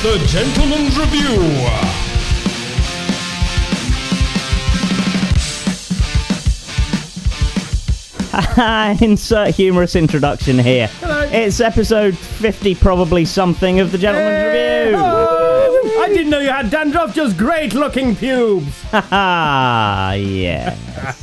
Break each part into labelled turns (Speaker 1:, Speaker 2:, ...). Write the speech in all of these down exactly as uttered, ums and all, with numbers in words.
Speaker 1: The Gentleman's Review.
Speaker 2: Insert humorous introduction here.
Speaker 3: Hello.
Speaker 2: It's episode fifty, probably something, of the Gentleman's
Speaker 3: Hey,
Speaker 2: Review.
Speaker 3: oh, I didn't know you had dandruff, just great-looking pubes.
Speaker 2: Haha, yes.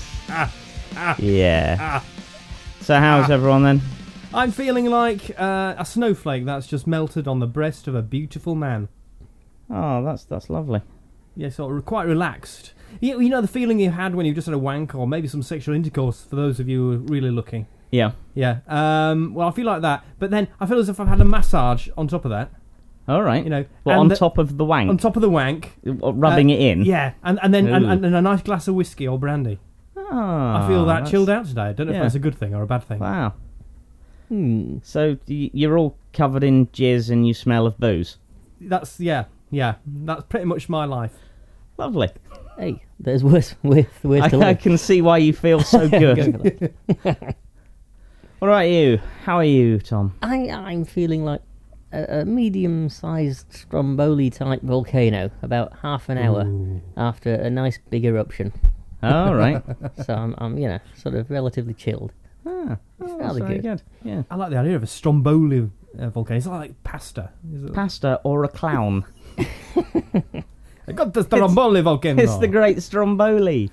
Speaker 2: Yeah. So how's everyone then?
Speaker 3: I'm feeling like uh, a snowflake that's just melted on the breast of a beautiful man.
Speaker 2: Oh, that's that's lovely.
Speaker 3: Yeah, sort of quite relaxed. You, you know the feeling you had when you just had a wank or maybe some sexual intercourse, for those of you who are really looking.
Speaker 2: Yeah.
Speaker 3: Yeah. Um, well, I feel like that. But then I feel as if I've had a massage on top of that.
Speaker 2: All right.
Speaker 3: You know,
Speaker 2: Well,
Speaker 3: and
Speaker 2: on
Speaker 3: the-
Speaker 2: top of the wank?
Speaker 3: On top of the wank.
Speaker 2: Uh, Rubbing
Speaker 3: uh,
Speaker 2: it in?
Speaker 3: Yeah, and, and then and,
Speaker 2: Ooh.
Speaker 3: and, and a nice glass of whiskey or brandy.
Speaker 2: Oh,
Speaker 3: I feel that
Speaker 2: that's-
Speaker 3: chilled out today. I don't know
Speaker 2: yeah.
Speaker 3: if that's a good thing or a bad thing.
Speaker 2: Wow.
Speaker 4: Hmm.
Speaker 2: So y- you're all covered in jizz and you smell of booze?
Speaker 3: That's, yeah, yeah. That's pretty much my life.
Speaker 2: Lovely.
Speaker 4: Hey, there's worse, worse, worse to
Speaker 2: I, I
Speaker 4: live.
Speaker 2: can see why you feel so
Speaker 4: Go
Speaker 2: good.
Speaker 4: for that.
Speaker 2: What about you? How are you, Tom?
Speaker 4: I, I'm feeling like a, a medium-sized Stromboli-type volcano, about half an hour after a nice big eruption.
Speaker 2: All right.
Speaker 4: So I'm, I'm, you know, sort of relatively chilled.
Speaker 2: Ah,
Speaker 4: It's
Speaker 2: oh,
Speaker 4: rather
Speaker 2: that's very
Speaker 4: good.
Speaker 2: good. Yeah.
Speaker 3: I like the idea of a Stromboli uh, volcano. It's like pasta. Is it?
Speaker 2: Pasta or a clown?
Speaker 3: I got the Stromboli volcano.
Speaker 2: It's the great Stromboli.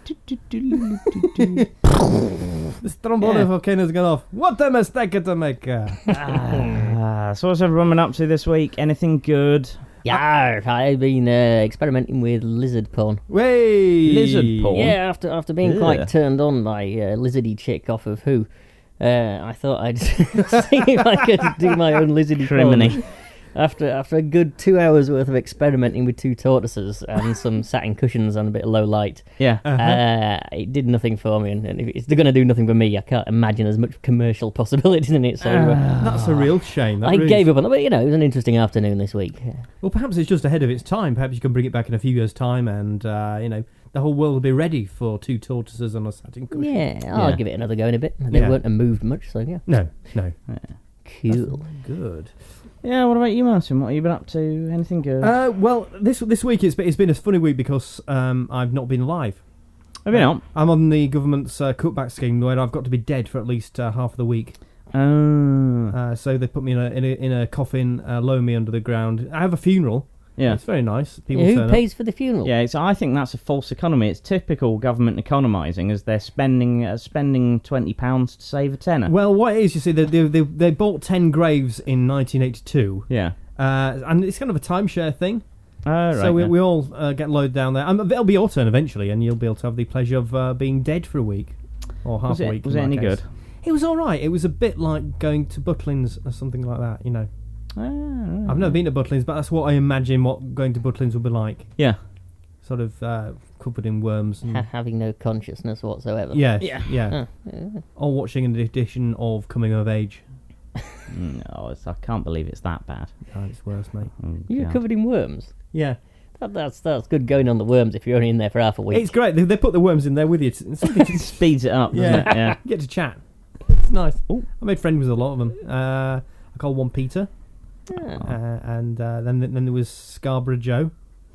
Speaker 3: The Stromboli
Speaker 2: Yeah.
Speaker 3: volcano's gone off. What a mistake to make. Uh.
Speaker 2: Ah, so what's everyone been up to this week? Anything good?
Speaker 4: Yeah, I've been uh, experimenting with lizard porn.
Speaker 3: Way.
Speaker 2: Lizard porn?
Speaker 4: Yeah, after after being
Speaker 2: Ugh.
Speaker 4: quite turned on by uh, lizardy chick off of Who, uh, I thought I'd see if I could do my own lizardy
Speaker 2: Criminy.
Speaker 4: porn. After after a good two hours worth of experimenting with two tortoises and some satin cushions and a bit of low light,
Speaker 2: Yeah.
Speaker 3: Uh-huh.
Speaker 4: uh, it did nothing for me. And, and if it's going to do nothing for me, I can't imagine there's much commercial possibilities in it. So uh,
Speaker 3: That's a real shame. That
Speaker 4: I
Speaker 3: really
Speaker 4: gave
Speaker 3: is.
Speaker 4: up on it. But you know, it was an interesting afternoon this week.
Speaker 3: Well, perhaps it's just ahead of its time. Perhaps you can bring it back in a few years' time, and uh, you know the whole world will be ready for two tortoises on a satin cushion.
Speaker 4: Yeah, I'll
Speaker 2: Yeah.
Speaker 4: give it another go in a bit. They
Speaker 3: Yeah.
Speaker 4: weren't moved much, so yeah,
Speaker 3: No, no.
Speaker 4: cool.
Speaker 3: Good.
Speaker 2: Yeah, what about you, Martin? What have you been up to? Anything good?
Speaker 3: Uh, well, this this week it's been, it's been a funny week because um, I've not been alive.
Speaker 2: have you not?
Speaker 3: I'm on the government's uh, cutback scheme where I've got to be dead for at least uh, half of the week.
Speaker 2: Oh.
Speaker 3: Uh, so they put me in a in a, in a coffin, uh, lower me under the ground. I have a funeral.
Speaker 2: Yeah.
Speaker 3: It's very nice. People
Speaker 4: Who
Speaker 3: turn
Speaker 4: pays for the funeral?
Speaker 2: Yeah, it's, I think that's a false economy. It's typical government economising, as they're spending uh, spending twenty pounds to save a tenner.
Speaker 3: up. Well, what it is, you see, they they they, they bought ten graves in nineteen eighty-two,
Speaker 2: yeah.
Speaker 3: uh, and it's kind of a timeshare thing.
Speaker 2: Oh, right.
Speaker 3: so we,
Speaker 2: yeah.
Speaker 3: we all uh, get loaded down there. And it'll be your turn eventually, and you'll be able to have the pleasure of uh, being dead for a week or half
Speaker 2: was
Speaker 3: a
Speaker 2: it,
Speaker 3: week.
Speaker 2: was
Speaker 3: in
Speaker 2: it
Speaker 3: my
Speaker 2: any
Speaker 3: case.
Speaker 2: good?
Speaker 3: It was all right. It was a bit like going to Butlins or something like that. You know,
Speaker 2: Ah,
Speaker 3: I've never been to Butlins, but that's what I imagine what going to Butlins would be like.
Speaker 2: Yeah.
Speaker 3: Sort of uh, covered in worms. And,
Speaker 4: Ha- having no consciousness whatsoever.
Speaker 3: yes,
Speaker 2: Yeah.
Speaker 3: yeah,
Speaker 4: Huh, yeah.
Speaker 3: Or watching an edition of Coming of Age.
Speaker 2: No, it's, I can't believe it's that bad.
Speaker 3: Oh, it's worse, mate.
Speaker 2: Oh,
Speaker 4: You're
Speaker 2: God.
Speaker 4: covered in worms.
Speaker 3: Yeah,
Speaker 4: That, that's that's good going on the worms if you're only in there for half a week.
Speaker 3: it's great. They, they put the worms in there with you. It's something to
Speaker 2: Speeds it up, doesn't
Speaker 3: Yeah.
Speaker 2: it? Yeah.
Speaker 3: get to chat. It's nice.
Speaker 2: Ooh.
Speaker 3: I made friends with a lot of them. Uh, I called one Peter.
Speaker 4: Yeah.
Speaker 3: Uh, and uh, then then there was Scarborough Joe.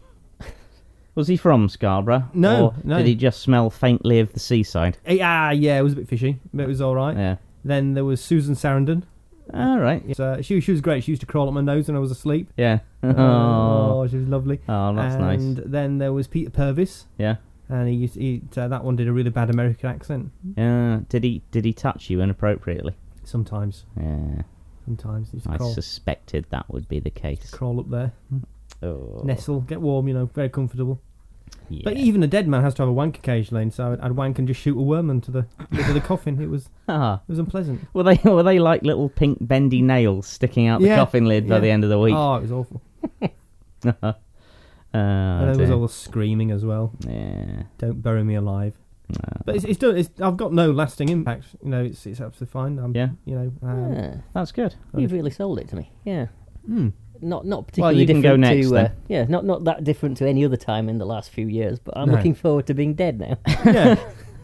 Speaker 2: Was he from Scarborough?
Speaker 3: No,
Speaker 2: Or
Speaker 3: no.
Speaker 2: did he just smell faintly of the seaside?
Speaker 3: Eh, ah, yeah, it was a bit fishy, but it was all right.
Speaker 2: Yeah.
Speaker 3: Then there was Susan Sarandon.
Speaker 2: All right.
Speaker 3: Uh, she she was great. She used to crawl up my nose when I was asleep.
Speaker 2: Yeah.
Speaker 3: Oh,
Speaker 2: Oh.
Speaker 3: she was lovely.
Speaker 2: Oh, that's nice.
Speaker 3: And then there was Peter Purvis,
Speaker 2: Yeah.
Speaker 3: and he, used he uh, that one did a really bad American accent.
Speaker 2: Yeah. Did he did he touch you inappropriately?
Speaker 3: Sometimes,
Speaker 2: Yeah.
Speaker 3: sometimes he used to
Speaker 2: I
Speaker 3: crawl,
Speaker 2: suspected that would be the case.
Speaker 3: crawl up there,
Speaker 2: Oh.
Speaker 3: nestle, get warm. You know, very comfortable.
Speaker 2: Yeah.
Speaker 3: But even a dead man has to have a wank occasionally, and so I'd, I'd wank and just shoot a worm into the into the coffin. It was
Speaker 2: Ah.
Speaker 3: it was unpleasant.
Speaker 2: Were they were they like little pink bendy nails sticking out the
Speaker 3: Yeah,
Speaker 2: coffin lid by
Speaker 3: yeah.
Speaker 2: the end of the week?
Speaker 3: Oh, it was awful.
Speaker 2: uh,
Speaker 3: and there was
Speaker 2: dear.
Speaker 3: all the screaming as well.
Speaker 2: Yeah.
Speaker 3: Don't bury me alive.
Speaker 2: No.
Speaker 3: But it's, it's done. It's, I've got no lasting impact. You know, it's it's absolutely fine. I'm,
Speaker 2: Yeah.
Speaker 3: You know. Um,
Speaker 4: Yeah.
Speaker 2: That's good.
Speaker 4: You've really sold it to me. Yeah.
Speaker 3: hmm.
Speaker 4: Not not
Speaker 2: Well,
Speaker 4: particularly
Speaker 2: you can
Speaker 4: different
Speaker 2: go next,
Speaker 4: to uh,
Speaker 2: then.
Speaker 4: yeah, not not that different to any other time in the last few years. But I'm
Speaker 3: No.
Speaker 4: looking forward to being dead now.
Speaker 3: Yeah.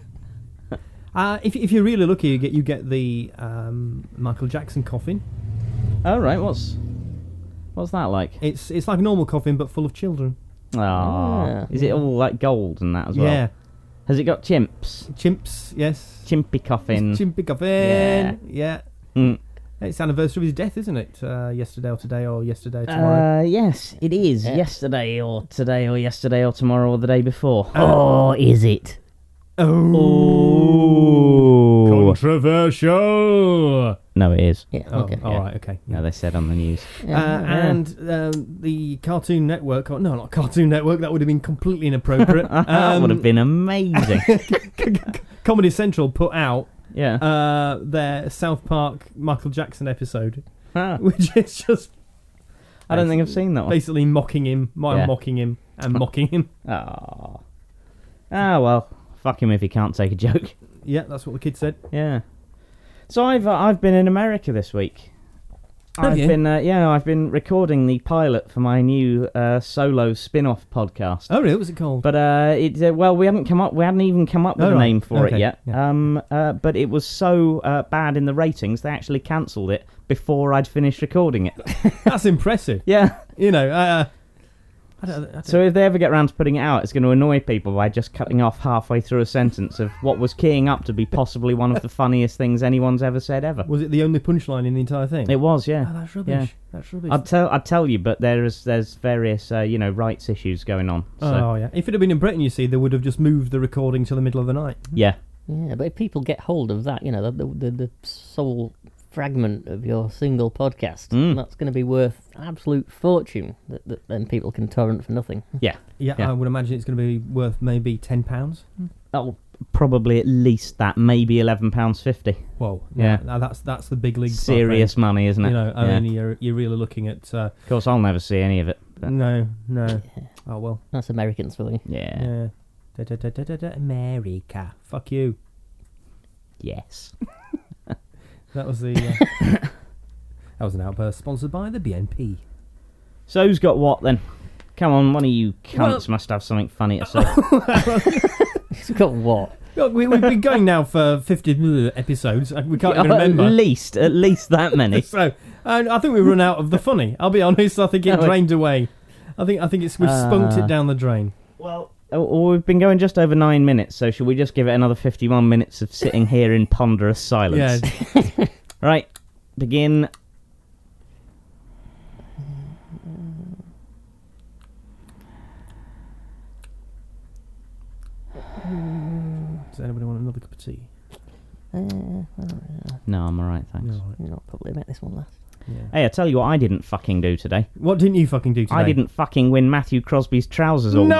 Speaker 3: uh, if if you're really lucky, you get you get the um, Michael Jackson coffin.
Speaker 2: All right. What's What's that like?
Speaker 3: It's it's like a normal coffin but full of children.
Speaker 2: Oh,
Speaker 4: Ah.
Speaker 2: is it all like gold and that as well?
Speaker 3: Yeah,
Speaker 2: Has it got chimps?
Speaker 3: chimps. Yes,
Speaker 2: Chimpy coffin.
Speaker 3: chimpy coffin. Yeah.
Speaker 2: Mm.
Speaker 3: It's the anniversary of his death, isn't it? Uh, yesterday or today or yesterday or tomorrow.
Speaker 2: Uh, yes, it is.
Speaker 4: Yeah.
Speaker 2: Yesterday or today or yesterday or tomorrow or the day before.
Speaker 4: Oh, is it?
Speaker 3: oh,
Speaker 2: Oh.
Speaker 3: controversial.
Speaker 2: No, it is.
Speaker 4: Yeah,
Speaker 3: Oh,
Speaker 4: okay.
Speaker 3: all
Speaker 2: yeah.
Speaker 3: right, okay.
Speaker 2: No, they said on the news.
Speaker 3: Uh,
Speaker 4: Yeah, yeah.
Speaker 3: and um, the Cartoon Network, or no, not Cartoon Network, that would have been completely inappropriate.
Speaker 2: that
Speaker 3: Um,
Speaker 2: would have been amazing.
Speaker 3: Comedy Central put out
Speaker 2: yeah.
Speaker 3: uh, their South Park Michael Jackson episode,
Speaker 2: Ah,
Speaker 3: which is just
Speaker 2: I don't think I've seen that one.
Speaker 3: basically mocking him, mo-
Speaker 2: Yeah.
Speaker 3: mocking him, and mocking him.
Speaker 2: Oh. Ah, well, fuck him if he can't take a joke.
Speaker 3: Yeah, that's what the kid said.
Speaker 2: Yeah. So I've uh, I've been in America this week.
Speaker 3: Have
Speaker 2: I've
Speaker 3: you?
Speaker 2: been uh, yeah I've been recording the pilot for my new uh, solo spin-off podcast.
Speaker 3: Oh, really? What's it called?
Speaker 2: But uh, it uh, well we haven't come up we hadn't even come up with
Speaker 3: Oh,
Speaker 2: a
Speaker 3: right.
Speaker 2: name for
Speaker 3: Okay,
Speaker 2: it yet.
Speaker 3: yeah.
Speaker 2: Um, uh, but it was so uh, bad in the ratings they actually cancelled it before I'd finished recording it.
Speaker 3: That's impressive.
Speaker 2: Yeah.
Speaker 3: You know, uh, I don't, I don't,
Speaker 2: So if they ever get around to putting it out, it's going to annoy people by just cutting off halfway through a sentence of what was keying up to be possibly one of the funniest things anyone's ever said ever.
Speaker 3: was it the only punchline in the entire thing?
Speaker 2: It was, yeah.
Speaker 3: Oh, that's rubbish.
Speaker 2: Yeah.
Speaker 3: That's rubbish.
Speaker 2: I'd tell, I'd tell you, but there's there's various uh, you know rights issues going on. So
Speaker 3: Oh, yeah. If it had been in Britain, you see, they would have just moved the recording till the middle of the night.
Speaker 2: yeah,
Speaker 4: Yeah, but if people get hold of that, you know, the the, the sole fragment of your single podcast,
Speaker 2: Mm.
Speaker 4: that's going to be worth an absolute fortune that, that then people can torrent for nothing.
Speaker 2: yeah.
Speaker 3: Yeah,
Speaker 2: Yeah.
Speaker 3: I would imagine it's going to be worth maybe ten pounds.
Speaker 2: Oh, probably at least that, maybe eleven pounds fifty.
Speaker 3: Whoa.
Speaker 2: Yeah.
Speaker 3: Now that's that's the big league.
Speaker 2: Serious money, isn't it?
Speaker 3: You know, I
Speaker 2: Yeah.
Speaker 3: mean, you're, you're really looking at. Uh,
Speaker 2: Of course, I'll never see any of it. But
Speaker 3: no, no. Oh, well.
Speaker 4: That's Americans for you.
Speaker 2: yeah.
Speaker 3: Yeah. Da, da, da, da, da, da, America. Fuck you.
Speaker 2: Yes.
Speaker 3: That was the. Uh, that was an outburst sponsored by the B N P.
Speaker 2: So who's got what then? Come on, one of you cunts
Speaker 3: Well-
Speaker 2: must have something funny to say.
Speaker 4: It's got what?
Speaker 3: Look, we, we've been going now for fifty episodes. We can't even
Speaker 2: at
Speaker 3: remember.
Speaker 2: least, at least that many.
Speaker 3: So, and I think we've run out of the funny. I'll be honest. I think it
Speaker 2: No, it-
Speaker 3: drained away. I think I think it's we've spunked
Speaker 2: Uh,
Speaker 3: it down the drain.
Speaker 2: Well, oh, we've been going just over nine minutes, so shall we just give it another fifty-one minutes of sitting here in ponderous silence?
Speaker 3: Yeah.
Speaker 2: Right, begin.
Speaker 3: Does anybody want another cup of tea?
Speaker 4: Uh,
Speaker 2: No, I'm alright, thanks.
Speaker 3: No.
Speaker 4: you know, probably about this one last.
Speaker 3: Yeah.
Speaker 2: Hey, I tell you what I didn't fucking do today.
Speaker 3: What didn't you fucking do today?
Speaker 2: I didn't fucking win Matthew Crosby's trousers almost.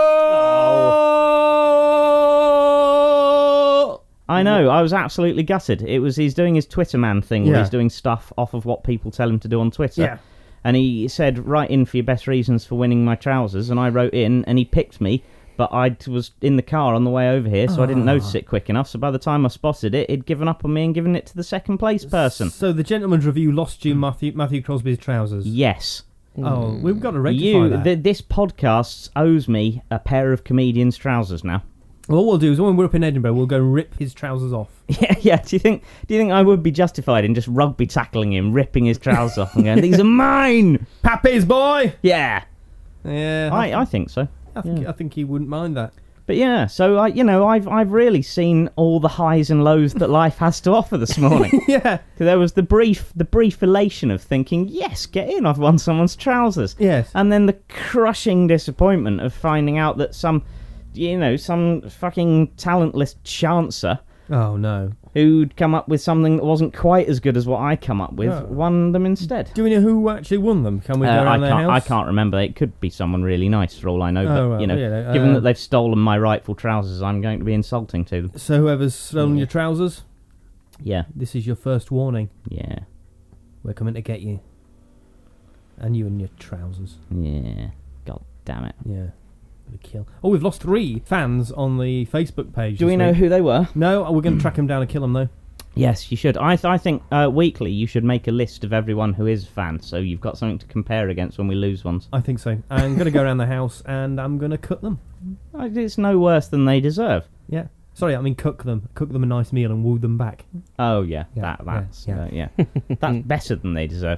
Speaker 3: No!
Speaker 2: I know, I was absolutely gutted. It was, he's doing his Twitter man thing where
Speaker 3: Yeah.
Speaker 2: he's doing stuff off of what people tell him to do on Twitter.
Speaker 3: Yeah.
Speaker 2: And he said, write in for your best reasons for winning my trousers, and I wrote in, and he picked me, but I was in the car on the way over here, so I didn't
Speaker 3: Ah.
Speaker 2: notice it quick enough, so by the time I spotted it, he'd given up on me and given it to the second place person.
Speaker 3: So the gentleman's review lost you Matthew Matthew Crosby's trousers.
Speaker 2: Yes.
Speaker 3: Oh, we've got to rectify
Speaker 2: You,
Speaker 3: that.
Speaker 2: th- this podcast owes me a pair of comedian's trousers now.
Speaker 3: Well, what we'll do is when we're up in Edinburgh, we'll go and rip his trousers off.
Speaker 2: Yeah, yeah. Do you think? Do you think I would be justified in just rugby tackling him, ripping his trousers off, and going, "These are mine"?
Speaker 3: Pappy's boy.
Speaker 2: Yeah,
Speaker 3: Yeah,
Speaker 2: I, I think so.
Speaker 3: I think
Speaker 2: yeah.
Speaker 3: I think he wouldn't mind that.
Speaker 2: But yeah, so I, you know, I've I've really seen all the highs and lows that life has to offer this morning.
Speaker 3: Yeah.
Speaker 2: There was the brief, the brief elation of thinking, "Yes, get in! I've won someone's trousers."
Speaker 3: Yes.
Speaker 2: And then the crushing disappointment of finding out that some, you know, some fucking talentless chancer
Speaker 3: Oh no.
Speaker 2: who'd come up with something that wasn't quite as good as what I come up with,
Speaker 3: Oh.
Speaker 2: won them instead.
Speaker 3: Do we know who actually won them? Can we go
Speaker 2: Uh, I
Speaker 3: around their
Speaker 2: can't. I
Speaker 3: house?
Speaker 2: can't remember. It could be someone really nice for all I know.
Speaker 3: Oh,
Speaker 2: but
Speaker 3: right,
Speaker 2: you know,
Speaker 3: yeah, no,
Speaker 2: given
Speaker 3: uh,
Speaker 2: that they've stolen my rightful trousers, I'm going to be insulting to them.
Speaker 3: So whoever's stolen
Speaker 2: Yeah.
Speaker 3: your trousers,
Speaker 2: Yeah,
Speaker 3: this is your first warning.
Speaker 2: yeah,
Speaker 3: We're coming to get you. And you and your trousers.
Speaker 2: yeah. God damn it.
Speaker 3: Yeah. Gonna kill. Oh, we've lost three fans on the Facebook page.
Speaker 2: Do
Speaker 3: this
Speaker 2: we know
Speaker 3: week.
Speaker 2: who they were?
Speaker 3: No, we're going to track them down and kill them though.
Speaker 2: Yes, you should. I th- I think uh, weekly you should make a list of everyone who is a fan, so you've got something to compare against when we lose ones.
Speaker 3: I think so. I'm going to go around the house and I'm going to cut them.
Speaker 2: Uh, It's no worse than they deserve.
Speaker 3: Yeah. Sorry, I mean cook them. Cook them a nice meal and woo them back.
Speaker 2: Oh yeah,
Speaker 3: Yeah,
Speaker 2: that
Speaker 3: yeah,
Speaker 2: that's
Speaker 3: yeah.
Speaker 2: uh, yeah. That's better than they deserve.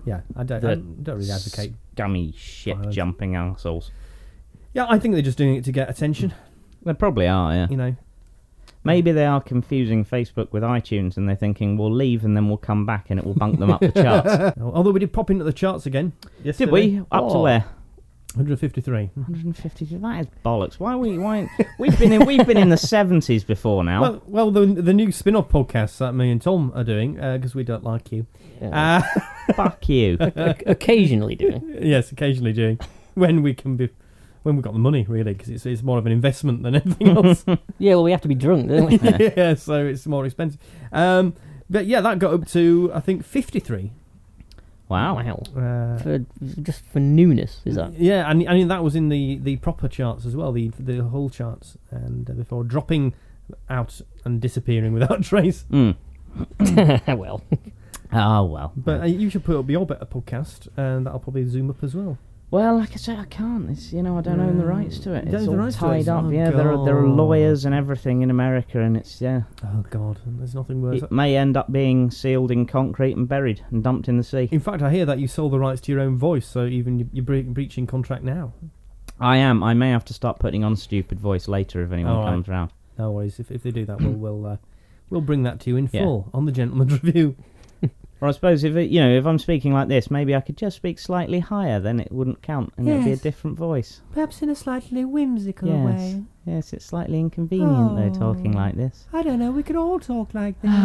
Speaker 3: Yeah, I don't,
Speaker 2: The
Speaker 3: I don't really advocate.
Speaker 2: Scummy, ship-jumping arseholes.
Speaker 3: Yeah, I think they're just doing it to get attention.
Speaker 2: They probably are, yeah.
Speaker 3: You know.
Speaker 2: Maybe they are confusing Facebook with iTunes and they're thinking, we'll leave and then we'll come back and it will bunk them up the charts.
Speaker 3: Although we did pop into the charts again.
Speaker 2: Did we? Up to
Speaker 4: Oh.
Speaker 2: where?
Speaker 3: one hundred fifty-three.
Speaker 2: one hundred fifty. That is bollocks. Why are we? Why we've been in? We've been in the seventies before now.
Speaker 3: Well, well, the the new spin-off podcasts that me and Tom are doing, because we don't like you.
Speaker 4: Yeah.
Speaker 3: Uh,
Speaker 2: Fuck you.
Speaker 4: O- occasionally doing.
Speaker 3: yes, occasionally doing. When we can be... When we've got the money, really, because it's, it's more of an investment than anything else.
Speaker 4: Yeah, well, we have to be drunk, don't we?
Speaker 3: Yeah, so it's more expensive. Um, but yeah, that got up to, I think, fifty-three.
Speaker 2: Wow.
Speaker 4: Wow.
Speaker 3: Uh,
Speaker 4: For, just for newness, is that?
Speaker 3: Yeah, and I mean that was in the, the proper charts as well, the the whole charts, and uh, before dropping out and disappearing without trace.
Speaker 2: Mm.
Speaker 4: Well.
Speaker 2: Oh well.
Speaker 3: But uh, you should put up your better podcast, and that'll probably zoom up as well.
Speaker 2: Well, like I say, I can't. It's you know I don't own the rights to it.
Speaker 3: You don't
Speaker 2: It's
Speaker 3: own the
Speaker 2: all
Speaker 3: rights to it?
Speaker 2: tied up.
Speaker 3: Oh,
Speaker 2: yeah, there are there are
Speaker 3: God.
Speaker 2: lawyers and everything in America, and it's yeah.
Speaker 3: Oh God, there's nothing worse.
Speaker 2: It may end up being sealed in concrete and buried and dumped in the sea.
Speaker 3: In fact, I hear that you sold the rights to your own voice, so even you- you're bre- breaching contract now.
Speaker 2: I am. I may have to start putting on stupid voice later if anyone
Speaker 3: All right.
Speaker 2: comes round.
Speaker 3: No worries. If if they do that, we'll we'll uh, we'll bring that to you in
Speaker 2: Yeah.
Speaker 3: full on the Gentleman's Review.
Speaker 2: Or I suppose if it, you know if I'm speaking like this, maybe I could just speak slightly higher, then it wouldn't count, and it'd be a
Speaker 5: Yes.
Speaker 2: different voice.
Speaker 5: Perhaps in a slightly whimsical
Speaker 2: Yes.
Speaker 5: way.
Speaker 2: Yes, it's slightly inconvenient though talking
Speaker 5: Oh.
Speaker 2: like this.
Speaker 5: I don't know, we could all talk like this.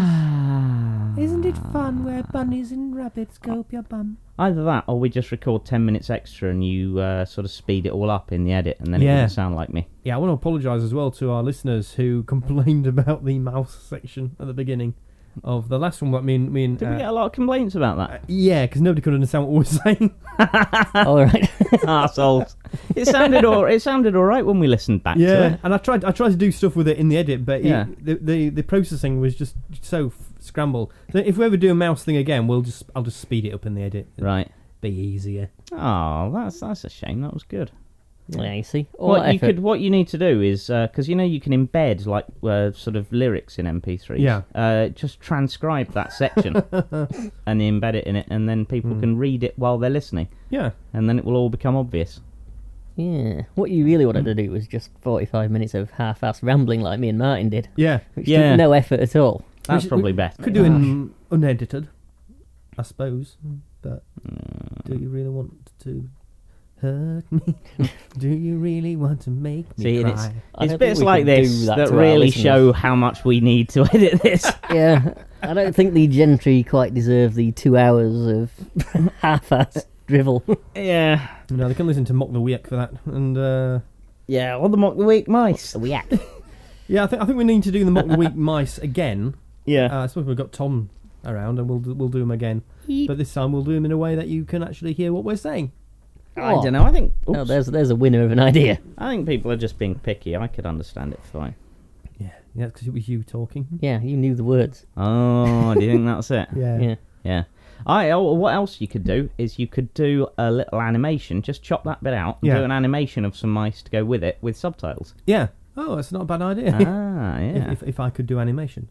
Speaker 5: Isn't it fun where bunnies and rabbits go up your bum?
Speaker 2: Either that, or we just record ten minutes extra and you uh, sort of speed it all up in the edit, and then
Speaker 3: Yeah.
Speaker 2: it wouldn't sound like me.
Speaker 3: Yeah, I want to apologise as well to our listeners who complained about the mouse section at the beginning of the last one. What me and me and
Speaker 2: Did
Speaker 3: uh,
Speaker 2: we get a lot of complaints about
Speaker 3: uh,
Speaker 2: that?
Speaker 3: yeah, because nobody could understand what we were saying.
Speaker 4: All right.
Speaker 2: Arseholes. It sounded all. It sounded all right when we listened back to
Speaker 3: Yeah,
Speaker 2: it.
Speaker 3: and I tried I tried to do stuff with it in the edit, but
Speaker 2: Yeah.
Speaker 3: it, the, the the processing was just so f- scrambled. So if we ever do a mouse thing again, we'll just I'll just speed it up in the edit. It'll
Speaker 2: Right.
Speaker 3: be easier.
Speaker 2: Oh, that's that's a shame. That was good.
Speaker 4: Yeah, you see. All
Speaker 2: What
Speaker 4: that
Speaker 2: you
Speaker 4: effort.
Speaker 2: could, what you need to do is, because you know you can embed like uh, sort of lyrics in M P threes.
Speaker 3: Yeah.
Speaker 2: Uh, just transcribe that section and embed it in it, and then people
Speaker 3: Hmm.
Speaker 2: can read it while they're listening,
Speaker 3: Yeah.
Speaker 2: and then it will all become obvious.
Speaker 4: Yeah. What you really wanted to do was just forty-five minutes of half-assed rambling like me and Martin did.
Speaker 3: Yeah.
Speaker 4: Which
Speaker 2: Yeah.
Speaker 4: took no effort at all.
Speaker 2: That's
Speaker 3: should-
Speaker 2: probably
Speaker 3: we
Speaker 2: better.
Speaker 3: Could do it in unedited, I suppose. But
Speaker 2: Mm.
Speaker 3: do you really want to hurt me? Do you really want to make me
Speaker 2: See, and
Speaker 3: cry?
Speaker 2: it's,
Speaker 4: I
Speaker 2: it's
Speaker 4: don't think
Speaker 2: bits
Speaker 4: we
Speaker 2: like
Speaker 4: can do
Speaker 2: this
Speaker 4: that
Speaker 2: that
Speaker 4: to our
Speaker 2: really
Speaker 4: listeners.
Speaker 2: show how much we need to edit this.
Speaker 4: Yeah. I don't think the gentry quite deserve the two hours of half-assed drivel.
Speaker 2: Yeah.
Speaker 3: You know, they can listen to Mock the Week for that. And uh,
Speaker 2: Yeah, or the Mock the Week mice.
Speaker 4: We act.
Speaker 3: yeah, I think I think we need to do the Mock the Week mice again.
Speaker 2: Yeah.
Speaker 3: Uh, I suppose we've got Tom around, and we'll do- we'll do them again. But this time we'll do them in a way that you can actually hear what we're saying.
Speaker 2: I don't know. I think.
Speaker 4: Oh,
Speaker 2: oops.
Speaker 4: there's there's a winner of an idea.
Speaker 2: I think people are just being picky. I could understand it fine.
Speaker 3: Yeah, yeah, because it was you talking.
Speaker 4: Yeah, you knew the words.
Speaker 2: Oh, do you think that's it?
Speaker 3: Yeah.
Speaker 4: Yeah.
Speaker 2: Yeah. I. Oh, what else you could do is you could do a little animation. Just chop that bit out and
Speaker 3: Yeah.
Speaker 2: do an animation of some mice to go with it with subtitles.
Speaker 3: Yeah. Oh, that's not a bad idea.
Speaker 2: ah,
Speaker 3: if,
Speaker 2: yeah.
Speaker 3: if, if I could do animation.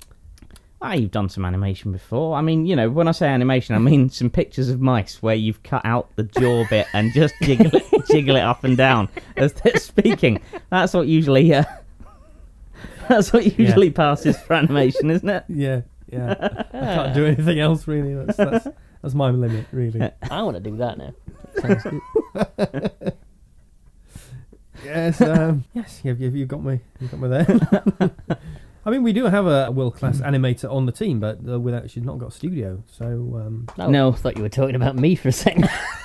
Speaker 2: Ah, you've done some animation before. I mean, you know, when I say animation, I mean some pictures of mice where you've cut out the jaw bit and just jiggle it, jiggle it up and down as they're speaking. That's what usually. Uh, that's what usually passes for animation, isn't it?
Speaker 3: Yeah, yeah. I can't do anything else really. That's that's, that's my limit, really.
Speaker 4: I want to do that now. Sounds good.
Speaker 3: Yes, um, yes. You've, you've, you've got me. You've got me there. I mean, we do have a world-class animator on the team, but uh, without she's not got a studio. So um,
Speaker 4: Oh,
Speaker 2: No.
Speaker 4: I thought you were talking about me for a second.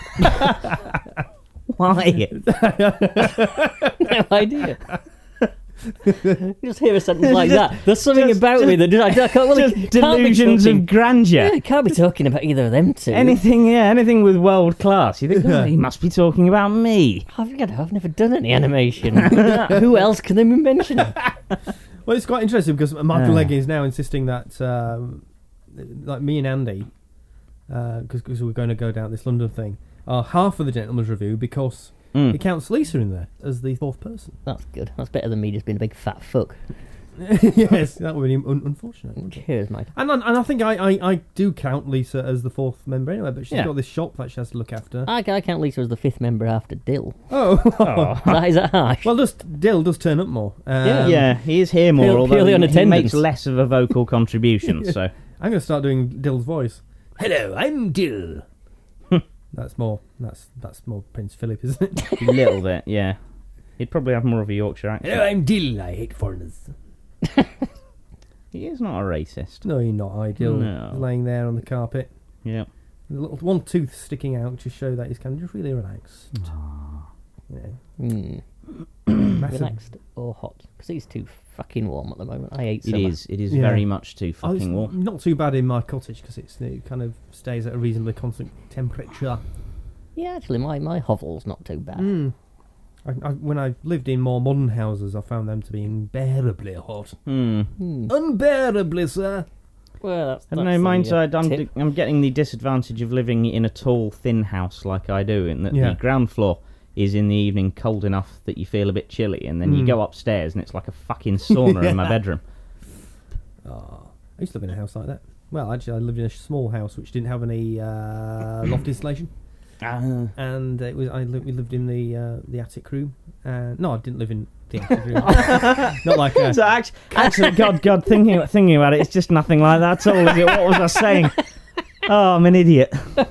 Speaker 2: Why?
Speaker 4: No idea. You just hear a sentence like that. There's something
Speaker 2: just-
Speaker 4: about me that I, I can't. Well,
Speaker 2: Just
Speaker 4: it can't be
Speaker 2: delusions
Speaker 4: talking-
Speaker 2: of grandeur.
Speaker 4: Yeah, it can't be talking about either of them two.
Speaker 2: Anything, yeah, anything with world class. You think, oh, he must be talking about me.
Speaker 4: I've, you know, I've never done any animation. Who else can they be mentioning?
Speaker 3: well, it's quite interesting because Michael
Speaker 2: Yeah.
Speaker 3: Legge is now insisting that, um, like me and Andy, because we're going to go down this London thing, are half of the Gentleman's Review because
Speaker 2: Mm.
Speaker 3: it counts Lisa in there as the fourth person.
Speaker 4: That's good. That's better than me just being a big fat fuck.
Speaker 3: Yes, that would be un- unfortunate. wouldn't it?
Speaker 4: Cheers, mate.
Speaker 3: And, and I think I, I, I do count Lisa as the fourth member anyway, but she's
Speaker 2: Yeah.
Speaker 3: got this shop that she has to look after.
Speaker 4: I, I count Lisa as the fifth member after Dill.
Speaker 3: Oh,
Speaker 4: that is that harsh.
Speaker 3: well, just Dill does turn up more. Um,
Speaker 4: Yeah.
Speaker 2: yeah, he is here more,
Speaker 4: Purely-
Speaker 2: although
Speaker 4: purely
Speaker 2: he,
Speaker 4: on
Speaker 2: he
Speaker 4: attendance.
Speaker 2: makes less of a vocal contribution. So
Speaker 3: I'm going to start doing Dill's voice. Hello, I'm Dill. That's more. That's that's more Prince Philip, isn't it?
Speaker 2: a little bit, yeah. He'd probably have more of a Yorkshire accent.
Speaker 3: Hello, I'm Dill. I hate foreigners.
Speaker 2: He is not a racist.
Speaker 3: No, you're not ideal.
Speaker 2: No.
Speaker 3: He's laying there on the carpet.
Speaker 2: Yeah.
Speaker 3: With a little one tooth sticking out to show that he's kind of just really relaxed. You know,
Speaker 4: Hmm.
Speaker 3: massive.
Speaker 4: Relaxed or hot? Because it's too fucking warm at the moment. I hate
Speaker 2: It
Speaker 4: summer.
Speaker 2: is. It is
Speaker 3: Yeah.
Speaker 2: very much too
Speaker 3: Oh, it's
Speaker 2: fucking warm.
Speaker 3: not too bad in my cottage because it's it kind of stays at a reasonably constant temperature.
Speaker 4: Yeah, actually, my, my hovel's not too bad.
Speaker 3: Mm. I, I, when I lived in more modern houses, I found them to be unbearably hot.
Speaker 2: Hmm.
Speaker 4: Hmm.
Speaker 3: Unbearably, sir.
Speaker 4: Well, that's,
Speaker 2: I don't
Speaker 4: that's
Speaker 2: know.
Speaker 4: the,
Speaker 2: Mine's
Speaker 4: uh,
Speaker 2: uh, I'm,
Speaker 4: tip.
Speaker 2: I'm getting the disadvantage of living in a tall, thin house like I do, in that
Speaker 3: Yeah.
Speaker 2: the ground floor is in the evening cold enough that you feel a bit chilly, and then you
Speaker 3: Mm.
Speaker 2: go upstairs and it's like a fucking sauna in my bedroom.
Speaker 3: Oh, I used to live in a house like that. Well, actually, I lived in a small house which didn't have any uh, loft insulation,
Speaker 2: Ah.
Speaker 3: and it was I li- we lived in the uh, the attic room. Uh, no, I didn't live in the attic room. Not like uh,
Speaker 2: So actually, actually, God, God, thinking thinking about it, it's just nothing like that at all. Is it? What was I saying? Oh, I'm an idiot.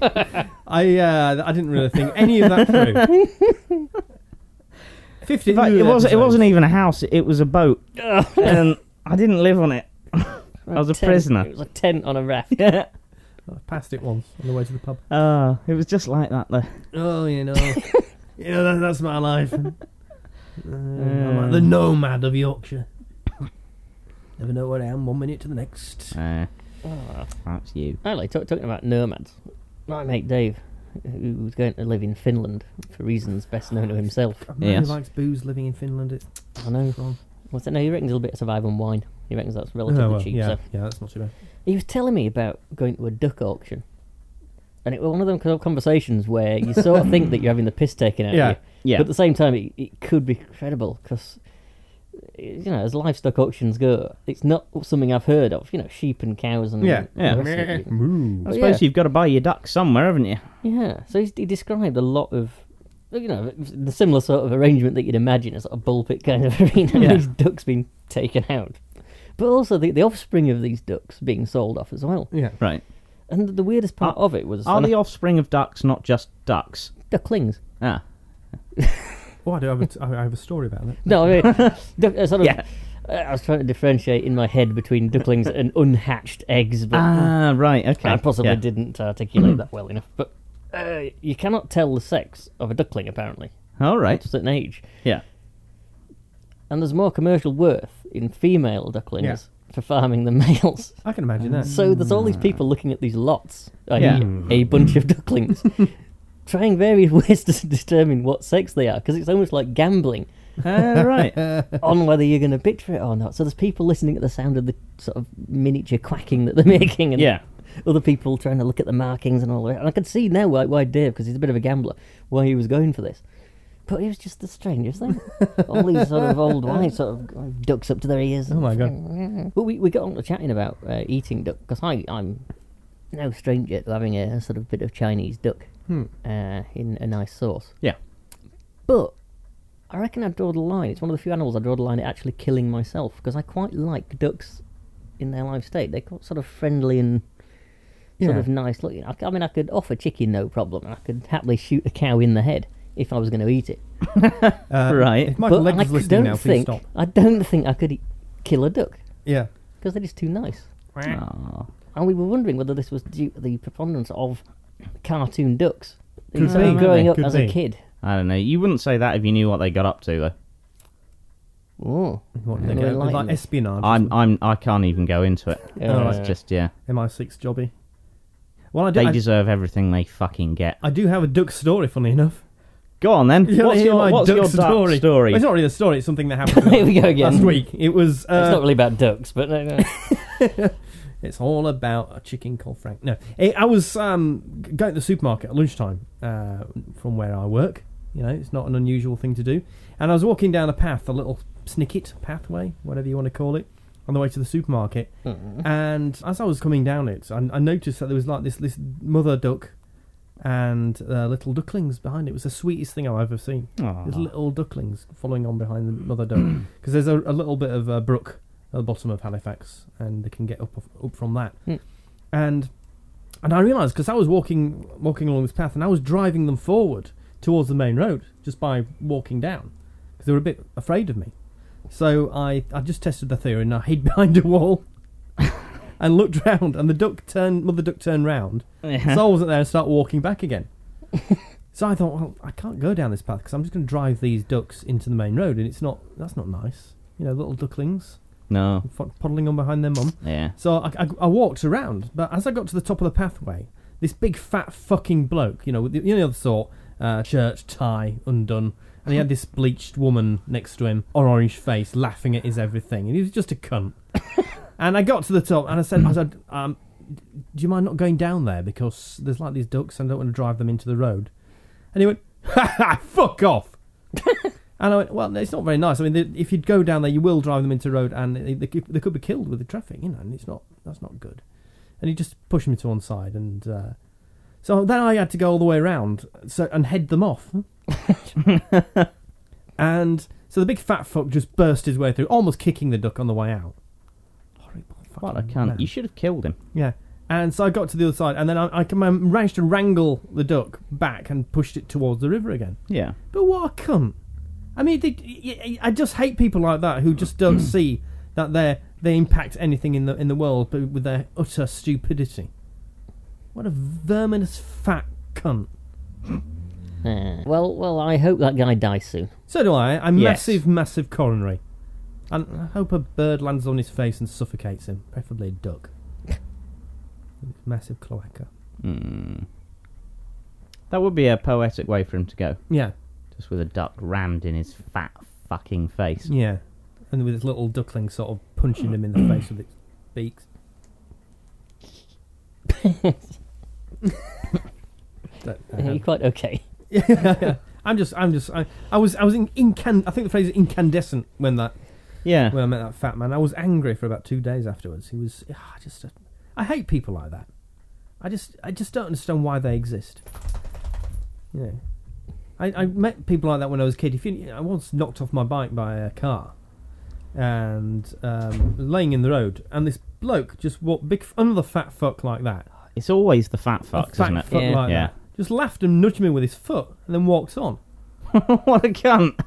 Speaker 3: I uh, I didn't really think any of that through. Fifty.
Speaker 2: In fact, it wasn't. It wasn't even a house. It, it was a boat, and I didn't live on it. I was a
Speaker 4: tent-
Speaker 2: prisoner.
Speaker 4: It was a tent on a raft.
Speaker 2: Yeah.
Speaker 3: I passed it once on the way to the pub.
Speaker 2: Oh, it was just like that, though.
Speaker 3: Oh, you know, you know that, that's my life. Uh, I'm like the nomad of Yorkshire. Never know where I am one minute to the next.
Speaker 2: Uh,
Speaker 4: Oh.
Speaker 2: that's you.
Speaker 4: Actually, talk, talking about nomads, my mate Dave, who was going to live in Finland for reasons best known to himself.
Speaker 3: A man
Speaker 2: Yes.
Speaker 3: who likes booze living in Finland. It's
Speaker 4: I know.
Speaker 3: wrong.
Speaker 4: What's it? No, he reckons he'll bit survive on wine. He reckons that's relatively
Speaker 3: Oh, well,
Speaker 4: cheap.
Speaker 3: yeah,
Speaker 4: So
Speaker 3: yeah, that's not too bad.
Speaker 4: he was telling me about going to a duck auction, and it was one of them kind of conversations where you sort of think that you're having the piss taken out
Speaker 3: Yeah.
Speaker 4: of you,
Speaker 2: Yeah.
Speaker 4: but at the same time, it, it could be credible because. You know, as livestock auctions go, it's not something I've heard of. You know, sheep and cows and
Speaker 3: Yeah.
Speaker 4: the
Speaker 2: Yeah.
Speaker 4: rest of it.
Speaker 3: Moo.
Speaker 2: I
Speaker 4: Oh,
Speaker 2: suppose
Speaker 4: yeah.
Speaker 2: you've got to buy your ducks somewhere, haven't you?
Speaker 4: Yeah, so he's, he described a lot of, you know, the similar sort of arrangement that you'd imagine, a sort of bullpit kind of arena,
Speaker 2: Yeah.
Speaker 4: these ducks being taken out. But also the, the offspring of these ducks being sold off as well.
Speaker 3: Yeah.
Speaker 2: Right.
Speaker 4: And the weirdest part
Speaker 2: Are-
Speaker 4: of it was
Speaker 2: Are
Speaker 4: and
Speaker 2: the offspring of ducks not just ducks?
Speaker 4: ducklings.
Speaker 2: Ah.
Speaker 3: Oh, I do have a, t- I have a story about that.
Speaker 4: No, I mean, duck, uh, sort of,
Speaker 2: Yeah.
Speaker 4: uh, I was trying to differentiate in my head between ducklings and unhatched eggs, but
Speaker 2: Ah, right. Okay.
Speaker 4: I possibly
Speaker 2: yeah.
Speaker 4: didn't articulate that well enough. But uh, you cannot tell the sex of a duckling, apparently.
Speaker 2: All right.
Speaker 4: At a certain age.
Speaker 2: Yeah.
Speaker 4: And there's more commercial worth in female ducklings
Speaker 3: Yeah.
Speaker 4: for farming than males.
Speaker 3: I can imagine that.
Speaker 4: So there's all these people looking at these lots, that
Speaker 2: Yeah.
Speaker 4: is a bunch of ducklings, trying various ways to determine what sex they are, because it's almost like gambling
Speaker 2: Ah, right.
Speaker 4: on whether you're going to bid for it or not. So there's people listening at the sound of the sort of miniature quacking that they're making, and
Speaker 2: Yeah.
Speaker 4: other people trying to look at the markings and all that. And I can see now why, why Dave, because he's a bit of a gambler, why he was going for this. But it was just the strangest thing. All these sort of old wives sort of got ducks up to their ears.
Speaker 3: Oh my God.
Speaker 4: But we, we got on to chatting about uh, eating duck, because I'm no stranger to having a, sort of bit of Chinese duck
Speaker 3: Hmm.
Speaker 4: uh, in a nice sauce.
Speaker 2: Yeah.
Speaker 4: But I reckon I'd draw the line. It's one of the few animals I draw the line at actually killing myself, because I quite like ducks in their live state. They're quite sort of friendly and sort
Speaker 3: Yeah.
Speaker 4: of nice looking. I, I mean, I could offer chicken, no problem. I could happily shoot a cow in the head if I was going to eat it.
Speaker 3: Uh,
Speaker 2: Right.
Speaker 3: If Michael
Speaker 4: but
Speaker 3: Legg
Speaker 4: I
Speaker 3: is
Speaker 4: c-
Speaker 3: listening
Speaker 4: don't
Speaker 3: now, please
Speaker 4: think
Speaker 3: stop.
Speaker 4: I don't think I could eat, kill a duck,
Speaker 3: Yeah.
Speaker 4: because they're just too nice.
Speaker 2: Aw.
Speaker 4: And we were wondering whether this was due to the preponderance of cartoon ducks.
Speaker 3: Could
Speaker 4: You know,
Speaker 2: be,
Speaker 4: growing
Speaker 3: maybe,
Speaker 4: up
Speaker 3: could
Speaker 4: as
Speaker 3: be.
Speaker 4: a kid.
Speaker 2: I don't know. You wouldn't say that if you knew what they got up to, though.
Speaker 4: Oh,
Speaker 3: What,
Speaker 4: Yeah.
Speaker 3: they
Speaker 4: No,
Speaker 3: go-
Speaker 4: enlighten
Speaker 3: like
Speaker 4: me.
Speaker 3: espionage.
Speaker 2: I'm. I'm. I can't even go into it.
Speaker 4: Yeah.
Speaker 2: It's just yeah.
Speaker 3: M I six jobby. Well, I do,
Speaker 2: They
Speaker 3: I,
Speaker 2: deserve everything they fucking get.
Speaker 3: I do have a duck story, funny enough.
Speaker 2: Go on then.
Speaker 3: You wanna
Speaker 2: What's
Speaker 3: hear
Speaker 2: your,
Speaker 3: my
Speaker 2: what's
Speaker 3: duck
Speaker 2: your duck
Speaker 3: story?
Speaker 2: story?
Speaker 3: Well, it's not really a story, it's something that happened
Speaker 4: Here we go again.
Speaker 3: last week. It was... Uh,
Speaker 4: it's not really about ducks, but no, no.
Speaker 3: It's all about a chicken called Frank. No, eh, I was um, going to the supermarket at lunchtime uh, from where I work. You know, it's not an unusual thing to do. And I was walking down a path, a little snicket pathway, whatever you want to call it. on the way to the supermarket.
Speaker 4: Mm.
Speaker 3: And as I was coming down it, I, I noticed that there was like this, this mother duck and uh, little ducklings behind it. It was the sweetest thing I've ever seen.
Speaker 2: Aw.
Speaker 3: There's little ducklings following on behind the mother duck. Because there's a, a little bit of a brook at the bottom of Halifax, and they can get up up from that.
Speaker 4: Mm.
Speaker 3: And and I realised, because I was walking walking along this path, and I was driving them forward towards the main road just by walking down, because they were a bit afraid of me. So I, I just tested the theory, and I hid behind a wall and looked round, and the duck turned, mother duck turned round,
Speaker 2: Yeah.
Speaker 3: so I wasn't there and start walking back again. So I thought, well, I can't go down this path because I'm just going to drive these ducks into the main road, and it's not, that's not nice. You know, little ducklings
Speaker 2: No.
Speaker 3: f- toddling on behind their mum.
Speaker 2: Yeah.
Speaker 3: So I, I, I walked around, but as I got to the top of the pathway, this big fat fucking bloke, you know, with the, you know the sort, uh, church tie undone, and he had this bleached woman next to him, orange face, laughing at his everything, and he was just a cunt. And I got to the top, and I said, I said, um, do you mind not going down there, because there's like these ducks, and I don't want to drive them into the road. And he went, ha ha, fuck off. And I went, well, it's not very nice. I mean, they, if you go down there, you will drive them into the road, and they, they, they could be killed with the traffic, you know, and it's not, that's not good. And he just pushed me to one side, and uh, so then I had to go all the way around so, and head them off. And so the big fat fuck just burst his way through, almost kicking the duck on the way out. Horrible fucking
Speaker 2: What a cunt.
Speaker 3: man.
Speaker 2: You should have killed him.
Speaker 3: Yeah. And so I got to the other side, and then I, I managed to wrangle the duck back and pushed it towards the river again.
Speaker 2: Yeah.
Speaker 3: But what a cunt. I mean, they, y- y- I just hate people like that who just don't see that they they impact anything in the in the world, but with their utter stupidity. What a verminous fat cunt.
Speaker 4: Uh, well, well, I hope that guy dies soon.
Speaker 3: So do I. A
Speaker 2: Yes.
Speaker 3: massive, massive coronary. And I hope a bird lands on his face and suffocates him, preferably a duck. Massive cloaca.
Speaker 2: Mm. That would be a poetic way for him to go.
Speaker 3: Yeah,
Speaker 2: Just with a duck rammed in his fat fucking face.
Speaker 3: yeah. And with his little duckling sort of punching him in the face with its beaks. That-
Speaker 4: Are you quite okay?
Speaker 3: yeah, I'm just, I'm just, I, I was, I was in, incan. I think the phrase is incandescent when that,
Speaker 2: Yeah.
Speaker 3: when I met that fat man. I was angry for about two days afterwards. He was, ah, just, uh, I hate people like that. I just, I just don't understand why they exist. You know, I, I met people like that when I was a kid. If you, I once knocked off my bike by a car, and um, laying in the road, and this bloke just walked, big, another fat fuck like that.
Speaker 2: It's always the fat
Speaker 3: A
Speaker 2: fucks,
Speaker 3: fat
Speaker 2: isn't it?
Speaker 3: fuck
Speaker 4: Yeah.
Speaker 3: like
Speaker 2: Yeah.
Speaker 3: that. Just laughed and nudged me with his foot, and then walked on.
Speaker 2: What a cunt.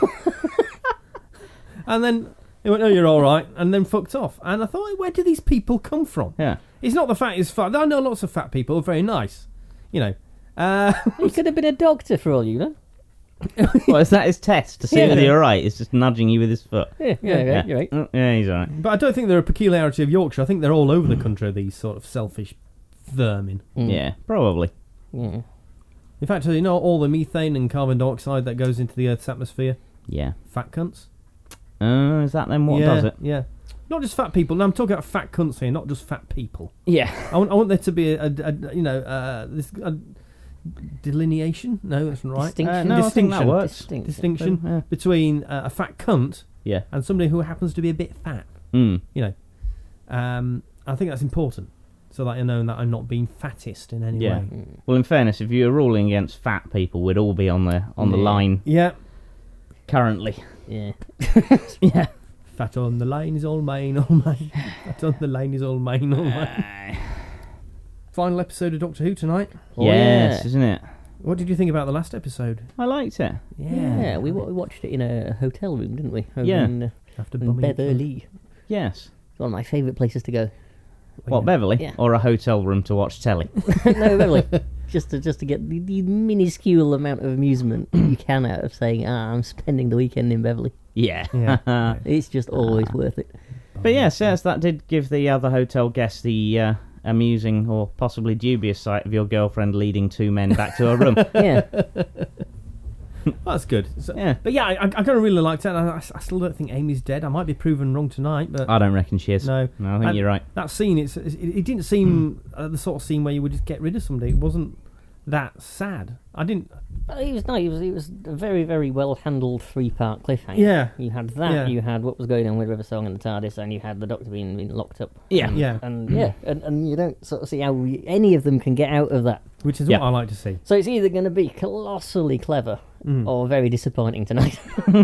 Speaker 3: And then he went, "Oh, you're all right," and then fucked off. And I thought, where do these people come from?
Speaker 2: Yeah.
Speaker 3: It's not the fact he's fat. I know lots of fat people who are very nice, you know. Uh,
Speaker 4: He could have been a doctor for all you know.
Speaker 2: Well, is that his test to see
Speaker 3: Yeah.
Speaker 2: whether you're right? He's just nudging you with his foot.
Speaker 4: Yeah, yeah,
Speaker 3: Yeah.
Speaker 4: right, you're right.
Speaker 2: Oh, yeah, he's alright.
Speaker 3: but I don't think they're a peculiarity of Yorkshire. I think they're all over the country, these sort of selfish vermin.
Speaker 4: Mm.
Speaker 2: Yeah, probably.
Speaker 4: Yeah.
Speaker 3: In fact, you know all the methane and carbon dioxide that goes into the Earth's atmosphere?
Speaker 2: Yeah.
Speaker 3: Fat cunts.
Speaker 2: Uh, is that then what
Speaker 3: yeah,
Speaker 2: does it?
Speaker 3: Yeah. Not just fat people. No, I'm talking about fat cunts here, not just fat people.
Speaker 2: Yeah.
Speaker 3: I want, I want there to be a, a, a you know, uh, this a delineation. No, that's not right.
Speaker 4: Distinction.
Speaker 2: Uh, no, I think that
Speaker 3: Distinction.
Speaker 2: works.
Speaker 4: Distinction.
Speaker 3: Distinction
Speaker 2: Yeah.
Speaker 3: between uh, a fat cunt
Speaker 2: Yeah.
Speaker 3: and somebody who happens to be a bit fat.
Speaker 2: Mm.
Speaker 3: You know, um, I think that's important, so that I know that I'm not being fattest in any
Speaker 2: Yeah.
Speaker 3: way.
Speaker 4: Mm.
Speaker 2: Well, in fairness, if you were ruling against fat people, we'd all be on the on the
Speaker 4: Yeah.
Speaker 2: line
Speaker 3: Yeah,
Speaker 2: currently.
Speaker 4: Yeah.
Speaker 2: Yeah.
Speaker 3: fat on the line is all mine, all mine. Fat on the line is all mine, all mine. Final episode of Doctor Who tonight.
Speaker 4: Oh,
Speaker 2: yes,
Speaker 4: yeah.
Speaker 2: isn't it?
Speaker 3: What did you think about the last episode?
Speaker 2: I liked it.
Speaker 4: Yeah, we, wa- we watched it in a hotel room, didn't we? Over
Speaker 2: Yeah.
Speaker 4: in, uh,
Speaker 3: After
Speaker 4: in
Speaker 3: bumming
Speaker 4: Beverly.
Speaker 2: Yes.
Speaker 4: It's one of my favourite places to go.
Speaker 2: What, Beverly?
Speaker 4: Yeah.
Speaker 2: Or a hotel room to watch telly?
Speaker 4: No, Beverly. Just to just to get the, the minuscule amount of amusement you can out of saying, "Ah, I'm spending the weekend in Beverly."
Speaker 2: Yeah.
Speaker 3: Yeah.
Speaker 4: It's just always worth it.
Speaker 2: But yes, yes, that did give the other hotel guests the uh, amusing or possibly dubious sight of your girlfriend leading two men back to her room.
Speaker 4: Yeah.
Speaker 3: That's good. So,
Speaker 2: Yeah.
Speaker 3: But yeah, I, I kind of really liked it. I, I still don't think Amy's dead. I might be proven wrong tonight, but
Speaker 2: I don't reckon she is.
Speaker 3: no.
Speaker 2: No, I think
Speaker 3: And
Speaker 2: you're right.
Speaker 3: That scene, it's, it, it didn't seem uh, the sort of scene where you would just get rid of somebody. It wasn't that sad. I didn't.
Speaker 4: Well, he was no, he was he was a very very well handled three part cliffhanger.
Speaker 3: Yeah.
Speaker 4: You had that.
Speaker 3: Yeah.
Speaker 4: You had what was going on with River Song and the TARDIS, and you had the Doctor being, being locked up.
Speaker 2: Yeah.
Speaker 4: and,
Speaker 3: Yeah.
Speaker 4: and yeah, and, and you don't sort of see how we, any of them can get out of that.
Speaker 3: Which is
Speaker 2: Yeah.
Speaker 3: what I like to see.
Speaker 4: So it's either going to be colossally clever
Speaker 3: Mm.
Speaker 4: or very disappointing tonight.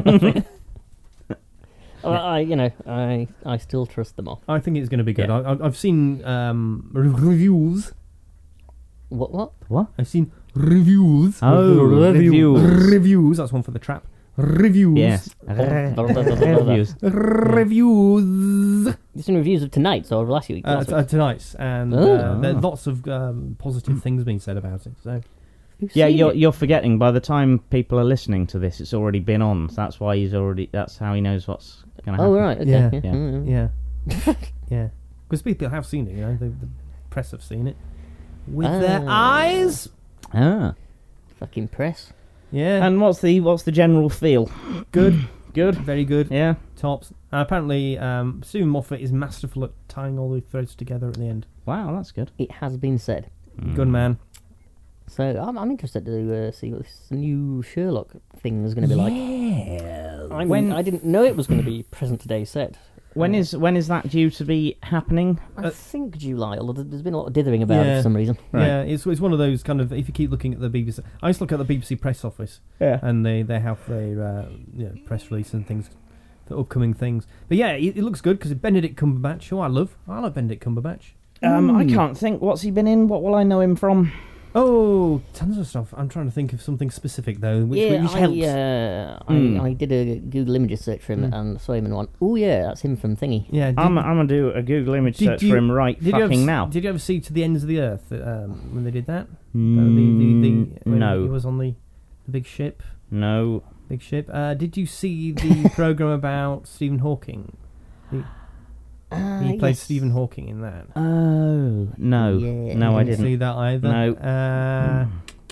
Speaker 4: Well, I, you know, I I still trust them all.
Speaker 3: I think it's going to be good.
Speaker 2: Yeah.
Speaker 3: I, I- I've seen um, re- reviews.
Speaker 4: What? What?
Speaker 2: What?
Speaker 3: I've seen reviews.
Speaker 2: Oh,
Speaker 3: reviews.
Speaker 2: reviews.
Speaker 3: Reviews. That's one for the trap. Reviews.
Speaker 2: Yes. Reviews.
Speaker 3: Reviews.
Speaker 4: Just in reviews of tonight's or last week.
Speaker 3: Uh,
Speaker 4: Last
Speaker 3: t- uh,
Speaker 4: week.
Speaker 3: tonight's, and
Speaker 4: Oh.
Speaker 3: uh, there's lots of um, positive things being said about it. So
Speaker 4: You've
Speaker 2: Yeah,
Speaker 4: seen
Speaker 2: you're
Speaker 4: it?
Speaker 2: you're forgetting. By the time people are listening to this, it's already been on. So that's why he's already. That's how he knows what's going to happen.
Speaker 4: Oh right. Okay.
Speaker 3: Yeah.
Speaker 4: Yeah.
Speaker 2: Yeah.
Speaker 4: Mm.
Speaker 3: yeah, yeah, because people have seen it. You know, the, the press have seen it with their
Speaker 4: Ah.
Speaker 3: eyes.
Speaker 2: Ah.
Speaker 4: Fucking press.
Speaker 3: Yeah,
Speaker 2: And what's the what's the general feel?
Speaker 3: good,
Speaker 2: Good.
Speaker 3: very good.
Speaker 2: Yeah.
Speaker 3: Tops. And apparently, um, Stephen Moffat is masterful at tying all the threads together at the end.
Speaker 2: Wow, that's good.
Speaker 4: It has been said.
Speaker 3: Good man.
Speaker 4: So I'm, I'm interested to uh, see what this new Sherlock thing is going to be like. I,
Speaker 2: When-
Speaker 4: I didn't know it was going to be present today set.
Speaker 2: When is when is that due to be happening?
Speaker 4: I
Speaker 3: Uh,
Speaker 4: think July, although there's been a lot of dithering about it
Speaker 3: Yeah.
Speaker 4: for some reason.
Speaker 2: Right.
Speaker 3: Yeah, it's it's one of those kind of. If you keep looking at the B B C, I used to look at the B B C press office,
Speaker 2: Yeah.
Speaker 3: and they they have their uh, you know, press release and things, for upcoming things. But yeah, it, it looks good because Benedict Cumberbatch, who I love, I like Benedict Cumberbatch.
Speaker 2: Um, I
Speaker 3: Mm.
Speaker 2: can't think. What's he been in? What will I know him from?
Speaker 3: Oh, tons of stuff. I'm trying to think of something specific though, which,
Speaker 4: yeah,
Speaker 3: which
Speaker 4: I,
Speaker 3: helps.
Speaker 4: uh,
Speaker 2: Hmm.
Speaker 4: I, I did a Google Images search for him
Speaker 3: Hmm.
Speaker 4: and saw him in one. Oh yeah, that's him from Thingy.
Speaker 3: Yeah, did,
Speaker 2: I'm I'm gonna do a Google image
Speaker 3: Did
Speaker 2: search
Speaker 3: you-
Speaker 2: for him right
Speaker 3: did you ever,
Speaker 2: fucking
Speaker 3: s-
Speaker 2: now.
Speaker 3: Did you ever see To the Ends of the Earth um, when they did that? Uh,
Speaker 2: Mm,
Speaker 3: the, the, the, when
Speaker 2: no,
Speaker 3: he was on the, the big ship.
Speaker 2: no.
Speaker 3: Big ship. Uh, did you see the program about Stephen Hawking?
Speaker 4: Uh,
Speaker 3: He played
Speaker 4: yes.
Speaker 3: Stephen Hawking in that.
Speaker 2: Oh no,
Speaker 4: Yeah.
Speaker 2: no, I
Speaker 3: Didn't
Speaker 2: didn't.
Speaker 3: see that either.
Speaker 2: No.
Speaker 3: Uh,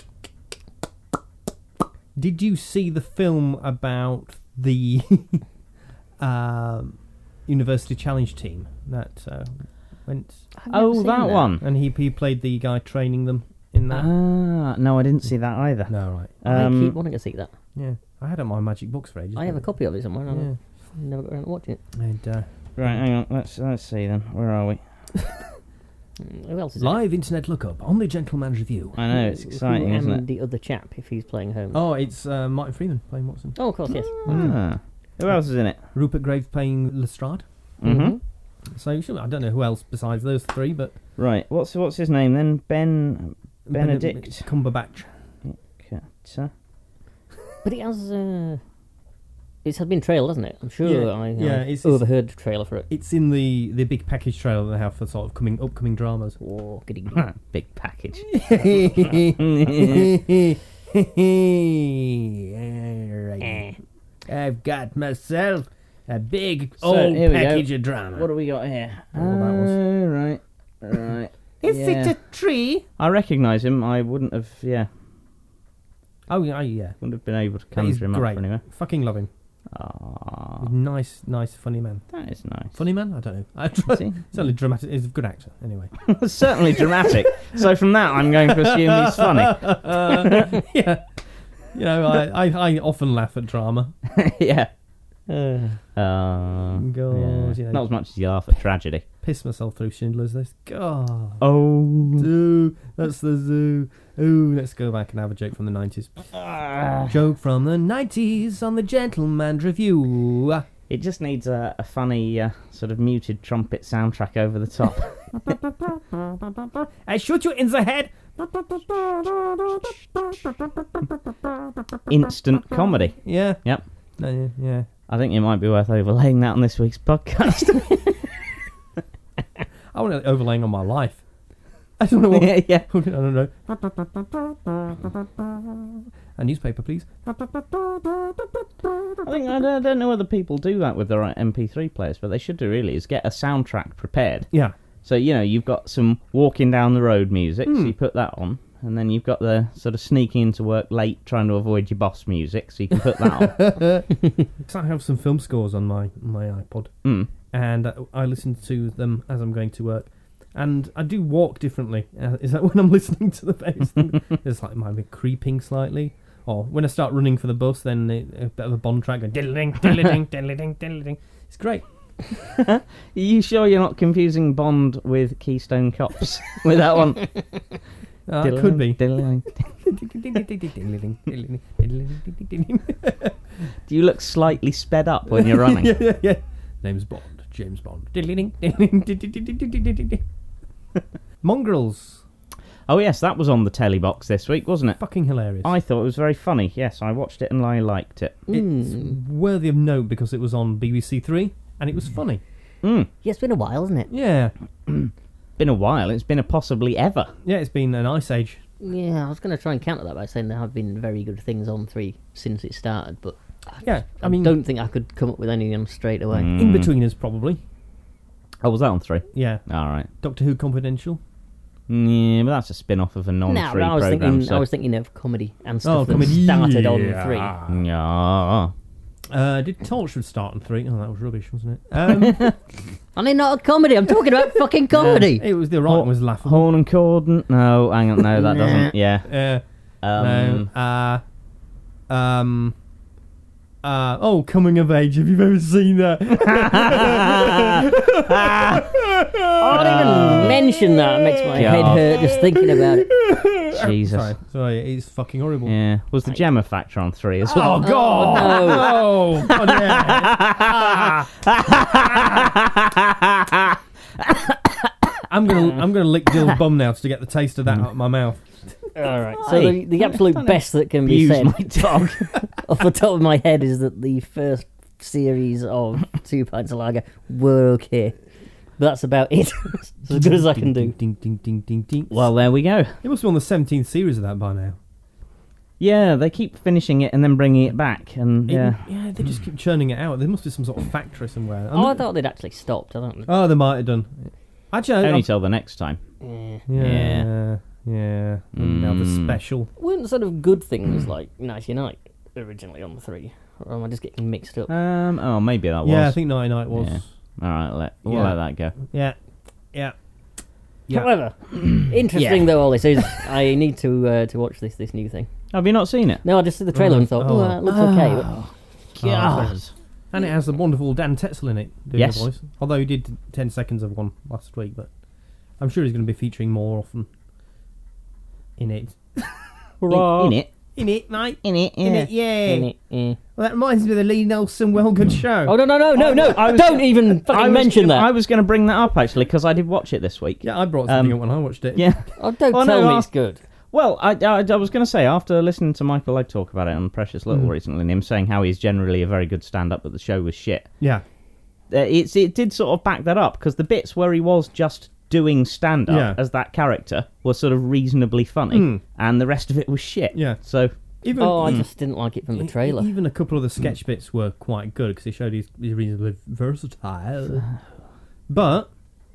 Speaker 3: did you see the film about the um, University Challenge team that uh, went?
Speaker 4: I've never
Speaker 2: Oh,
Speaker 4: seen
Speaker 2: that one.
Speaker 3: And he he played the guy training them in that.
Speaker 2: Ah, no, I didn't see that either.
Speaker 3: No, right.
Speaker 4: I
Speaker 2: Um,
Speaker 4: keep wanting to see that.
Speaker 3: Yeah, I had it on my magic books for ages.
Speaker 4: I have a
Speaker 3: but-
Speaker 4: copy of it somewhere. and
Speaker 3: Yeah.
Speaker 4: I've never got around to watching it.
Speaker 3: And, uh,
Speaker 2: Right, hang on. Let's let's see then. Where are we?
Speaker 4: Mm, Who else is it?
Speaker 3: live internet lookup on the Gentleman's Review.
Speaker 2: I know it's
Speaker 4: Who-
Speaker 2: exciting,
Speaker 4: who
Speaker 2: isn't
Speaker 4: and
Speaker 2: it?
Speaker 4: the other chap, if he's playing home.
Speaker 3: Oh, it's uh, Martin Freeman playing Watson.
Speaker 4: Oh, of course, yes.
Speaker 2: Ah. Who else is in it?
Speaker 3: Rupert Graves playing Lestrade.
Speaker 2: Mm-hmm.
Speaker 3: So sure, I don't know who else besides those three, but
Speaker 2: Right. What's what's his name then? Ben Benedict
Speaker 3: Cumberbatch.
Speaker 2: Cutter.
Speaker 4: But it has. Uh, it has been trailed, hasn't it? I'm sure
Speaker 3: Yeah,
Speaker 4: I,
Speaker 3: yeah,
Speaker 4: I
Speaker 3: it's- it's-
Speaker 4: overheard the trailer for it.
Speaker 3: It's in the, the big package trailer they have for sort of coming upcoming dramas.
Speaker 4: Oh, goody, goody.
Speaker 2: Big package.
Speaker 4: Eh.
Speaker 3: I've got myself a big
Speaker 2: So,
Speaker 3: old
Speaker 2: here we go.
Speaker 3: package of drama.
Speaker 2: What do we got here?
Speaker 3: Oh, that was-
Speaker 2: Uh, right, right.
Speaker 5: Is
Speaker 2: Yeah.
Speaker 5: it a tree?
Speaker 2: I recognise him. I wouldn't have. Yeah,
Speaker 3: Oh yeah, yeah.
Speaker 2: wouldn't have been able to
Speaker 3: That is
Speaker 2: conjure him
Speaker 3: great.
Speaker 2: up anyway.
Speaker 3: Fucking love him.
Speaker 2: Ah,
Speaker 3: Nice, nice, funny man.
Speaker 2: that is nice.
Speaker 3: Funny man? I don't know. I
Speaker 2: Is
Speaker 3: try.
Speaker 2: he?
Speaker 3: Certainly dramatic. He's a good actor. Anyway.
Speaker 2: Certainly dramatic. So from that, I'm going to assume he's funny.
Speaker 3: yeah. You know, I, I, I often laugh at drama.
Speaker 2: yeah.
Speaker 4: Uh,
Speaker 2: Uh,
Speaker 3: God,
Speaker 2: yeah.
Speaker 3: you know.
Speaker 2: Not as much as you laugh at tragedy.
Speaker 3: Piss myself through Schindler's List. God.
Speaker 2: Oh.
Speaker 3: Zoo. That's the zoo. Ooh, let's go back and have a joke from the nineties. Joke from the nineties on the Gentleman's Review.
Speaker 2: It just needs a, a funny uh, sort of muted trumpet soundtrack over the top.
Speaker 3: I shoot you in the head.
Speaker 2: Instant comedy.
Speaker 3: Yeah.
Speaker 2: Yep.
Speaker 3: No, yeah, yeah.
Speaker 2: I think it might be worth overlaying that on this week's podcast.
Speaker 3: I want it overlaying on my life. I don't know what.
Speaker 2: yeah, yeah.
Speaker 3: I don't know. A newspaper, please.
Speaker 2: I think I don't, I don't know whether people do that with their M P three players, but they should do really is get a soundtrack prepared.
Speaker 3: Yeah.
Speaker 2: So you know you've got some walking down the road music, so
Speaker 3: Hmm.
Speaker 2: you put that on, and then you've got the sort of sneaking into work late, trying to avoid your boss music, so you can put that on.
Speaker 3: So I have some film scores on my my iPod,
Speaker 2: Mm.
Speaker 3: and uh, I listen to them as I'm going to work. And I do walk differently. Uh, is that when I'm listening to the bass thing? It's like, it might be creeping slightly. Or when I start running for the bus, then it, a bit of a Bond track going diddle-ding, diddle-ding, diddle-ding, diddle-ding. It's great.
Speaker 2: Are you sure you're not confusing Bond with Keystone Cops with that one?
Speaker 3: Uh, it could be.
Speaker 2: Do you look slightly sped up when you're running?
Speaker 3: yeah, yeah, yeah. Name's Bond. James Bond. Mongrels.
Speaker 2: Oh yes, that was on the telly box this week, wasn't it?
Speaker 3: Fucking hilarious.
Speaker 2: I thought it was very funny. Yes, I watched it and I liked it.
Speaker 3: It's worthy of note because it was on B B C Three and it was funny.
Speaker 2: Mm.
Speaker 4: Yeah, it's been a while, hasn't it?
Speaker 3: Yeah.
Speaker 2: Been a while. It's been a possibly ever.
Speaker 3: Yeah, it's been an ice age.
Speaker 4: Yeah, I was going to try and counter that by saying there have been very good things on three since it started, but
Speaker 3: Yeah, I
Speaker 4: I
Speaker 3: mean,
Speaker 4: don't think I could come up with any of them straight away.
Speaker 2: Mm.
Speaker 3: In-Betweeners probably.
Speaker 2: Oh, was that on three?
Speaker 3: Yeah.
Speaker 2: All right.
Speaker 3: Doctor Who Confidential.
Speaker 2: Yeah, but that's a spin-off of a
Speaker 4: No,
Speaker 2: non-free
Speaker 4: I was
Speaker 2: program.
Speaker 4: thinking,
Speaker 2: so.
Speaker 4: I was thinking of comedy and stuff
Speaker 3: Oh,
Speaker 4: that
Speaker 3: comedy.
Speaker 4: started on
Speaker 3: Yeah.
Speaker 4: three.
Speaker 2: Yeah.
Speaker 3: Uh, did Torchwood start on three? Oh, that was rubbish, wasn't it? Um,
Speaker 4: I mean, not a comedy. I'm talking about fucking comedy.
Speaker 3: it was the writing was laughable.
Speaker 2: Horn and Corden? No, hang on. No, that
Speaker 4: Nah.
Speaker 2: doesn't. Yeah.
Speaker 3: Uh,
Speaker 2: Um,
Speaker 3: no, uh, um, uh, oh, Coming of Age. Have you ever seen that?
Speaker 4: I don't even mention that. It makes my head
Speaker 2: God.
Speaker 4: hurt just thinking about it.
Speaker 2: Jesus.
Speaker 3: Sorry, sorry, it's fucking horrible.
Speaker 2: Yeah. Was the Gemma Factor on three as well?
Speaker 3: Oh God!
Speaker 4: no.
Speaker 3: Oh, God, yeah. I'm gonna, I'm gonna lick Dill's bum now to get the taste of that out of my mouth.
Speaker 4: All right. So
Speaker 2: Hey,
Speaker 4: the, the absolute best that can be
Speaker 2: Abuse
Speaker 4: said
Speaker 2: my dog.
Speaker 4: off the top of my head is that the first series of Two Pints of Lager were okay. But that's about it. It's as good as I can do.
Speaker 3: Ding, ding, ding, ding, ding.
Speaker 2: Well, there we go.
Speaker 3: It must be on the seventeenth series of that by now.
Speaker 2: Yeah, they keep finishing it and then bringing it back, and
Speaker 3: It-
Speaker 2: yeah.
Speaker 3: yeah, they just keep churning it out. There must be some sort of factory somewhere.
Speaker 4: Oh, I thought they'd actually stopped. I don't know.
Speaker 3: Oh, they might have done. Actually, I-
Speaker 2: Only
Speaker 3: I-
Speaker 2: till the next time.
Speaker 4: Yeah.
Speaker 3: yeah, yeah. Now the
Speaker 2: Mm.
Speaker 3: special.
Speaker 4: Weren't sort of good things like Night Night originally on the three? Or am I just getting mixed up?
Speaker 2: Um. Oh, maybe that was.
Speaker 3: Yeah, I think Night Night was.
Speaker 2: Yeah. All right, let we'll
Speaker 3: Yeah.
Speaker 2: let that go.
Speaker 3: Yeah, yeah. Yeah.
Speaker 4: However, interesting
Speaker 2: Yeah.
Speaker 4: though all this is, I need to uh, to watch this this new thing.
Speaker 2: Have you not seen it?
Speaker 4: No, I just did the trailer
Speaker 3: Oh,
Speaker 4: and thought,
Speaker 3: oh.
Speaker 4: oh, uh, it looks okay. But
Speaker 2: God.
Speaker 3: And it has the wonderful Dan Tetzel in it doing
Speaker 2: Yes.
Speaker 3: the voice. Although he did ten seconds of one last week, but I'm sure he's going to be featuring more often in it.
Speaker 2: In, in it.
Speaker 3: In it, mate.
Speaker 2: In it.
Speaker 3: In
Speaker 2: Yeah.
Speaker 3: it, yeah.
Speaker 4: in it, eh.
Speaker 3: Well, that reminds me of the Lee Nelson Wellgood show.
Speaker 4: Oh no no no no no!
Speaker 2: I was-
Speaker 4: Don't even
Speaker 2: I
Speaker 4: fucking
Speaker 2: was
Speaker 4: mention
Speaker 2: gonna-
Speaker 4: that.
Speaker 2: I was going to bring that up actually because I did watch it this week.
Speaker 3: Yeah, I brought something
Speaker 2: Um,
Speaker 3: up when I watched it.
Speaker 2: Yeah.
Speaker 4: Oh, don't
Speaker 2: Well,
Speaker 4: tell
Speaker 2: no,
Speaker 4: me
Speaker 2: I-
Speaker 4: it's good.
Speaker 2: Well, I, I, I was going to say, after listening to Michael Legg talk about it on Precious Little
Speaker 3: Mm.
Speaker 2: recently, and him saying how he's generally a very good stand-up, but the show was shit,
Speaker 3: Yeah.
Speaker 2: uh, it's it did sort of back that up, because the bits where he was just doing stand-up
Speaker 3: Yeah.
Speaker 2: as that character was sort of reasonably funny,
Speaker 3: Mm.
Speaker 2: and the rest of it was shit.
Speaker 3: Yeah.
Speaker 2: So,
Speaker 3: Even,
Speaker 4: Oh, I
Speaker 2: Mm.
Speaker 4: just didn't like it from the
Speaker 3: e-
Speaker 4: trailer.
Speaker 3: Even a couple of the sketch bits were quite good because he showed he's, he's reasonably versatile. But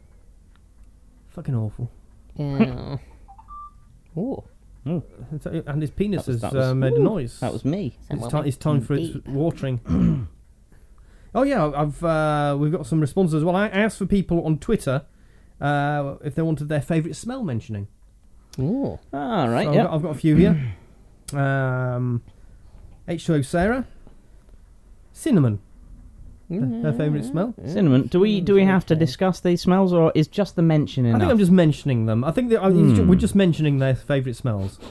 Speaker 3: fucking awful.
Speaker 4: Yeah. Oh,
Speaker 3: And his penis
Speaker 2: That was-
Speaker 3: has
Speaker 2: that was-
Speaker 3: uh, made a noise.
Speaker 2: that was me.
Speaker 3: It's, ti- it's time for its
Speaker 4: Indeed.
Speaker 3: watering. Oh yeah, I've uh, we've got some responses as well. I asked for people on Twitter uh, if they wanted their favourite smell mentioning.
Speaker 4: oh.
Speaker 2: All right,
Speaker 3: So I've,
Speaker 2: yeah.
Speaker 3: got, I've got a few here. Um, H two O Sarah, cinnamon. Her favourite smell.
Speaker 2: Cinnamon. Do we do we have to
Speaker 4: Okay.
Speaker 2: discuss these smells, or is just the mention enough?
Speaker 3: I think I'm just mentioning them. I think that I-
Speaker 2: Hmm.
Speaker 3: we're just mentioning their favourite smells.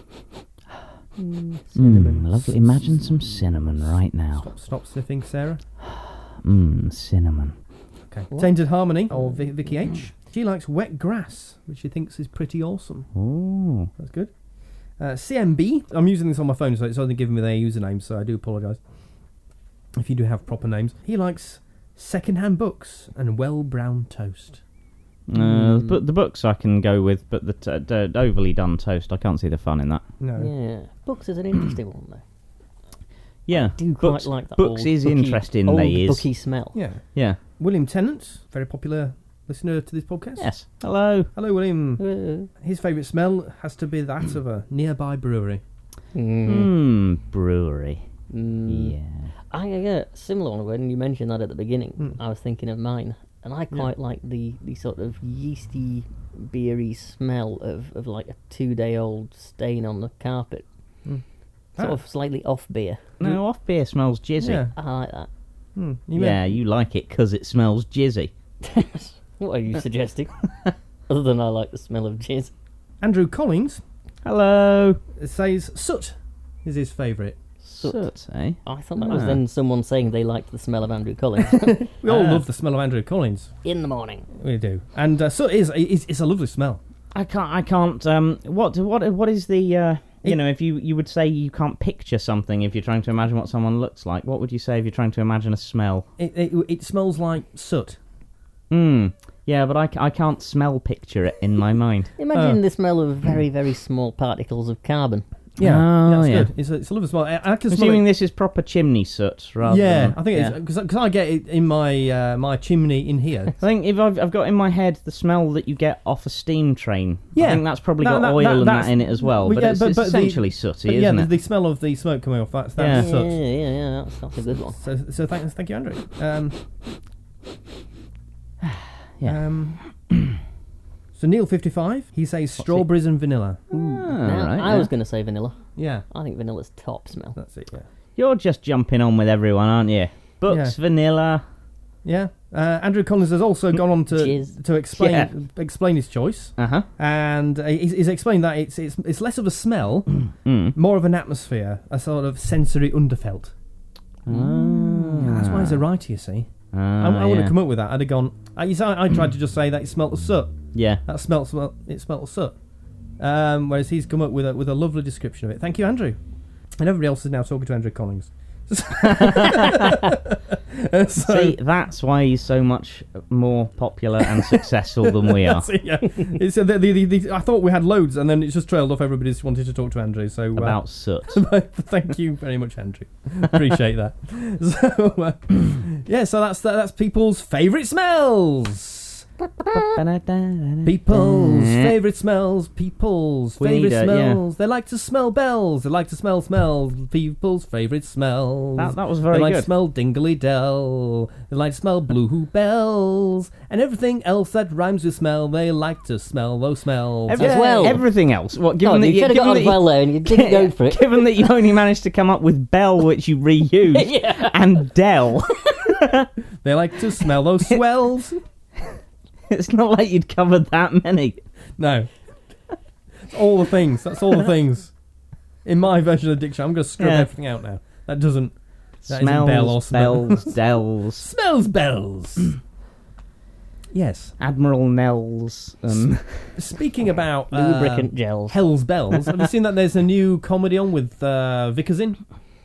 Speaker 2: Mm, lovely. Imagine some cinnamon right now.
Speaker 3: Stop, stop sniffing, Sarah.
Speaker 2: Mmm, cinnamon.
Speaker 3: Okay. Tainted Harmony, or Vic- Vicky H. She likes wet grass, which she thinks is pretty awesome.
Speaker 2: Ooh.
Speaker 3: That's good. Uh, C M B. I'm using this on my phone, so it's only giving me their username, so I do apologise if you do have proper names. He likes second-hand books and well-browned toast.
Speaker 2: Uh, but the books I can go with, but the t- d- overly done toast, I can't see the fun in that.
Speaker 3: No.
Speaker 4: Yeah. Books is an interesting one though.
Speaker 2: Yeah,
Speaker 4: Do
Speaker 2: books,
Speaker 4: quite like that.
Speaker 2: books
Speaker 4: old
Speaker 2: is
Speaker 4: booky,
Speaker 2: interesting.
Speaker 4: Old
Speaker 2: They is.
Speaker 4: booky smell.
Speaker 3: Yeah.
Speaker 2: Yeah.
Speaker 3: William Tennant, very popular listener to this podcast.
Speaker 2: Yes. Hello.
Speaker 3: Hello, William.
Speaker 4: Uh,
Speaker 3: His favourite smell has to be that of a nearby brewery.
Speaker 4: mm,
Speaker 2: Mmm, brewery.
Speaker 4: mm.
Speaker 2: Yeah.
Speaker 4: I I get a similar one when you mentioned that at the beginning.
Speaker 3: Mm.
Speaker 4: I was thinking of mine, and I quite like the, the sort of yeasty beery smell of, of like a two-day-old stain on the carpet.
Speaker 3: Mm.
Speaker 4: Sort
Speaker 3: Ah.
Speaker 4: of slightly off beer.
Speaker 2: No, off beer smells jizzy.
Speaker 3: Yeah.
Speaker 4: I like that.
Speaker 3: Hmm. You
Speaker 2: Yeah,
Speaker 3: meant-
Speaker 2: you like it because it smells jizzy.
Speaker 4: What are you suggesting? Other than I like the smell of jizz.
Speaker 3: Andrew Collins
Speaker 2: Hello.
Speaker 3: says soot is his favourite.
Speaker 4: Soot.
Speaker 2: Soot, eh?
Speaker 4: I thought that was
Speaker 2: Ah.
Speaker 4: then someone saying they liked the smell of Andrew Collins.
Speaker 3: We all
Speaker 2: Ah.
Speaker 3: love the smell of Andrew Collins.
Speaker 4: In the morning.
Speaker 3: We do. And uh, soot is, is it's a lovely smell.
Speaker 2: I can't. I can't. Um, what? What? What is the? Uh, you
Speaker 3: It-
Speaker 2: know, if you you would say you can't picture something if you're trying to imagine what someone looks like. What would you say if you're trying to imagine a smell?
Speaker 3: It it, it smells like soot.
Speaker 2: Hmm. Yeah, but I, ca- I can't smell picture it in my mind.
Speaker 4: Imagine
Speaker 3: Oh.
Speaker 4: the smell of very, very small particles of carbon.
Speaker 3: Yeah,
Speaker 2: Oh,
Speaker 3: that's
Speaker 2: yeah.
Speaker 3: good. It's a, it's a lovely smell. I, I can smell
Speaker 2: Assuming
Speaker 3: it.
Speaker 2: this is proper chimney soot, rather.
Speaker 3: Yeah,
Speaker 2: than,
Speaker 3: I think
Speaker 2: yeah.
Speaker 3: it's because I get it in my uh, my chimney in here.
Speaker 2: I think if I've, I've got in my head the smell that you get off a steam train. I
Speaker 3: Yeah.
Speaker 2: think that's probably
Speaker 3: That-
Speaker 2: got
Speaker 3: that-
Speaker 2: oil
Speaker 3: that-
Speaker 2: and
Speaker 3: that's-
Speaker 2: that in it as well.
Speaker 3: well,
Speaker 2: But
Speaker 3: yeah,
Speaker 2: it's,
Speaker 3: but-
Speaker 2: it's
Speaker 3: but the-
Speaker 2: essentially sooty,
Speaker 3: But yeah,
Speaker 2: isn't
Speaker 3: the,
Speaker 2: it?
Speaker 3: the smell of the smoke coming off that's
Speaker 2: Yeah.
Speaker 3: that's
Speaker 4: Yeah,
Speaker 3: soot.
Speaker 4: yeah, yeah, that's, that's a good one.
Speaker 3: So so thank thank you, Andrew. Um,
Speaker 2: Yeah.
Speaker 3: Um, so Neil fifty five, he says strawberries and vanilla.
Speaker 2: Ah,
Speaker 4: Now,
Speaker 2: right,
Speaker 4: I
Speaker 2: yeah.
Speaker 4: was going to say vanilla.
Speaker 3: Yeah,
Speaker 4: I think vanilla's top smell.
Speaker 3: that's it. Yeah,
Speaker 2: You're just jumping on with everyone, aren't you? Books,
Speaker 3: Yeah.
Speaker 2: vanilla.
Speaker 3: yeah. Uh, Andrew Collins has also gone on to
Speaker 4: Jizz.
Speaker 3: to explain
Speaker 2: Yeah.
Speaker 3: explain his choice,
Speaker 2: Uh huh.
Speaker 3: and uh, he's, he's explained that it's it's it's less of a smell,
Speaker 2: Mm.
Speaker 3: more of an atmosphere, a sort of sensory underfelt.
Speaker 2: Ah.
Speaker 3: That's why he's a writer, you see. I,
Speaker 2: Ah,
Speaker 3: I wouldn't
Speaker 2: yeah.
Speaker 3: have come up with that. I'd have gone. I, you see, I, I tried to just say that it smelt of soot.
Speaker 2: Yeah.
Speaker 3: That smelt, smelt it smelt of soot. Um, whereas he's come up with a with a lovely description of it. Thank you, Andrew. And everybody else is now talking to Andrew Collins. Uh, so,
Speaker 2: See, that's why he's so much more popular and successful than we are.
Speaker 3: that's it, yeah. It's, uh, the, the, the, the, I thought we had loads, and then it's just trailed off. Everybody just wanted to talk to Andrew. So uh,
Speaker 2: About soot.
Speaker 3: thank you very much, Andrew. Appreciate that. So uh, yeah, so that's that's people's favourite smells. People's favourite smells. People's
Speaker 2: We
Speaker 3: favourite
Speaker 2: need a- yeah.
Speaker 3: smells. They like to smell bells. They like to smell smells. People's favourite smells.
Speaker 2: That, that was very
Speaker 3: they like
Speaker 2: good.
Speaker 3: to smell Dingley Dell. They like to smell blue bells. And everything else that rhymes with smell, they like to smell those smells.
Speaker 2: Every-
Speaker 4: As well.
Speaker 2: Everything else. What? Given
Speaker 4: God,
Speaker 2: that
Speaker 4: you should have
Speaker 2: given
Speaker 4: got
Speaker 2: that
Speaker 4: on well there and you didn't go for it.
Speaker 2: Given that you only managed to come up with Bell, which you reused,
Speaker 4: Yeah.
Speaker 2: and Dell,
Speaker 3: They like to smell those swells.
Speaker 2: it's not like you'd covered that many.
Speaker 3: No. It's all the things. That's all the things. In my version of the dictionary, I'm going to scrub
Speaker 2: Yeah.
Speaker 3: everything out now. That doesn't... That isn't
Speaker 2: Smells,
Speaker 3: bell or smell.
Speaker 2: bells, dells,
Speaker 3: Smells bells. Yes.
Speaker 2: Admiral Nels. Um,
Speaker 3: Speaking about uh,
Speaker 4: Lubricant gels.
Speaker 3: Hell's Bells, have you seen that there's a new comedy on with uh, Vickers in?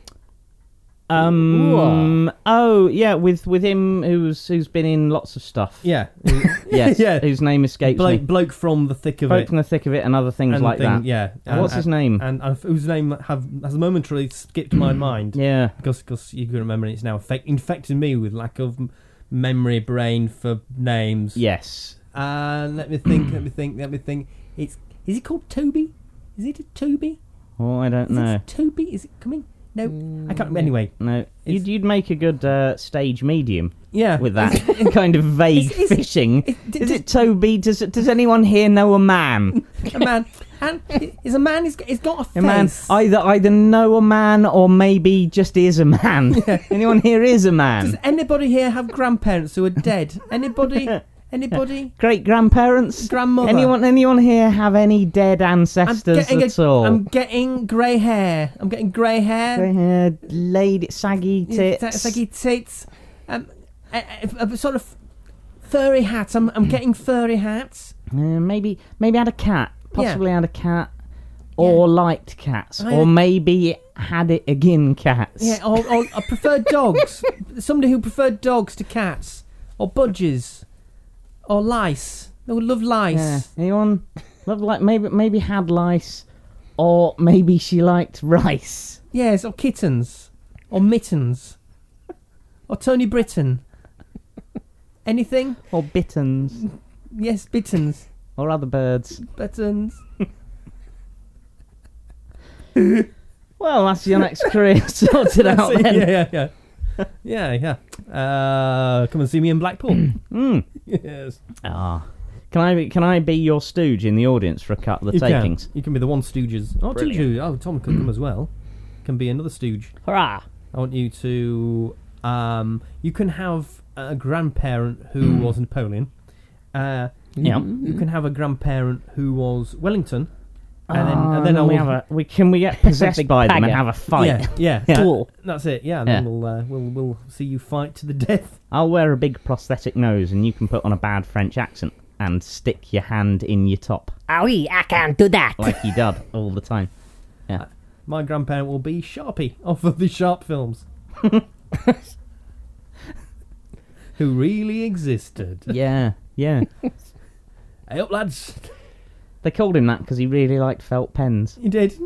Speaker 2: um. Oh, yeah, with with him who's who's been in lots of stuff.
Speaker 3: Yeah.
Speaker 2: Yes.
Speaker 3: Yeah.
Speaker 2: Whose name escapes
Speaker 3: bloke,
Speaker 2: me.
Speaker 3: bloke from the thick of
Speaker 2: Bloke
Speaker 3: it.
Speaker 2: from the thick of it and other things
Speaker 3: and
Speaker 2: like
Speaker 3: thing-
Speaker 2: that.
Speaker 3: Yeah.
Speaker 2: And what's his name?
Speaker 3: And, and whose name have has momentarily skipped my mind.
Speaker 2: Yeah.
Speaker 3: Because cause you can remember it's now affect, infected me with lack of m- memory brain for names.
Speaker 2: Yes.
Speaker 3: Uh, let me think, let me think, let me think. It's Is it called Toby? Is it a Toby?
Speaker 2: Oh, I don't
Speaker 3: Is
Speaker 2: know.
Speaker 3: it Toby? Is it coming? No, I can't remember. Anyway,
Speaker 2: No, you'd,
Speaker 3: It's-
Speaker 2: you'd make a good uh, stage medium
Speaker 3: yeah.
Speaker 2: with that kind of vague
Speaker 3: Is- is-
Speaker 2: fishing.
Speaker 3: is-
Speaker 2: Is it Toby? Does it, does anyone here know a man?
Speaker 3: A man. And is a man, he's got, he's got a face.
Speaker 2: A man either either know a man or maybe just is a man. Anyone here is a
Speaker 3: Does
Speaker 2: man.
Speaker 3: anybody here have grandparents who are dead? Anybody? Anybody?
Speaker 2: Great grandparents.
Speaker 3: Grandmother?
Speaker 2: Anyone? Anyone here have any dead ancestors
Speaker 3: getting
Speaker 2: at
Speaker 3: a-
Speaker 2: all?
Speaker 3: I'm getting grey hair. I'm getting grey hair.
Speaker 2: Grey hair, lady, saggy
Speaker 3: Yeah,
Speaker 2: tits.
Speaker 3: saggy tits. Um, a, a, a sort of furry hat. I'm, I'm getting furry hats.
Speaker 2: Uh, maybe maybe had a cat.
Speaker 3: Yeah.
Speaker 2: Possibly had a cat. Or liked cats.
Speaker 3: I
Speaker 2: or
Speaker 3: had-
Speaker 2: maybe had it again cats.
Speaker 3: Yeah, or, or I prefer dogs. Somebody who preferred dogs to cats. Or budgies. Or lice. They would love lice.
Speaker 2: Yeah. Anyone love like maybe maybe had lice, or maybe she liked rice.
Speaker 3: Yes, or kittens. Or mittens. Or Tony Britton. Anything?
Speaker 2: Or bittens.
Speaker 3: Yes, bittens.
Speaker 2: Or other birds.
Speaker 3: Buttons.
Speaker 2: Well, that's your next career sorted out
Speaker 3: yeah,
Speaker 2: then.
Speaker 3: yeah, yeah. Yeah, yeah. Uh, come and see me in Blackpool.
Speaker 2: Mm.
Speaker 3: Yes.
Speaker 2: Ah. Can I be, can I be your stooge in the audience for a cut of the
Speaker 3: You
Speaker 2: takings?
Speaker 3: can. You can be the one Stooges. Oh, two
Speaker 2: Brilliant.
Speaker 3: Stooges. Oh, Tom could come as well. Can be another Stooge.
Speaker 4: Hurrah!
Speaker 3: I want you to. Um, you can have a grandparent who was Napoleon. Uh,
Speaker 2: Yeah.
Speaker 3: you can have a grandparent who was Wellington. And then,
Speaker 2: Oh,
Speaker 3: and then I
Speaker 2: we
Speaker 3: will
Speaker 2: have a, we can we get possessed
Speaker 4: Big
Speaker 2: by them and
Speaker 4: pagger.
Speaker 2: have a fight.
Speaker 3: Yeah, yeah.
Speaker 2: Yeah.
Speaker 4: Cool.
Speaker 3: That's it. Yeah, and then
Speaker 2: Yeah.
Speaker 3: we'll uh, we'll we'll see you fight to the death.
Speaker 2: I'll wear a big prosthetic nose, and you can put on a bad French accent and stick your hand in your top
Speaker 4: Oh, I can't do that.
Speaker 2: like you did all the time. Yeah.
Speaker 3: My grandparent will be Sharpie off of the Sharp films, who really existed.
Speaker 2: Yeah, yeah.
Speaker 3: Hey up, lads!
Speaker 2: They called him that because he really liked felt pens.
Speaker 3: You did.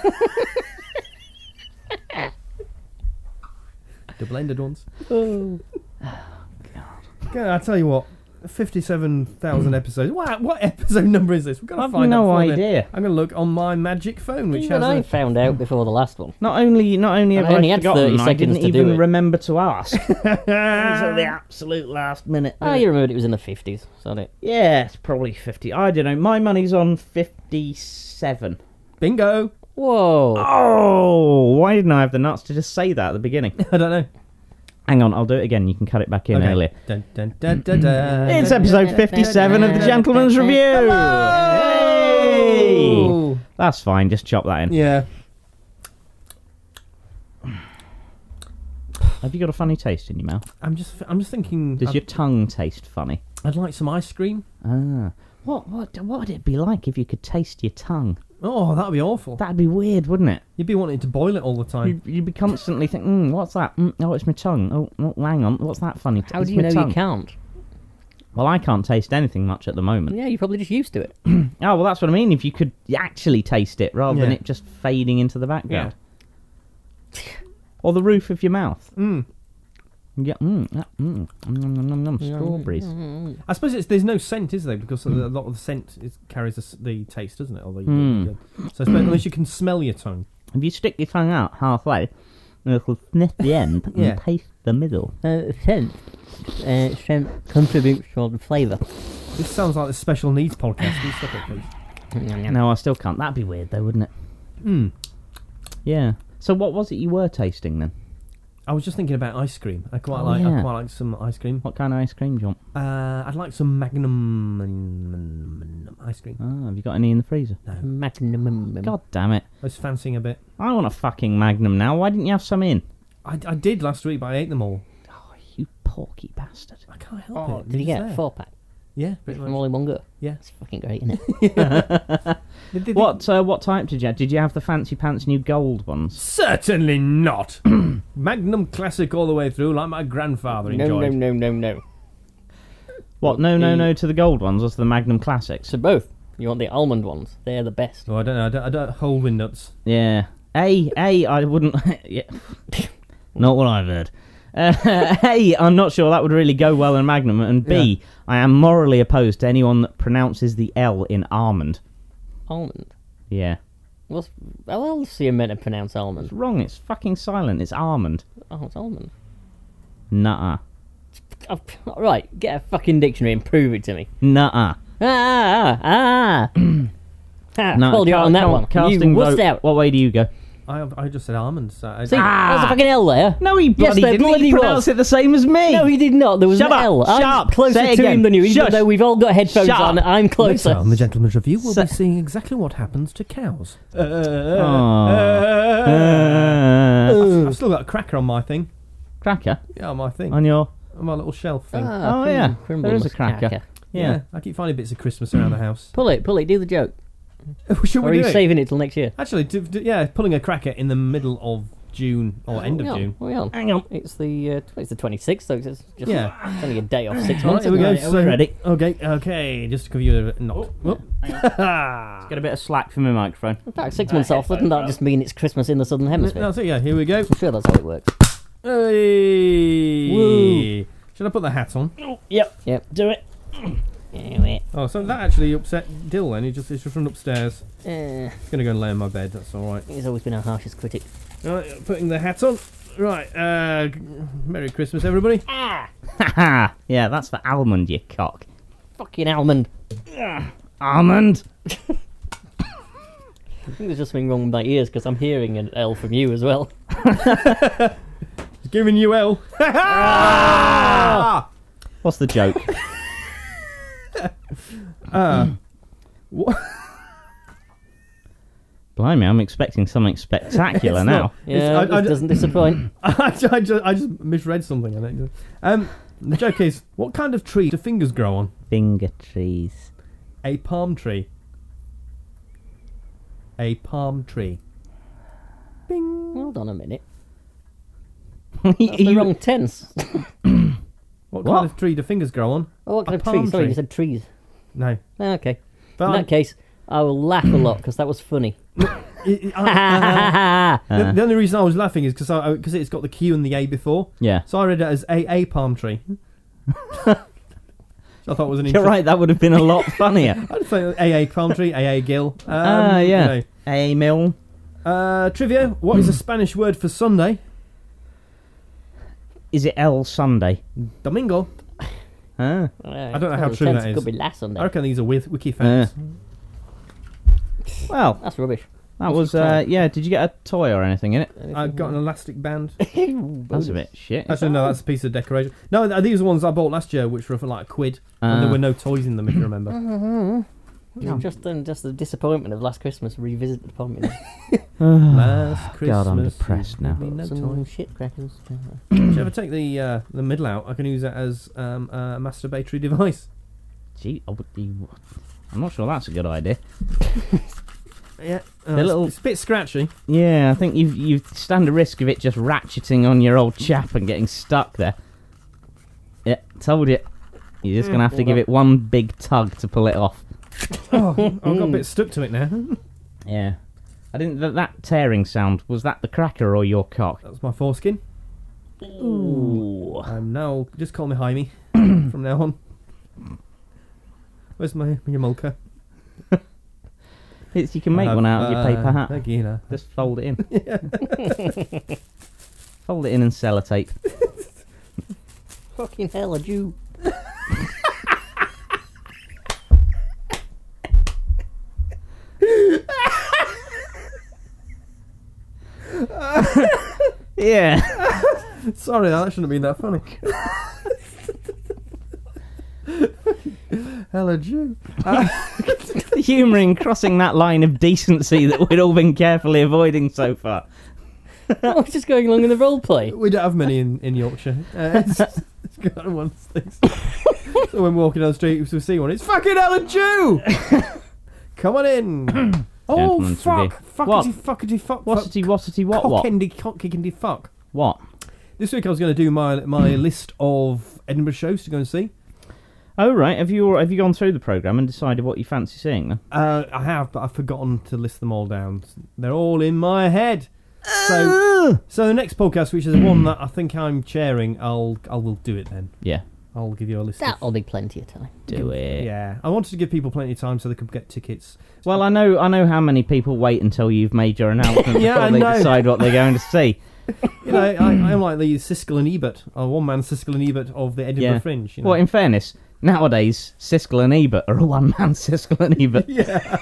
Speaker 3: The blended ones.
Speaker 4: Oh.
Speaker 3: God, I tell you what, fifty-seven thousand episodes. What what episode number is this? We've got to
Speaker 2: I've
Speaker 3: find
Speaker 2: no
Speaker 3: out. before then.
Speaker 2: idea.
Speaker 3: I'm going to look on my magic phone, which
Speaker 4: Even
Speaker 3: has
Speaker 4: I
Speaker 3: a,
Speaker 4: found out before the last one.
Speaker 2: Not only, not only have
Speaker 4: I only
Speaker 2: I
Speaker 4: had
Speaker 2: forgotten,
Speaker 4: thirty
Speaker 2: I didn't
Speaker 4: seconds to do
Speaker 2: even
Speaker 4: it.
Speaker 2: remember to ask. Until the absolute last minute.
Speaker 4: Oh, you remembered it was in the fifties. Sorry.
Speaker 2: Yeah, it's probably fifty. I don't know. My money's on fifty-seven.
Speaker 3: bingo.
Speaker 4: Whoa.
Speaker 2: Oh, why didn't I have the nuts to just say that at the beginning?
Speaker 3: I don't know.
Speaker 2: Hang on, I'll do it again. You can cut it back in
Speaker 3: Okay.
Speaker 2: earlier.
Speaker 3: Dun, dun, dun, dun, dun.
Speaker 2: It's episode fifty-seven of the Gentleman's Review. Hey!
Speaker 3: Ooh.
Speaker 2: That's fine. Just chop that in.
Speaker 3: Yeah.
Speaker 2: Have you got a funny taste in your mouth?
Speaker 3: I'm just I'm just thinking.
Speaker 2: Does
Speaker 3: I'd,
Speaker 2: your tongue taste funny?
Speaker 3: I'd like some ice cream.
Speaker 2: Ah. What what what would it be like if you could taste your tongue?
Speaker 3: Oh, that'd be awful.
Speaker 2: That'd be weird, wouldn't it?
Speaker 3: You'd be wanting to boil it all the time.
Speaker 2: You'd, you'd be constantly thinking, mm, what's that? Mm, oh, it's my tongue. Oh, oh, hang on. What's that funny?
Speaker 4: How
Speaker 2: It's
Speaker 4: do you
Speaker 2: my
Speaker 4: know
Speaker 2: tongue.
Speaker 4: you can't?
Speaker 2: Well, I can't taste anything much at the moment.
Speaker 4: Yeah, you're probably just used to it.
Speaker 2: Oh, well, that's what I mean. If you could actually taste it rather than
Speaker 3: Yeah.
Speaker 2: it just fading into the background. Or the roof of your mouth.
Speaker 3: Mm.
Speaker 2: Yeah, mm, yeah, mm, mm, mm, mm, mm, strawberries.
Speaker 3: I suppose it's, there's no scent, is there? Because a lot of the scent is, carries the, s- the taste, doesn't it? Or the,
Speaker 2: Mm.
Speaker 3: the- so I suppose unless you can smell your tongue.
Speaker 2: If you stick your tongue out halfway, it'll sniff the end
Speaker 3: Yeah.
Speaker 2: and taste the middle.
Speaker 4: Uh, scent. Uh, scent contributes to the flavour.
Speaker 3: This sounds like a special needs podcast. Can you stop it, please?
Speaker 2: No, I still can't. That'd be weird, though, wouldn't it?
Speaker 3: Mm.
Speaker 2: Yeah. So what was it you were tasting then?
Speaker 3: I was just thinking about ice cream. I quite
Speaker 2: Oh,
Speaker 3: like.
Speaker 2: yeah.
Speaker 3: I quite like some ice cream.
Speaker 2: What kind of ice cream do you want?
Speaker 3: Uh, I'd like some Magnum ice cream.
Speaker 2: Ah, have you got any in the freezer?
Speaker 4: Magnum.
Speaker 2: God damn it.
Speaker 3: I was fancying a bit.
Speaker 2: I want a fucking Magnum now. Why didn't you have some in?
Speaker 3: I, I did last week, but I ate them all.
Speaker 2: Oh, you porky bastard.
Speaker 3: I can't help
Speaker 4: Oh,
Speaker 3: it.
Speaker 4: did you
Speaker 3: It's
Speaker 4: get a
Speaker 3: there.
Speaker 4: four pack
Speaker 3: Yeah, pretty
Speaker 4: from
Speaker 3: much.
Speaker 4: all in one go?
Speaker 3: Yeah.
Speaker 4: It's fucking great, isn't it?
Speaker 3: Did- did-
Speaker 2: What uh, what type did you have? Did you have the fancy pants new gold ones?
Speaker 3: Certainly not. Magnum Classic all the way through, like my grandfather
Speaker 4: no,
Speaker 3: enjoyed.
Speaker 4: no, no, no, no.
Speaker 2: What? No, no,
Speaker 4: the-
Speaker 2: no to the gold ones or to the Magnum Classics?
Speaker 4: So both. You want the almond ones? They're the best.
Speaker 3: Oh, I don't know. I don't, I don't hold with nuts.
Speaker 2: Yeah. A, A, I wouldn't... yeah. Not what I've heard. Uh, A, I'm not sure that would really go well in Magnum. And B,
Speaker 3: Yeah.
Speaker 2: I am morally opposed to anyone that pronounces the L in almond.
Speaker 4: Almond.
Speaker 2: Yeah.
Speaker 4: What's, how else are you meant to pronounce
Speaker 2: It's
Speaker 4: almond?
Speaker 2: wrong. It's fucking silent. It's almond.
Speaker 4: Oh, it's almond.
Speaker 2: Nuh-uh.
Speaker 4: Oh, right, get a fucking dictionary and prove it to me.
Speaker 2: Nuh-uh.
Speaker 4: Ah, ah, ah. ah
Speaker 2: No,
Speaker 4: called you out
Speaker 2: ca-
Speaker 4: on that
Speaker 2: ca-
Speaker 4: one.
Speaker 2: Casting
Speaker 4: You wussed
Speaker 2: vote.
Speaker 4: out.
Speaker 2: What way do you go?
Speaker 3: I I just said almonds. So I,
Speaker 4: See,
Speaker 2: Ah.
Speaker 4: there's a fucking L there.
Speaker 2: No, he
Speaker 4: Yes,
Speaker 2: bloody
Speaker 4: there
Speaker 2: didn't.
Speaker 4: bloody
Speaker 2: He pronounced
Speaker 4: was.
Speaker 2: it the same as me.
Speaker 4: No, he did not. There was
Speaker 2: Shut
Speaker 4: an
Speaker 2: up,
Speaker 4: L.
Speaker 2: shut
Speaker 4: I'm
Speaker 2: up.
Speaker 4: closer
Speaker 2: Say it
Speaker 4: to
Speaker 2: again.
Speaker 4: him than you, even
Speaker 2: Shush.
Speaker 4: though we've all got headphones
Speaker 2: Shut
Speaker 4: on.
Speaker 2: up.
Speaker 4: I'm
Speaker 3: Later
Speaker 4: closer.
Speaker 3: on the Gentleman's Review, we'll
Speaker 2: So-
Speaker 3: be seeing exactly what happens to cows.
Speaker 2: Oh.
Speaker 3: I've,
Speaker 2: Uh,
Speaker 3: I've still got a cracker on my thing.
Speaker 2: cracker
Speaker 3: Yeah, on my thing.
Speaker 2: on your...
Speaker 3: On my little shelf thing.
Speaker 4: Ah,
Speaker 2: Oh,
Speaker 4: Crim-
Speaker 2: yeah.
Speaker 4: Crimble
Speaker 2: There is a
Speaker 4: must
Speaker 2: cracker.
Speaker 4: cacker.
Speaker 2: Yeah.
Speaker 3: I keep finding bits of Christmas around the house.
Speaker 4: Pull it, pull it, do the joke.
Speaker 3: Should
Speaker 4: Or are
Speaker 3: we
Speaker 4: you
Speaker 3: do it?
Speaker 4: saving it till next year?
Speaker 3: Actually, do, do, yeah, pulling a cracker in the middle of June or end of
Speaker 4: Hang on,
Speaker 3: June.
Speaker 4: hang on.
Speaker 2: Hang on.
Speaker 4: It's the uh, it's the twenty-sixth, so it's just
Speaker 3: Yeah.
Speaker 4: it's only a day off six
Speaker 3: All right,
Speaker 4: months.
Speaker 3: here we
Speaker 4: isn't
Speaker 3: go.
Speaker 4: it?
Speaker 2: Right, are we ready?
Speaker 3: Okay, okay. Just to give you a knock. Whoop.
Speaker 2: Get a bit of slack from my microphone.
Speaker 4: In fact, six months off doesn't that just mean it's Christmas in the southern hemisphere?
Speaker 3: No, so yeah, here we go.
Speaker 4: I'm sure that's how it works.
Speaker 3: Hey.
Speaker 4: Woo.
Speaker 3: Should I put the hat on?
Speaker 2: Yep.
Speaker 4: Yep.
Speaker 2: Do it.
Speaker 4: Anyway,
Speaker 3: Oh, so that actually upset Dill then. He just he's just from upstairs.
Speaker 4: uh,
Speaker 3: He's gonna go and lay on my bed. That's all right.
Speaker 4: he's always been our harshest critic.
Speaker 3: Right, putting the hat on. Right. Uh, Merry Christmas, everybody.
Speaker 2: Haha. Yeah, that's for almond, you cock.
Speaker 4: Fucking almond.
Speaker 2: Almond.
Speaker 4: I think there's just something wrong with my ears because I'm hearing an L from you as well.
Speaker 3: Giving you L.
Speaker 2: What's the joke?
Speaker 3: uh, what?
Speaker 2: Blimey, I'm expecting something spectacular
Speaker 3: It's
Speaker 2: now.
Speaker 3: not.
Speaker 4: Yeah,
Speaker 3: I-
Speaker 4: it
Speaker 3: I-
Speaker 4: doesn't disappoint.
Speaker 3: I, ju- I, just, I just misread something, I think. Um, the joke is, what kind of tree do fingers grow on?
Speaker 2: Finger trees.
Speaker 3: A palm tree. A palm tree. Bing.
Speaker 4: Hold on a minute. That's the
Speaker 2: You-
Speaker 4: wrong tense.
Speaker 3: What,
Speaker 2: What?
Speaker 3: kind of tree do fingers grow on?
Speaker 4: Oh, what kind
Speaker 3: A
Speaker 4: of
Speaker 3: palm
Speaker 4: trees? Sorry,
Speaker 3: tree.
Speaker 4: you said trees.
Speaker 3: No.
Speaker 4: Ah, okay.
Speaker 3: But
Speaker 4: In
Speaker 3: I'm-
Speaker 4: that case, I will laugh a lot because that was funny.
Speaker 3: it- I-
Speaker 2: Uh,
Speaker 3: the, the only reason I was laughing is because because it's got the Q and the A before.
Speaker 2: yeah.
Speaker 3: So I read it as a a palm tree. Which I thought was an
Speaker 2: You're
Speaker 3: interesting.
Speaker 2: right, that would have been a lot funnier.
Speaker 3: I'd say a a palm tree, a a gill. Um,
Speaker 2: Ah, yeah.
Speaker 3: you
Speaker 2: A mill.
Speaker 3: know. Uh, trivia: what is a Spanish word for Sunday?
Speaker 2: Is it El Sunday?
Speaker 3: Domingo.
Speaker 2: Ah.
Speaker 3: I don't know how true that is.
Speaker 4: Could be last Sunday.
Speaker 3: I reckon these are with wiki facts.
Speaker 2: Well,
Speaker 4: That's rubbish.
Speaker 2: that was, uh, yeah, did you get a toy or anything in it?
Speaker 3: I got an elastic band.
Speaker 2: That's a bit shit.
Speaker 3: Actually, no, that's a piece of decoration. No, th- these are the ones I bought last year, which were for like a quid, and
Speaker 2: Ah.
Speaker 3: there were no toys in them, if you remember.
Speaker 4: Just, um, just the disappointment of last Christmas revisited upon me.
Speaker 3: Last Christmas.
Speaker 2: God, I'm depressed now.
Speaker 3: there No
Speaker 4: Some
Speaker 3: toys.
Speaker 4: shit crackers.
Speaker 3: Should I ever take the uh, the middle out? I can use it as um, a masturbatory device.
Speaker 2: Gee, I would- you- I'm not sure that's a good idea.
Speaker 3: Yeah,
Speaker 2: The
Speaker 3: uh,
Speaker 2: little-
Speaker 3: it's a bit scratchy.
Speaker 2: Yeah, I think you you stand a risk of it just ratcheting on your old chap and getting stuck there. Yeah, told you. You're just gonna have to give it one big tug to pull it off.
Speaker 3: Oh, I've got a bit stuck to it now.
Speaker 2: Yeah, I didn't. That, that tearing sound, was that the cracker or your cock?
Speaker 3: That's my foreskin.
Speaker 2: Ooh.
Speaker 3: I'm now just call me Jaime from now on. Where's my your mulker?
Speaker 2: It's, you can make one out of your paper hat.
Speaker 3: Regina.
Speaker 2: Just fold it in. Fold it in and sellotape.
Speaker 4: Fucking hell, a Jew.
Speaker 2: Yeah.
Speaker 3: Sorry, that shouldn't have been that funny. Hello, Jew.
Speaker 2: The humour in crossing that line of decency that we'd all been carefully avoiding so far.
Speaker 4: I was just going along in the role play.
Speaker 3: We don't have many in, in Yorkshire. Uh, it's, it's kind of one of those things. So when we're walking down the street, if we see one, it's fucking Ellen Jew! Come on in. Oh,
Speaker 2: Gentleman's
Speaker 3: fuck.
Speaker 2: review.
Speaker 3: Fuckity,
Speaker 2: What?
Speaker 3: fuckity, fuck.
Speaker 2: Whatsity, whatsity, what, what?
Speaker 3: Cockindi, cockindi, fuck.
Speaker 2: What?
Speaker 3: This week I was going to do my my list of Edinburgh shows to go and see.
Speaker 2: Oh, right. Have you have you gone through the programme and decided what you fancy seeing then?
Speaker 3: Uh, I have, but I've forgotten to list them all down. They're all in my head. So, so the next podcast, which is one that I think I'm chairing, I'll I will do it then.
Speaker 2: Yeah,
Speaker 3: I'll give you a list.
Speaker 4: That'll
Speaker 3: of,
Speaker 4: be plenty of time.
Speaker 2: do it.
Speaker 3: Yeah, I wanted to give people plenty of time so they could get tickets.
Speaker 2: Well, I know I know how many people wait until you've made your announcement
Speaker 3: Yeah,
Speaker 2: before
Speaker 3: I
Speaker 2: they
Speaker 3: know.
Speaker 2: decide what they're going to see.
Speaker 3: You know, I, I'm like the Siskel and Ebert, or one man Siskel and Ebert of the Edinburgh
Speaker 2: Yeah.
Speaker 3: Fringe. You know?
Speaker 2: Well, in fairness, nowadays, Siskel and Ebert are a one-man Siskel and Ebert.
Speaker 3: Yeah.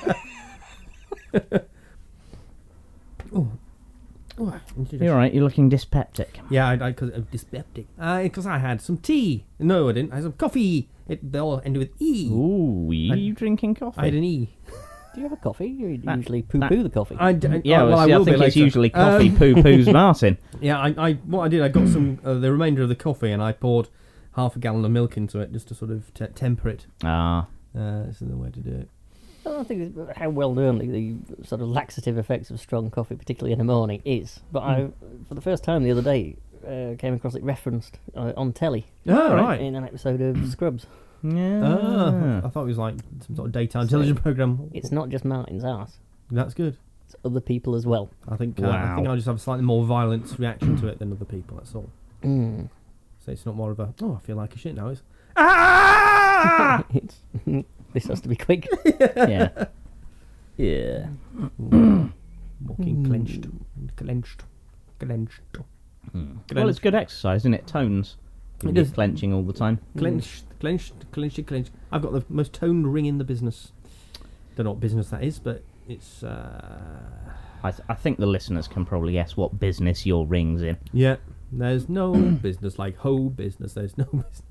Speaker 3: oh. Oh,
Speaker 2: You're right, you're looking dyspeptic.
Speaker 3: Yeah, I because uh, dyspeptic. Because I had some tea. No, I didn't. I had some coffee. It they all ended with E.
Speaker 2: Ooh, you,
Speaker 3: I-
Speaker 2: you drinking coffee?
Speaker 3: I had an E.
Speaker 4: Do you have a coffee? You
Speaker 2: That-
Speaker 4: usually poo-poo the coffee.
Speaker 3: I d-
Speaker 2: Yeah,
Speaker 3: oh,
Speaker 2: well,
Speaker 3: well,
Speaker 2: see,
Speaker 3: I
Speaker 2: I,
Speaker 3: will be
Speaker 2: think it's
Speaker 3: later.
Speaker 2: usually coffee
Speaker 3: Um,
Speaker 2: poo poos Martin.
Speaker 3: Yeah, I, I what I did, I got some uh, the remainder of the coffee, and I poured half a gallon of milk into it just to sort of t- temper it.
Speaker 2: Ah,
Speaker 3: Uh, that's the way to do it.
Speaker 4: I don't think it's how well known the, the sort of laxative effects of strong coffee, particularly in the morning, is. But I, for the first time the other day, uh, came across it referenced uh, on telly
Speaker 3: Oh, right.
Speaker 4: in an episode of Scrubs.
Speaker 2: yeah.
Speaker 3: Ah, I thought it was like some sort of daytime television program.
Speaker 4: It's not just Martin's arse;
Speaker 3: That's good.
Speaker 4: it's other people as well.
Speaker 3: I think uh, I think
Speaker 2: Wow.
Speaker 3: I just have a slightly more violent reaction to it than other people. That's all.
Speaker 4: Mm.
Speaker 3: So it's not more of a oh, I feel like a shit now. It's ah!
Speaker 4: It's, this has to be quick.
Speaker 2: yeah. Yeah.
Speaker 3: Walking clenched, clenched, clenched,
Speaker 2: Well, it's good exercise, isn't it? Tones.
Speaker 3: It
Speaker 2: You're
Speaker 3: is.
Speaker 2: clenching all the time.
Speaker 3: clenched, Clenched, clenched, clenched. I've got the most toned ring in the business. Don't know what business that is, but it's... Uh,
Speaker 2: I, th- I think the listeners can probably guess what business your ring's in.
Speaker 3: yeah, there's no business like ho business. There's no business.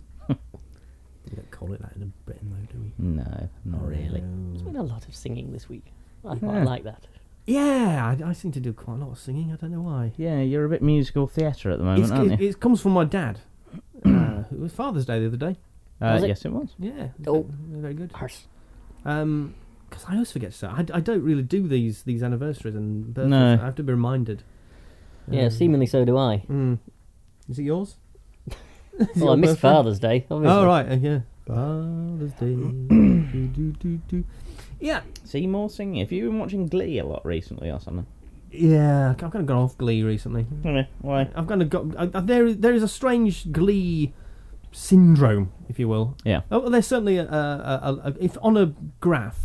Speaker 3: We don't call it that in Britain, though, do we?
Speaker 2: No, not really.
Speaker 4: There's been a lot of singing this week. I
Speaker 2: Yeah.
Speaker 4: quite like that.
Speaker 3: Yeah, I, I seem to do quite a lot of singing. I don't know why.
Speaker 2: Yeah, you're a bit musical theatre at the moment,
Speaker 3: It's,
Speaker 2: aren't
Speaker 3: it,
Speaker 2: you?
Speaker 3: it comes from my dad. uh, it was Father's Day the other day.
Speaker 2: Uh,
Speaker 4: Was it?
Speaker 2: yes, it was.
Speaker 3: Yeah.
Speaker 4: Oh.
Speaker 3: Very good.
Speaker 4: Arse.
Speaker 3: Um, because I always forget to say, I, I don't really do these these anniversaries and birthdays.
Speaker 2: No.
Speaker 3: I have to be reminded.
Speaker 4: Yeah,
Speaker 3: Um,
Speaker 4: seemingly so do I.
Speaker 3: Mm. Is it yours? Is it
Speaker 4: Well,
Speaker 3: your
Speaker 4: I missed
Speaker 3: birthday?
Speaker 4: Father's Day, obviously.
Speaker 3: Oh, right, uh, yeah. Father's Day. do, do, do, do. Yeah.
Speaker 2: See more singing. Have you been watching Glee a lot recently or something?
Speaker 3: Yeah, I've kind of gone off Glee recently.
Speaker 2: Yeah, why?
Speaker 3: I've kind of got... I, I, there, there is a strange Glee syndrome, if you will.
Speaker 2: Yeah.
Speaker 3: Oh, there's certainly a, a, a, a... If on a graph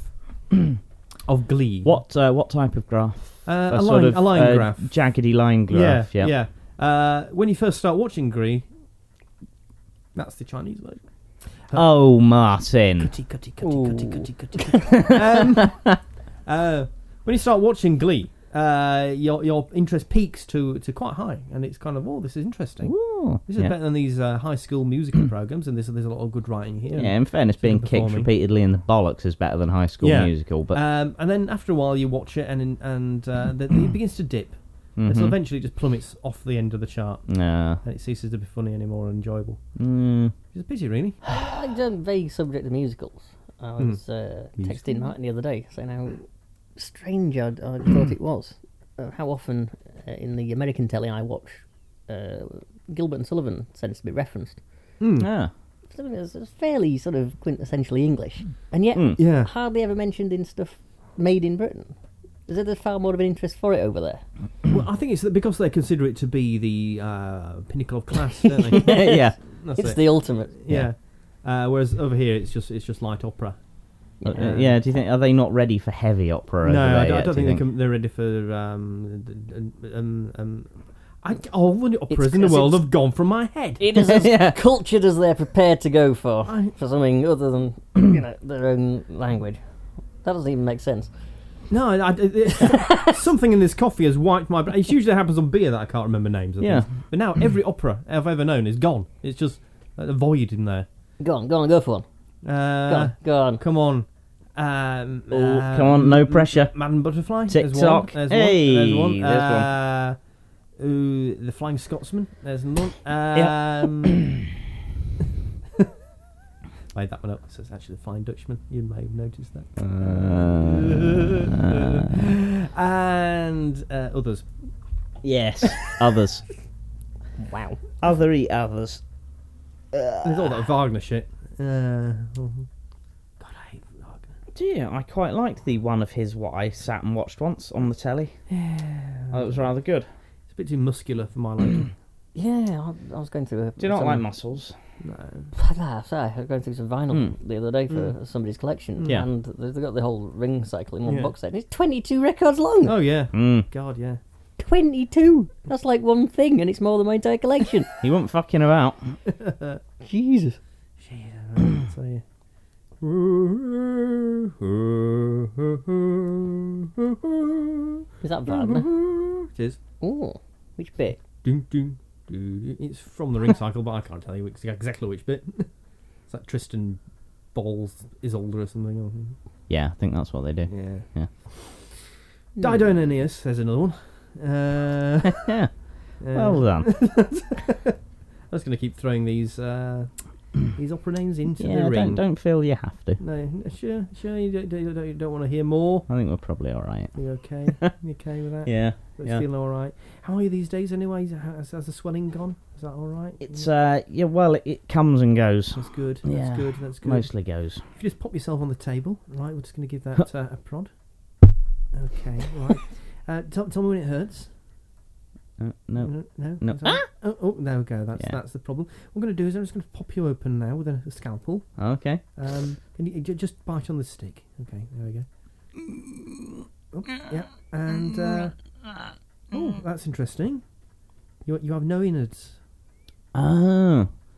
Speaker 3: of Glee...
Speaker 2: What uh, what type of graph?
Speaker 3: Uh, a,
Speaker 2: sort
Speaker 3: line,
Speaker 2: of
Speaker 3: a line
Speaker 2: uh,
Speaker 3: graph.
Speaker 2: jaggedy line graph.
Speaker 3: Yeah,
Speaker 2: Yeah.
Speaker 3: yeah. Uh, when you first start watching Glee, that's the Chinese version.
Speaker 2: Oh, Martin.
Speaker 3: Cutty, cutty, cutty, cutty, cutty, cutty, cutty. um, uh, when you start watching Glee, uh, your your interest peaks to, to quite high, and it's kind of, oh, this is interesting.
Speaker 2: Ooh,
Speaker 3: This is
Speaker 2: yeah.
Speaker 3: better than these uh, high school musical programs, and there's there's a lot of good writing here.
Speaker 2: Yeah, in fairness, being kicked
Speaker 3: performing.
Speaker 2: repeatedly in the bollocks is better than High School
Speaker 3: Yeah.
Speaker 2: Musical, but
Speaker 3: Um, and then after a while, you watch it, and and uh, the, it begins to dip.
Speaker 2: mhm.
Speaker 3: Until eventually, it just plummets off the end of the chart,
Speaker 2: Nah.
Speaker 3: and it ceases to be funny anymore and enjoyable.
Speaker 2: Mm.
Speaker 3: It's a pity, really.
Speaker 4: Like the very subject of musicals. I
Speaker 3: Hmm.
Speaker 4: was uh,
Speaker 3: Musical?
Speaker 4: texting Martin the other day saying how strange I'd, I thought it was. Uh, how often uh, in the American telly I watch, uh, Gilbert and Sullivan tends to be referenced.
Speaker 3: Mm.
Speaker 2: Ah.
Speaker 4: Something that's that's fairly sort of quintessentially English, and yet
Speaker 2: Mm.
Speaker 3: Yeah.
Speaker 4: hardly ever mentioned in stuff made in Britain. Is there there's far more of an interest for it over there?
Speaker 3: Well, I think it's that because they consider it to be the uh, pinnacle of class, don't they?
Speaker 2: yeah.
Speaker 3: That's
Speaker 4: It's
Speaker 3: it.
Speaker 4: the ultimate.
Speaker 3: Yeah. Uh, whereas over here, it's just it's just light opera.
Speaker 2: Uh, uh, yeah, do you think, are they not ready for heavy opera
Speaker 3: no,
Speaker 2: over there
Speaker 3: I don't, I
Speaker 2: yet,
Speaker 3: don't
Speaker 2: do
Speaker 3: think,
Speaker 2: you
Speaker 3: they can, they're ready for um, um, um, I, all the operas
Speaker 4: It's
Speaker 3: in the
Speaker 4: 'cause
Speaker 3: world
Speaker 4: it's-
Speaker 3: have gone from my head.
Speaker 4: It is as
Speaker 2: Yeah.
Speaker 4: cultured as they're prepared to go for,
Speaker 3: I-
Speaker 4: for something other than you know their own language. That doesn't even make sense.
Speaker 3: No, I, I, it, something in this coffee has wiped my brain. It usually happens on beer that I can't remember names of.
Speaker 2: Yeah.
Speaker 3: things. But now every opera I've ever known is gone. It's just a void in there.
Speaker 4: Go on, go on, go for one.
Speaker 3: Uh,
Speaker 4: Go on, go on.
Speaker 3: Come on. Um,
Speaker 2: Oh,
Speaker 3: uh,
Speaker 2: come on, no
Speaker 3: M-
Speaker 2: pressure.
Speaker 3: Madam Butterfly.
Speaker 2: Tick
Speaker 3: There's
Speaker 2: tock.
Speaker 3: One. There's
Speaker 2: Hey,
Speaker 3: one. There's one.
Speaker 2: there's
Speaker 3: uh, Ooh, the Flying Scotsman. There's one. Um, made that one up. So it's actually the Flying Dutchman. You may have noticed that.
Speaker 2: Uh,
Speaker 3: and uh, others.
Speaker 2: yes, others.
Speaker 4: Wow.
Speaker 2: Othery others.
Speaker 3: There's all that Wagner shit. Uh, God, I hate Wagner.
Speaker 2: Do you? I quite liked the one of his what I sat and watched once on the telly.
Speaker 3: Yeah.
Speaker 2: Oh, it was rather good.
Speaker 3: It's a bit too muscular for my liking.
Speaker 4: Yeah, I, I was going through. A,
Speaker 2: Do you not
Speaker 4: some,
Speaker 2: like muscles?
Speaker 3: No.
Speaker 4: Ah, sorry, I was going through some vinyl
Speaker 2: Hmm.
Speaker 4: the other day for somebody's collection,
Speaker 2: Yeah.
Speaker 4: and they've got the whole ring cycle in one
Speaker 3: Yeah.
Speaker 4: box set. It's twenty-two records long.
Speaker 3: Oh yeah.
Speaker 2: Mm.
Speaker 3: God yeah.
Speaker 4: twenty-two. That's like one thing, and it's more than my entire collection.
Speaker 2: He wasn't fucking about.
Speaker 4: Jesus.
Speaker 3: Jeez, I'll tell you.
Speaker 4: Is that Wagner?
Speaker 3: It is.
Speaker 4: Oh, which bit?
Speaker 3: Ding, ding, ding. It's from the ring cycle, but I can't tell you exactly which bit. It's like Tristan Balls Isolde or something. Or,
Speaker 2: Yeah, I think that's what they do.
Speaker 3: yeah.
Speaker 2: Yeah.
Speaker 3: Dido and Aeneas, there's another one. Uh,
Speaker 2: Yeah.
Speaker 3: uh,
Speaker 2: Well done.
Speaker 3: I was going to keep throwing these uh, these opera names into
Speaker 2: Yeah,
Speaker 3: the ring.
Speaker 2: don't don't feel you have to.
Speaker 3: No, sure, sure. You don't, don't, don't, don't want to hear more.
Speaker 2: I think we're probably all right.
Speaker 3: You okay? You okay with that?
Speaker 2: Yeah.
Speaker 3: It's
Speaker 2: yeah.
Speaker 3: feeling all right. How are you these days, anyway? Has, has the swelling gone? Is that all right?
Speaker 2: It's uh yeah. Well, it, it comes and goes.
Speaker 3: That's good. That's
Speaker 2: Yeah,
Speaker 3: good. That's good.
Speaker 2: Mostly goes.
Speaker 3: If you just pop yourself on the table, right? We're just going to give that uh, a prod. Okay, right. Uh, tell, tell me when it hurts.
Speaker 2: Uh, no.
Speaker 3: No, no.
Speaker 2: No.
Speaker 3: is that- Oh, oh, there we go. That's
Speaker 2: Yeah.
Speaker 3: that's the problem. What I'm going to do is I'm just going to pop you open now with a, a scalpel.
Speaker 2: Okay.
Speaker 3: Um, can you j- just bite on the stick? Okay, there we go. Oh, yeah, and uh, oh, that's interesting. You you have no innards.
Speaker 2: Oh.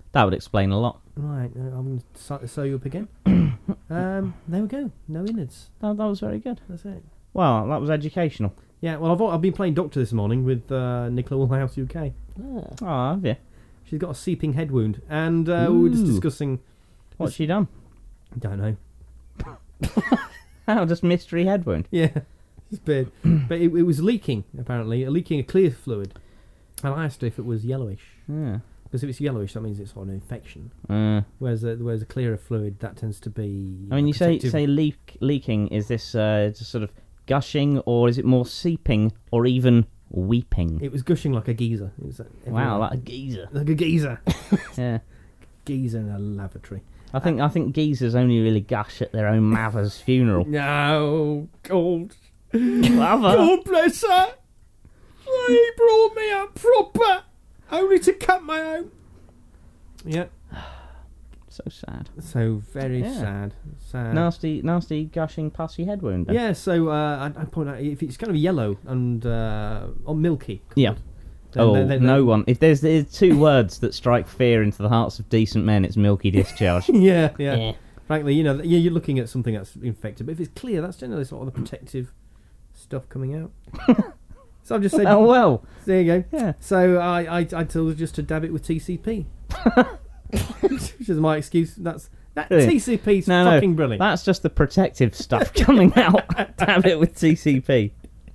Speaker 2: That would explain a lot.
Speaker 3: Right, uh, I'm going to start to sew you up again. um, there we go. No innards.
Speaker 2: That, that was very good.
Speaker 3: That's it.
Speaker 2: Well, that was educational.
Speaker 3: Yeah, well, I've, I've been playing Doctor this morning with uh, Nicola Woolhouse U K.
Speaker 4: Ah.
Speaker 2: Oh, have you?
Speaker 3: She's got a seeping head wound, and uh, we were just
Speaker 2: Ooh.
Speaker 3: discussing...
Speaker 2: What's she done?
Speaker 3: Don't know.
Speaker 2: Oh, just mystery head wound.
Speaker 3: Yeah, it's big. But it, it was leaking, apparently, leaking a clear fluid. And I asked her if it was yellowish.
Speaker 2: Yeah.
Speaker 3: Because if it's yellowish, that means it's got an infection.
Speaker 2: Uh,
Speaker 3: Whereas a, whereas a clearer fluid, that tends to be...
Speaker 2: I mean, you say
Speaker 3: protective.
Speaker 2: say leak leaking. Is this uh, just sort of gushing, or is it more seeping, or even weeping?
Speaker 3: It was gushing like a geyser. It was uh,
Speaker 2: Wow,
Speaker 3: everywhere.
Speaker 2: like a geezer.
Speaker 3: Like a geyser.
Speaker 2: Yeah.
Speaker 3: Geyser in a lavatory.
Speaker 2: I think I think geezers only really gush at their own mother's funeral.
Speaker 3: No, God.
Speaker 2: Mother.
Speaker 3: God bless her. He brought me up proper, only to cut my own. Yeah,
Speaker 2: So sad.
Speaker 3: so very
Speaker 2: Yeah.
Speaker 3: sad. Sad.
Speaker 2: Nasty, nasty gushing pussy head wound. Then.
Speaker 3: Yeah, so uh, I, I point out if it's kind of yellow and uh, or milky.
Speaker 2: Yeah.
Speaker 3: then-
Speaker 2: Oh,
Speaker 3: then- then-
Speaker 2: no one. If there's, there's two words that strike fear into the hearts of decent men, it's milky discharge.
Speaker 3: Yeah, yeah,
Speaker 4: Yeah.
Speaker 3: Frankly, you know, you- you're looking at something that's infected, but if it's clear, that's generally sort of the protective stuff coming out. So I've just said,
Speaker 2: Oh well.
Speaker 3: there you go.
Speaker 2: Yeah.
Speaker 3: So I, I, I told her just to dab it with T C P, which is my excuse. That's that
Speaker 2: Brilliant.
Speaker 3: T C P's
Speaker 2: No, no,
Speaker 3: fucking brilliant.
Speaker 2: That's just the protective stuff coming out. Damn it with T C P.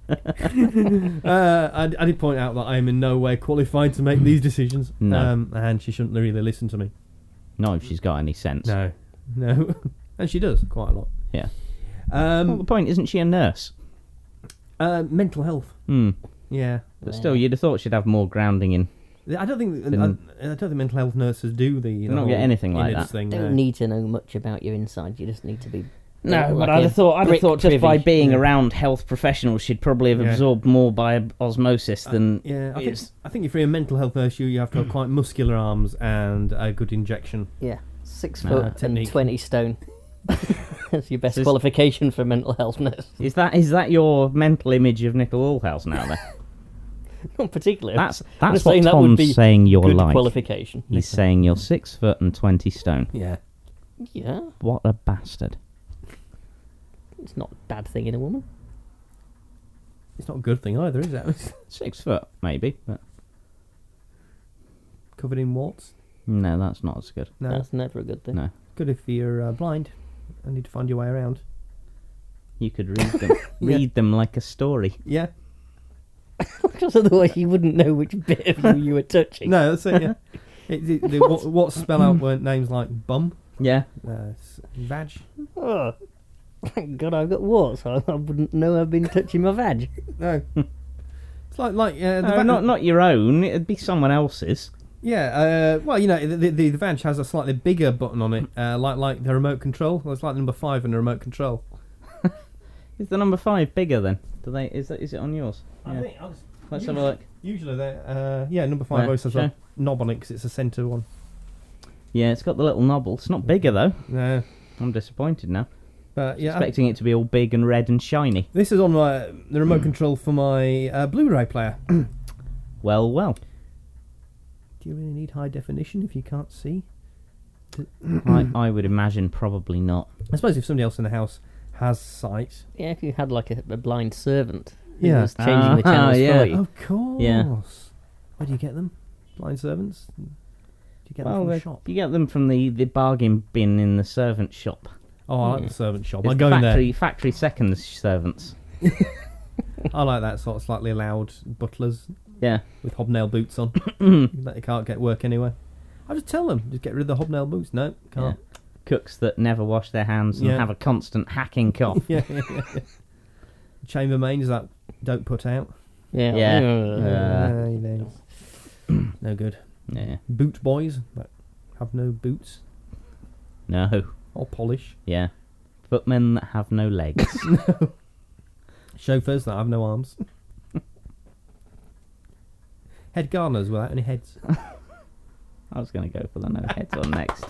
Speaker 3: uh, I, I did point out that I am in no way qualified to make these decisions,
Speaker 2: No.
Speaker 3: um, and she shouldn't really listen to me.
Speaker 2: Not if she's got any sense.
Speaker 3: No, no, and she does quite a lot.
Speaker 2: Yeah. Well, the
Speaker 3: Um,
Speaker 2: point isn't she a nurse?
Speaker 3: uh, mental health.
Speaker 2: Hmm.
Speaker 3: Yeah,
Speaker 2: But still, you'd have thought she'd have more grounding in.
Speaker 3: I don't think I,
Speaker 2: Didn't-
Speaker 3: I don't think mental health nurses do the.
Speaker 2: They
Speaker 3: the
Speaker 2: don't get
Speaker 3: whole
Speaker 2: anything like
Speaker 3: innards
Speaker 2: that.
Speaker 3: Thing,
Speaker 4: Don't
Speaker 3: no.
Speaker 4: need to know much about your inside. You just need to be.
Speaker 2: No,
Speaker 4: like
Speaker 2: but I'd
Speaker 4: a
Speaker 2: have thought, I'd have
Speaker 4: brick
Speaker 2: thought just by
Speaker 4: privy.
Speaker 2: being
Speaker 3: Yeah.
Speaker 2: around health professionals, she'd probably have
Speaker 3: Yeah.
Speaker 2: absorbed more by osmosis than.
Speaker 3: Yeah, I think,
Speaker 2: is-
Speaker 3: I think if you're a mental health nurse, you, you have to have quite muscular arms and a good injection.
Speaker 4: Yeah, six
Speaker 2: No,
Speaker 4: foot and
Speaker 3: technique.
Speaker 4: twenty stone. That's your best
Speaker 2: So is-
Speaker 4: qualification for a mental health nurse.
Speaker 2: Is that is that your mental image of Nicola Allhouse now? Then
Speaker 4: Not particularly.
Speaker 2: that's
Speaker 4: I'm
Speaker 2: that's
Speaker 4: just
Speaker 2: what
Speaker 4: saying that would
Speaker 2: Tom's
Speaker 4: be
Speaker 2: saying you're
Speaker 4: good
Speaker 2: like.
Speaker 4: qualification.
Speaker 2: He's saying you're six foot and twenty stone.
Speaker 3: Yeah.
Speaker 4: Yeah,
Speaker 2: What a bastard!
Speaker 4: it's not a bad thing in a woman.
Speaker 3: It's not a good thing either, is it?
Speaker 2: Six foot maybe, but
Speaker 3: Covered in warts.
Speaker 2: no, that's not as good.
Speaker 3: No.
Speaker 4: That's never a good thing.
Speaker 2: No,
Speaker 3: Good if you're uh, blind and need to find your way around.
Speaker 2: you could read them,
Speaker 3: Yeah.
Speaker 2: read them like a story.
Speaker 3: Yeah.
Speaker 4: Because otherwise you wouldn't know which bit of you you were touching.
Speaker 3: No, that's it, yeah. It, it, the, what, what spell out weren't names like bum,
Speaker 2: Yeah,
Speaker 3: uh, s- vag.
Speaker 4: Oh, thank God I've got warts. I, I wouldn't know I've been touching my vag.
Speaker 3: No. It's like, like uh, the
Speaker 2: no,
Speaker 3: va-
Speaker 2: not not your own. It'd be someone else's.
Speaker 3: Yeah, uh, well, you know, the, the the vag has a slightly bigger button on it, uh, like like the remote control. Well, it's like number five in the remote control.
Speaker 2: Is the number five bigger then? Do they? Is that? Is it on yours? Yeah.
Speaker 3: think I was,
Speaker 2: Let's have a look.
Speaker 3: Usually, they uh, yeah, number five
Speaker 2: Where?
Speaker 3: always has
Speaker 2: Show.
Speaker 3: a knob on it because it's a centre one.
Speaker 2: Yeah, it's got the little knobble. It's not bigger though.
Speaker 3: No,
Speaker 2: I'm disappointed now.
Speaker 3: but yeah, I-
Speaker 2: Expecting it to be all big and red and shiny.
Speaker 3: this is on my the remote control for my uh, Blu-ray player.
Speaker 2: Well, well.
Speaker 3: Do you really need high definition if you can't see?
Speaker 2: I, I would imagine probably not.
Speaker 3: I suppose if somebody else in the house has sight.
Speaker 4: Yeah, if you had like a, a blind servant who
Speaker 3: Yeah.
Speaker 4: was changing the
Speaker 2: Ah,
Speaker 4: channels
Speaker 2: yeah.
Speaker 4: for you.
Speaker 3: Of course.
Speaker 2: Yeah.
Speaker 3: Where do you get them? Blind servants? Do you get them
Speaker 2: Well,
Speaker 3: from the
Speaker 2: they-
Speaker 3: shop?
Speaker 2: you get them from the, the bargain bin in the servant shop.
Speaker 3: Oh, I like
Speaker 4: Yeah.
Speaker 3: the servant shop.
Speaker 2: It's
Speaker 3: I
Speaker 2: the
Speaker 3: go in
Speaker 2: factory, factory seconds servants.
Speaker 3: there. I like that sort of slightly loud butlers
Speaker 2: Yeah.
Speaker 3: with hobnail boots on that you can't get work anywhere. I just tell them, just get rid of the hobnail boots. No, can't.
Speaker 2: Cooks that never wash their hands and
Speaker 3: Yeah.
Speaker 2: have a constant hacking cough.
Speaker 3: Yeah, yeah, yeah, yeah. Chambermaid is that don't put out.
Speaker 4: Yeah.
Speaker 2: Yeah.
Speaker 4: Uh,
Speaker 3: Uh, you know. No good.
Speaker 2: Yeah.
Speaker 3: Boot boys that have no boots
Speaker 2: No.
Speaker 3: or polish.
Speaker 2: Yeah. Footmen that have no legs.
Speaker 3: Chauffeurs that have no arms. Head gardeners without any heads.
Speaker 2: I was going to go for the no heads on next.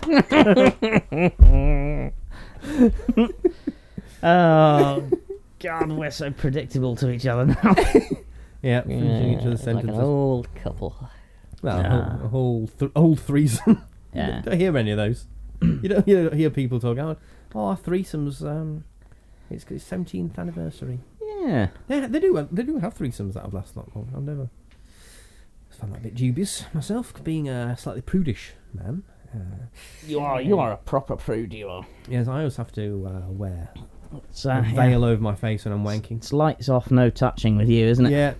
Speaker 2: Oh, God, we're so predictable to each other now.
Speaker 3: Yeah, finishing each
Speaker 4: yeah,
Speaker 3: other's
Speaker 4: it's like an
Speaker 3: sentences.
Speaker 4: old couple.
Speaker 3: Well, a
Speaker 2: Nah.
Speaker 3: whole, a whole th- old threesome.
Speaker 2: Yeah.
Speaker 3: You don't hear any of those. you don't you don't hear people talking. Oh, oh our threesomes. Um, it's it's seventeenth anniversary.
Speaker 2: Yeah.
Speaker 3: Yeah, they do. They do have threesomes that have lasted that long. I've never. I found that a bit dubious myself, being a slightly prudish man. Uh,
Speaker 2: You are you are a proper prude, you are.
Speaker 3: yes, I always have to uh, wear
Speaker 2: It's,
Speaker 3: a
Speaker 2: uh, yeah.
Speaker 3: veil over my face when I'm wanking.
Speaker 2: It's lights off, no touching with you, isn't it?
Speaker 3: Yeah.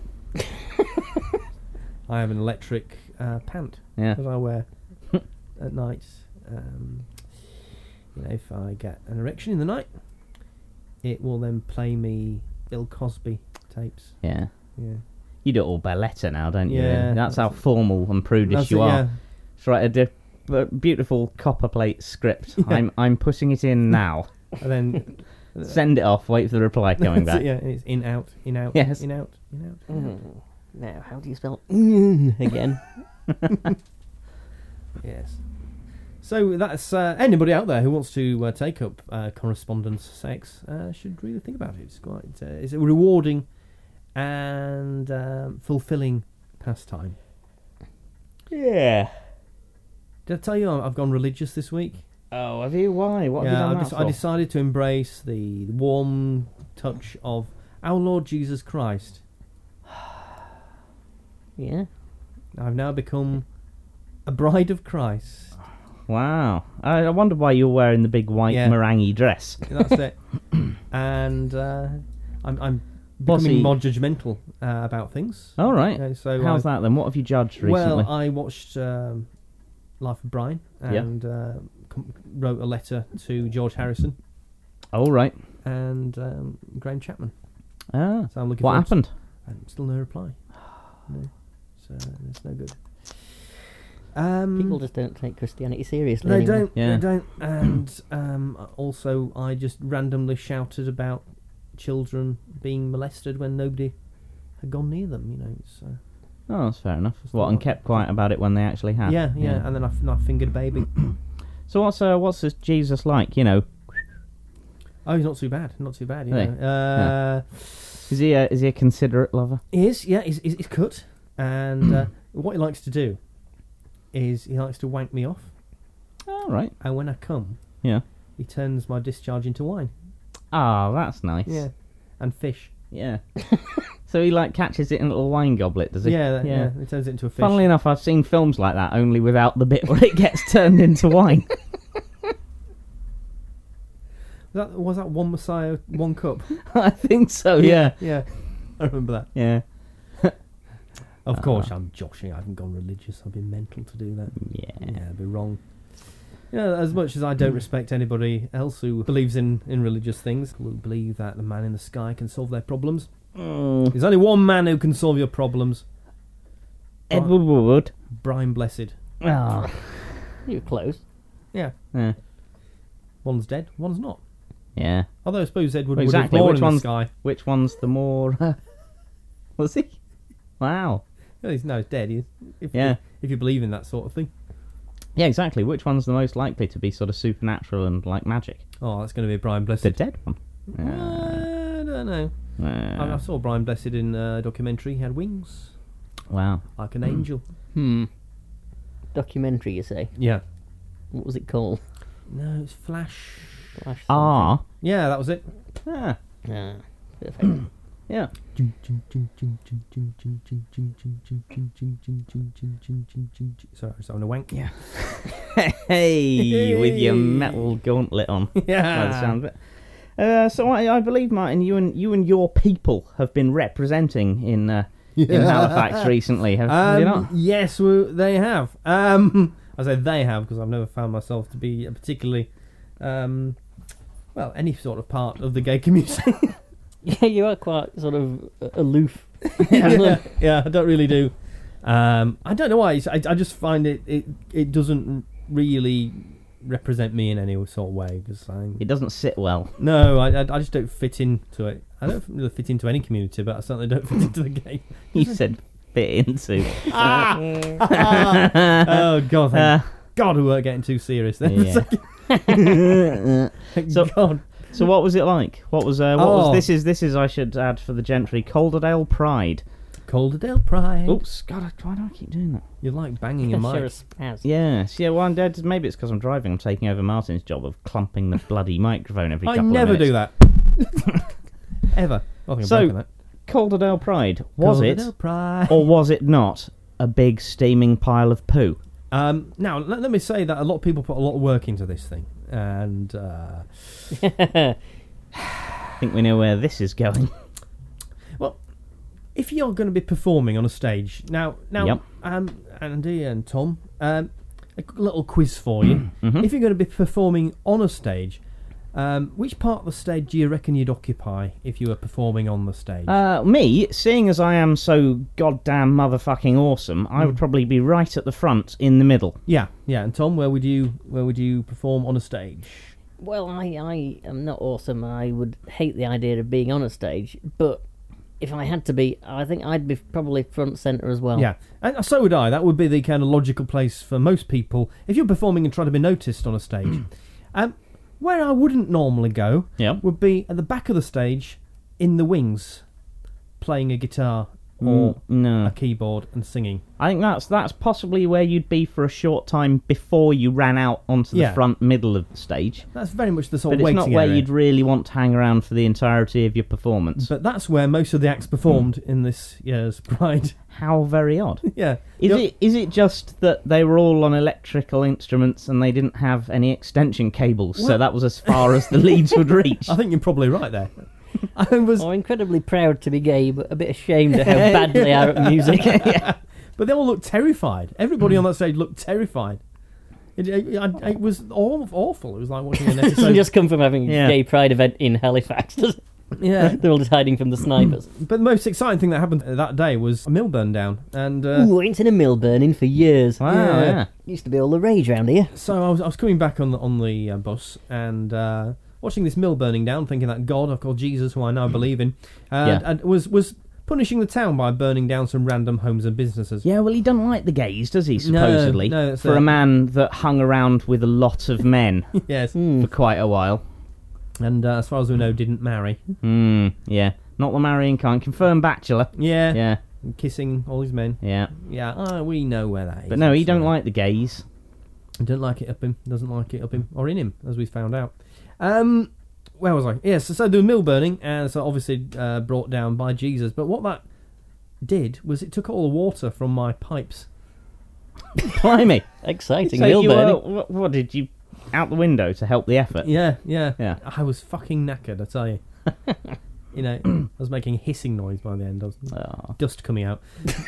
Speaker 3: I have an electric uh, pant
Speaker 2: Yeah.
Speaker 3: that I wear at night. Um, you know, if I get an erection in the night, it will then play me Bill Cosby tapes.
Speaker 2: Yeah.
Speaker 3: Yeah.
Speaker 2: You do it all by letter now, don't you?
Speaker 3: Yeah,
Speaker 2: really? That's how
Speaker 3: that's it.
Speaker 2: formal and prudish
Speaker 3: That's
Speaker 2: you
Speaker 3: it,
Speaker 2: are.
Speaker 3: yeah.
Speaker 2: Just write a di- a beautiful copper plate script.
Speaker 3: Yeah.
Speaker 2: I'm I'm putting it in now.
Speaker 3: And then
Speaker 2: Send it off. Wait for the reply coming
Speaker 3: That's
Speaker 2: back.
Speaker 3: it, yeah, and it's in out, in out,
Speaker 2: Yes.
Speaker 3: in out, in out. in out.
Speaker 4: Mm. Now, how do you spell mm again?
Speaker 3: Yes. So that's uh, anybody out there who wants to uh, take up uh, correspondence sex uh, should really think about it. It's quite uh, it's a rewarding and um, fulfilling pastime.
Speaker 2: Yeah.
Speaker 3: Did I tell you I've gone religious this week?
Speaker 2: Oh, have you? Why? What have
Speaker 3: yeah,
Speaker 2: you done
Speaker 3: I,
Speaker 2: that
Speaker 3: dec-
Speaker 2: for?
Speaker 3: I decided to embrace the warm touch of our Lord Jesus Christ.
Speaker 4: Yeah.
Speaker 3: I've now become a bride of Christ.
Speaker 2: Wow. I, I wonder why you're wearing the big white
Speaker 3: Yeah.
Speaker 2: meringue dress.
Speaker 3: That's it. And uh, I'm, I'm
Speaker 2: Bossy.
Speaker 3: becoming more judgmental uh, about things.
Speaker 2: All right.
Speaker 3: Uh, so
Speaker 2: How's
Speaker 3: I,
Speaker 2: that then? What have you judged recently?
Speaker 3: Well, I watched um, Life of Brian
Speaker 2: Yeah.
Speaker 3: and uh, com- wrote a letter to George Harrison
Speaker 2: All right.
Speaker 3: and um, Graham Chapman.
Speaker 2: Ah.
Speaker 3: So I'm looking
Speaker 2: What
Speaker 3: forward
Speaker 2: happened?
Speaker 3: To, and still no reply. No. So it's no good. Um,
Speaker 4: People just don't take Christianity seriously
Speaker 3: They
Speaker 4: anymore.
Speaker 3: don't.
Speaker 2: Yeah.
Speaker 3: They don't. And um, also, I just randomly shouted about children being molested when nobody had gone near them. You know. It's, uh,
Speaker 2: Oh, that's fair enough.
Speaker 3: Just
Speaker 2: What,
Speaker 3: not
Speaker 2: and
Speaker 3: like-
Speaker 2: kept quiet about it when they actually had?
Speaker 3: yeah, yeah, And then I, f- and I fingered a baby.
Speaker 2: So what's uh, what's this Jesus like? You know,
Speaker 3: Oh, he's not too bad. Not too bad. You
Speaker 2: Really?
Speaker 3: know. Uh,
Speaker 2: is he a, is he a considerate lover?
Speaker 3: He is. Yeah. He's, he's, he's cut. And uh, what he likes to do is he likes to wank me off.
Speaker 2: All right.
Speaker 3: And when I come,
Speaker 2: Yeah.
Speaker 3: he turns my discharge into wine.
Speaker 2: Ah, that's nice.
Speaker 3: Yeah. And fish.
Speaker 2: Yeah. So he like catches it in a little wine goblet, does he?
Speaker 3: Yeah, that- yeah. He turns it into a fish.
Speaker 2: Funnily enough, I've seen films like that, only without the bit where it gets turned into wine.
Speaker 3: Was that, was that one Messiah, one cup?
Speaker 2: I think so. Yeah.
Speaker 3: Yeah. I remember that.
Speaker 2: Yeah.
Speaker 3: Of course, I'm joshing. I haven't gone religious. I've been mental to do that.
Speaker 2: Yeah.
Speaker 3: Yeah, I'd be wrong. You know, as much as I don't respect anybody else who believes in, in religious things, who believe that the man in the sky can solve their problems.
Speaker 2: Mm.
Speaker 3: There's only one man who can solve your problems.
Speaker 2: Edward Wood.
Speaker 3: Brian Blessed.
Speaker 2: Ah.
Speaker 4: You were close.
Speaker 3: Yeah.
Speaker 2: Yeah.
Speaker 3: One's dead, one's not.
Speaker 2: Yeah.
Speaker 3: Although I suppose Edward
Speaker 2: Well,
Speaker 3: would have
Speaker 2: exactly.
Speaker 3: more
Speaker 2: Which
Speaker 3: in the
Speaker 2: one's-
Speaker 3: sky.
Speaker 2: Which one's the more? Uh, was he? Wow.
Speaker 3: No, he's, no, he's dead. He's, if,
Speaker 2: Yeah.
Speaker 3: if, if you believe in that sort of thing.
Speaker 2: Yeah, exactly. Which one's the most likely to be sort of supernatural and like magic?
Speaker 3: Oh, that's going to be Brian Blessed.
Speaker 2: The dead one.
Speaker 3: I don't know.
Speaker 2: Uh,
Speaker 3: I, I saw Brian Blessed in a documentary. He had wings,
Speaker 2: wow.
Speaker 3: like an angel.
Speaker 2: Hmm.
Speaker 4: Documentary, you say?
Speaker 3: Yeah.
Speaker 4: What was it called?
Speaker 3: No, it's Flash.
Speaker 4: Flash
Speaker 2: Ah.
Speaker 3: Yeah, that was it.
Speaker 2: Yeah.
Speaker 4: something. Ah, perfect.
Speaker 2: Yeah.
Speaker 3: Sorry, I was having a wank.
Speaker 2: Yeah. Hey, with your metal gauntlet on. By the
Speaker 3: Yeah.
Speaker 2: sound of it. Uh, so I, I believe, Martin, you and you and your people have been representing in uh, in Halifax recently, have, have you
Speaker 3: Um,
Speaker 2: not?
Speaker 3: yes, well, they have. Um, I say they have because I've never found myself to be a particularly, um, well, any sort of part of the gay community.
Speaker 4: Yeah, you are quite sort of uh, aloof.
Speaker 3: yeah, yeah, I don't really do. Um, I don't know why. It's, I, I just find it, it it doesn't really represent me in any sort of way. Because I
Speaker 2: It doesn't sit well.
Speaker 3: no, I, I I just don't fit into it. I don't really fit into any community, but I certainly don't fit into the gay.
Speaker 2: You said fit into.
Speaker 3: Ah! Oh God! Thank
Speaker 2: Uh,
Speaker 3: God, we weren't getting too serious then.
Speaker 2: yeah.
Speaker 3: Thank
Speaker 2: So-
Speaker 3: God.
Speaker 2: So what was it like? What was uh, what
Speaker 3: Oh.
Speaker 2: was this? Is this is I should add for the gentry Calderdale Pride.
Speaker 3: Calderdale Pride.
Speaker 2: Oops, God, why do I keep doing that?
Speaker 3: You like banging a
Speaker 4: Sure,
Speaker 3: mic.
Speaker 4: a spaz.
Speaker 2: Yes, yeah, well, I'm dead. Maybe it's because I'm driving. I'm taking over Martin's job of clumping the bloody microphone every
Speaker 3: I
Speaker 2: couple
Speaker 3: never
Speaker 2: of minutes.
Speaker 3: do that. Ever. I think I'm
Speaker 2: So,
Speaker 3: broken that.
Speaker 2: Calderdale Pride, was
Speaker 3: Calderdale
Speaker 2: it,
Speaker 3: Pride.
Speaker 2: or was it not, a big steaming pile of poo?
Speaker 3: Um, now, let, let me say that a lot of people put a lot of work into this thing. And, uh...
Speaker 2: I think we know where this is going.
Speaker 3: well, if you're going to be performing on a stage... Now, now,
Speaker 2: Yep.
Speaker 3: um, Andy and Tom, um, a little quiz for you.
Speaker 2: Mhm.
Speaker 3: If you're going to be performing on a stage... Um, which part of the stage do you reckon you'd occupy if you were performing on the stage?
Speaker 2: Uh, me, seeing as I am so goddamn motherfucking awesome, I would probably be right at the front, in the middle.
Speaker 3: yeah, yeah. And Tom, where would you where would you perform on a stage?
Speaker 4: Well, I, I am not awesome. I would hate the idea of being on a stage, but if I had to be, I think I'd be probably front centre as well.
Speaker 3: Yeah, and so would I. That would be the kind of logical place for most people if you're performing and trying to be noticed on a stage. um, where I wouldn't normally go
Speaker 2: Yep.
Speaker 3: would be at the back of the stage, in the wings, playing a guitar or
Speaker 2: Mm, no.
Speaker 3: a keyboard and singing.
Speaker 2: I think that's that's possibly where you'd be for a short time before you ran out onto the
Speaker 3: Yeah.
Speaker 2: front middle of the stage.
Speaker 3: That's very much the sort
Speaker 2: But
Speaker 3: of
Speaker 2: it's
Speaker 3: waiting
Speaker 2: not where
Speaker 3: area.
Speaker 2: you'd really want to hang around for the entirety of your performance.
Speaker 3: But that's where most of the acts performed in this year's Pride.
Speaker 2: How very odd.
Speaker 3: yeah.
Speaker 2: Is
Speaker 3: Yep.
Speaker 2: it is it just that they were all on electrical instruments and they didn't have any extension cables, so
Speaker 3: Well-
Speaker 2: that was as far as the leads would reach?
Speaker 3: I think you're probably right there. I was,
Speaker 4: I'm incredibly proud to be gay, but a bit ashamed at how bad they are at music.
Speaker 3: but they all looked terrified. Everybody on that stage looked terrified. It, it, it, it was aw- awful. It was like watching an episode.
Speaker 4: Doesn't just come from having
Speaker 2: Yeah.
Speaker 4: a gay pride event in Halifax, does it?
Speaker 3: yeah.
Speaker 4: They're all just hiding from the snipers.
Speaker 3: But the most exciting thing that happened that day was a mill burned down, and uh,
Speaker 4: Ooh, I ain't seen a mill burning for years.
Speaker 2: Wow,
Speaker 3: Yeah.
Speaker 2: yeah.
Speaker 4: Used to be all the rage round here.
Speaker 3: so I was I was coming back on the on the uh, bus and uh, watching this mill burning down, thinking that God, I call Jesus, who I now believe in, and,
Speaker 2: Yeah.
Speaker 3: and was was punishing the town by burning down some random homes and businesses.
Speaker 2: Yeah, well, he doesn't like the gays, does he, supposedly?
Speaker 3: no, that's
Speaker 2: for
Speaker 3: it.
Speaker 2: a man that hung around with a lot of men
Speaker 3: yes,
Speaker 2: for quite a while.
Speaker 3: and uh, as far as we know, didn't marry.
Speaker 2: Hmm, yeah. Not the marrying kind. Confirmed bachelor.
Speaker 3: Yeah,
Speaker 2: Yeah,
Speaker 3: and kissing all his men.
Speaker 2: yeah.
Speaker 3: Yeah, uh, we know where that is.
Speaker 2: But no, he
Speaker 3: So-
Speaker 2: don't like the gays.
Speaker 3: Don't like it up him. Doesn't like it up him or in him, as we found out. Um, where was I? Yes, so, so there was mill burning, and so obviously uh, brought down by Jesus. But what that did was it took all the water from my pipes.
Speaker 2: Blimey.
Speaker 4: Exciting.
Speaker 2: So
Speaker 4: mill
Speaker 2: you,
Speaker 4: burning.
Speaker 2: uh, what, what did you... Out the window to help the effort?
Speaker 3: Yeah, yeah,
Speaker 2: Yeah.
Speaker 3: I was fucking knackered, I tell you. You know, I was making hissing noise by the end. I was
Speaker 2: Oh.
Speaker 3: dust coming out.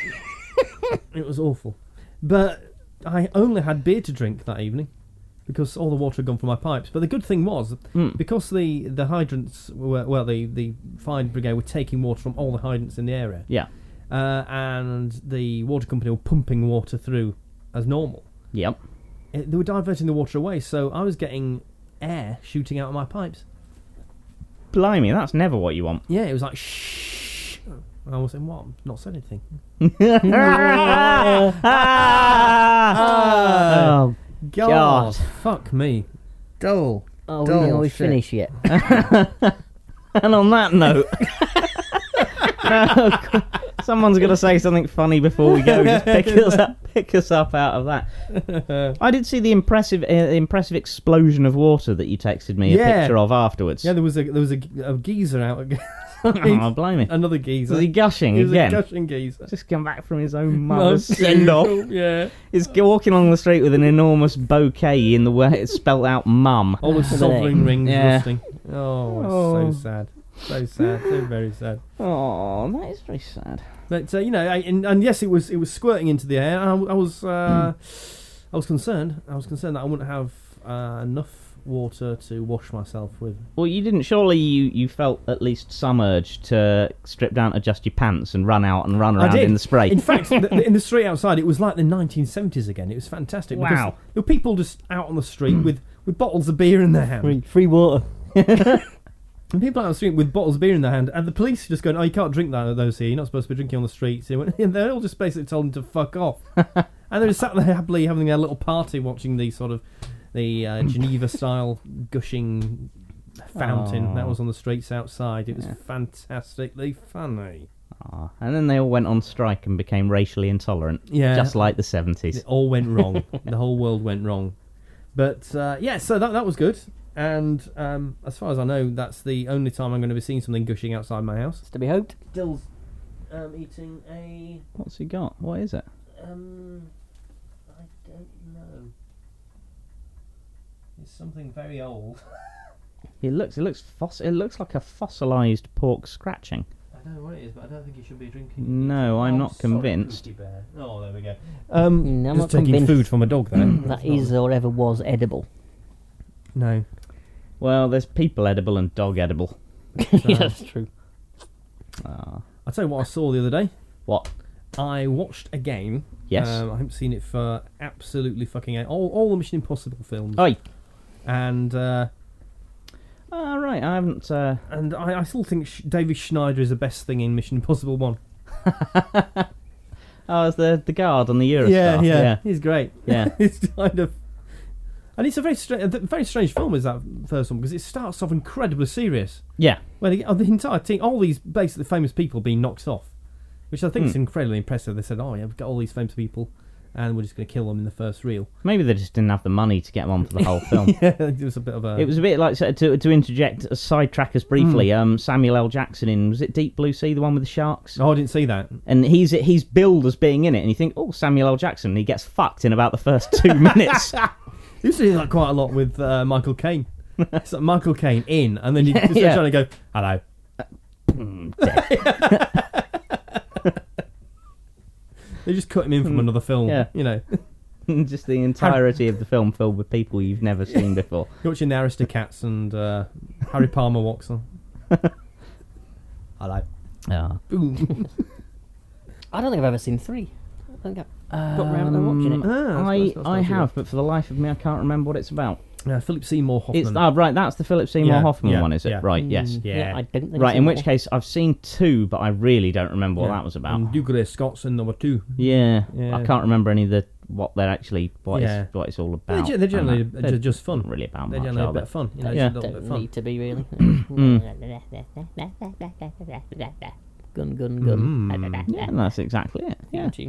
Speaker 3: It was awful. But I only had beer to drink that evening because all the water had gone from my pipes. But the good thing was,
Speaker 2: Mm.
Speaker 3: because the, the hydrants were, well, the, the fire brigade were taking water from all the hydrants in the area,
Speaker 2: Yeah.
Speaker 3: uh, and the water company were pumping water through as normal.
Speaker 2: Yep.
Speaker 3: It, they were diverting the water away, so I was getting air shooting out of my pipes.
Speaker 2: Blimey, that's never what you want.
Speaker 3: Yeah, it was like, shh. I was saying, what? I've not said anything.
Speaker 2: Oh,
Speaker 3: God.
Speaker 2: God.
Speaker 3: Fuck me. Dull.
Speaker 4: Oh, we
Speaker 3: Dull
Speaker 4: know we
Speaker 3: shit.
Speaker 4: finish yet.
Speaker 2: and on that note... No, someone's going to say something funny before we go. Just pick us up, pick us up out of that. I did see the impressive, uh, impressive explosion of water that you texted me a
Speaker 3: Yeah.
Speaker 2: picture of afterwards.
Speaker 3: Yeah, there was a there was a, a geezer out again.
Speaker 2: Oh, blimey!
Speaker 3: Another geezer.
Speaker 2: Was he gushing
Speaker 3: He was
Speaker 2: again?
Speaker 3: a gushing geezer.
Speaker 2: Just come back from his own mother's send off.
Speaker 3: Yeah.
Speaker 2: He's walking along the street with an enormous bouquet in the way it's spelled out "mum."
Speaker 3: All the sovereign rings
Speaker 2: Yeah.
Speaker 3: rusting. Oh, it's
Speaker 2: Oh.
Speaker 3: so sad. So sad. So very sad.
Speaker 2: Oh, that is very sad.
Speaker 3: But uh, you know, I, and, and yes, it was it was squirting into the air. I, I was uh, I was concerned. I was concerned that I wouldn't have uh, enough water to wash myself with.
Speaker 2: Well, you didn't. Surely you, you felt at least some urge to strip down, adjust your pants, and run out and run
Speaker 3: I
Speaker 2: around
Speaker 3: did.
Speaker 2: in the spray.
Speaker 3: In fact, the, the- in the street outside, it was like the nineteen seventies again. It was fantastic. because
Speaker 2: Wow.
Speaker 3: There were people just out on the street with, with bottles of beer in their hand.
Speaker 4: Free, free water.
Speaker 3: And people out on the street with bottles of beer in their hand, and the police just going, "Oh, you can't drink that those here. You're not supposed to be drinking on the streets." And they all just basically told them to fuck off. And they were sat there happily having their little party, watching the sort of the uh, Geneva-style gushing fountain
Speaker 2: Aw.
Speaker 3: that was on the streets outside. It was
Speaker 2: Yeah.
Speaker 3: fantastically funny.
Speaker 2: Ah, and then they all went on strike and became racially intolerant.
Speaker 3: Yeah.
Speaker 2: Just like the seventies.
Speaker 3: It all went wrong. The whole world went wrong. But, uh, yeah, so that that was good. And um, as far as I know, that's the only time I'm going to be seeing something gushing outside my house.
Speaker 4: It's to be hoped.
Speaker 3: Dill's um, eating a...
Speaker 2: What's he got? What is it?
Speaker 3: Um, I don't know. It's something very old.
Speaker 2: It looks. It looks. Foss- it looks like a fossilized pork scratching.
Speaker 3: I don't know what it is, but I don't think you should be drinking.
Speaker 2: No, I'm
Speaker 3: Oh,
Speaker 2: not
Speaker 3: sorry,
Speaker 2: convinced.
Speaker 3: Cookie Bear. Oh, there we go. Um,
Speaker 4: Mm, I'm
Speaker 3: just
Speaker 4: not
Speaker 3: taking
Speaker 4: convinced.
Speaker 3: food from a dog there.
Speaker 4: That is or ever was edible.
Speaker 3: No.
Speaker 2: Well, there's people edible and dog edible.
Speaker 4: Yeah, that's true.
Speaker 2: Ah,
Speaker 3: I'll tell you what I saw the other day.
Speaker 2: what?
Speaker 3: I watched again.
Speaker 2: Yes.
Speaker 3: Um, I haven't seen it for absolutely fucking all, all the Mission Impossible films.
Speaker 2: Oi.
Speaker 3: And uh,
Speaker 2: Ah, right. I haven't. Uh...
Speaker 3: and I, I still think Sh- David Schneider is the best thing in Mission Impossible One.
Speaker 2: Oh, it's the the guard on the Eurostar.
Speaker 3: Yeah, yeah,
Speaker 2: yeah.
Speaker 3: he's great.
Speaker 2: Yeah.
Speaker 3: It's kind of, and it's a very strange, a very strange film. Is that first one because it starts off incredibly serious.
Speaker 2: Yeah.
Speaker 3: Well, the, the entire team, all these basically famous people being knocked off, which I think is
Speaker 2: Hmm.
Speaker 3: incredibly impressive. They said, "Oh yeah, we've got all these famous people, and we're just going to kill them in the first reel."
Speaker 2: Maybe they just didn't have the money to get them on for the whole film.
Speaker 3: Yeah, it was a bit of a.
Speaker 2: It was a bit like so, to to interject a sidetrack us briefly.
Speaker 3: Mm.
Speaker 2: Um, Samuel L. Jackson in was it Deep Blue Sea, the one with the sharks?
Speaker 3: Oh, I didn't see that.
Speaker 2: And he's he's billed as being in it, and you think, oh, Samuel L. Jackson. And he gets fucked in about the first two minutes.
Speaker 3: You used to do that quite a lot with uh, Michael Caine. It's like Michael Caine in, and then you just
Speaker 2: Yeah.
Speaker 3: trying to go, "Hello." They just cut him in from another film.
Speaker 2: Yeah.
Speaker 3: You know,
Speaker 2: Just the entirety of the film filled with people you've never seen before.
Speaker 3: you're watching the Aristocats and uh, Harry Palmer walks on. Hello.
Speaker 2: Yeah.
Speaker 3: Boom.
Speaker 4: I don't think I've ever seen three. I think I got round to watching it.
Speaker 3: Ah,
Speaker 2: I
Speaker 3: that's- that's
Speaker 2: I
Speaker 3: not
Speaker 2: have, but for the life of me, I can't remember what it's about.
Speaker 3: Uh, Philip Seymour Hoffman.
Speaker 2: It's oh, right. That's the Philip Seymour
Speaker 3: Yeah,
Speaker 2: Hoffman
Speaker 3: yeah,
Speaker 2: one, is it?
Speaker 3: yeah.
Speaker 2: Right. Yes.
Speaker 4: Mm,
Speaker 3: Yeah.
Speaker 4: I don't think
Speaker 2: Right.
Speaker 4: I've
Speaker 2: In
Speaker 4: seen
Speaker 2: which
Speaker 4: that
Speaker 2: case, I've seen two, but I really don't remember what
Speaker 3: Yeah.
Speaker 2: that was about.
Speaker 3: And Douglas Scott's in number two.
Speaker 2: Yeah,
Speaker 3: Yeah.
Speaker 2: I can't remember any of the what they're actually what
Speaker 3: Yeah.
Speaker 2: it's what it's all
Speaker 3: They're,
Speaker 2: about.
Speaker 3: ge- they're generally
Speaker 2: and that.
Speaker 3: ju-
Speaker 2: They're
Speaker 3: just fun.
Speaker 2: not really about
Speaker 3: They're
Speaker 2: much,
Speaker 3: generally a
Speaker 2: are
Speaker 3: bit
Speaker 2: they?
Speaker 3: of fun. You know,
Speaker 2: Yeah.
Speaker 3: it's a little bit
Speaker 4: Don't
Speaker 3: of fun.
Speaker 4: need to be really. Gun, gun, gun, gun.
Speaker 3: Mm.
Speaker 2: Yeah, that's exactly it. Yeah,
Speaker 4: Tune.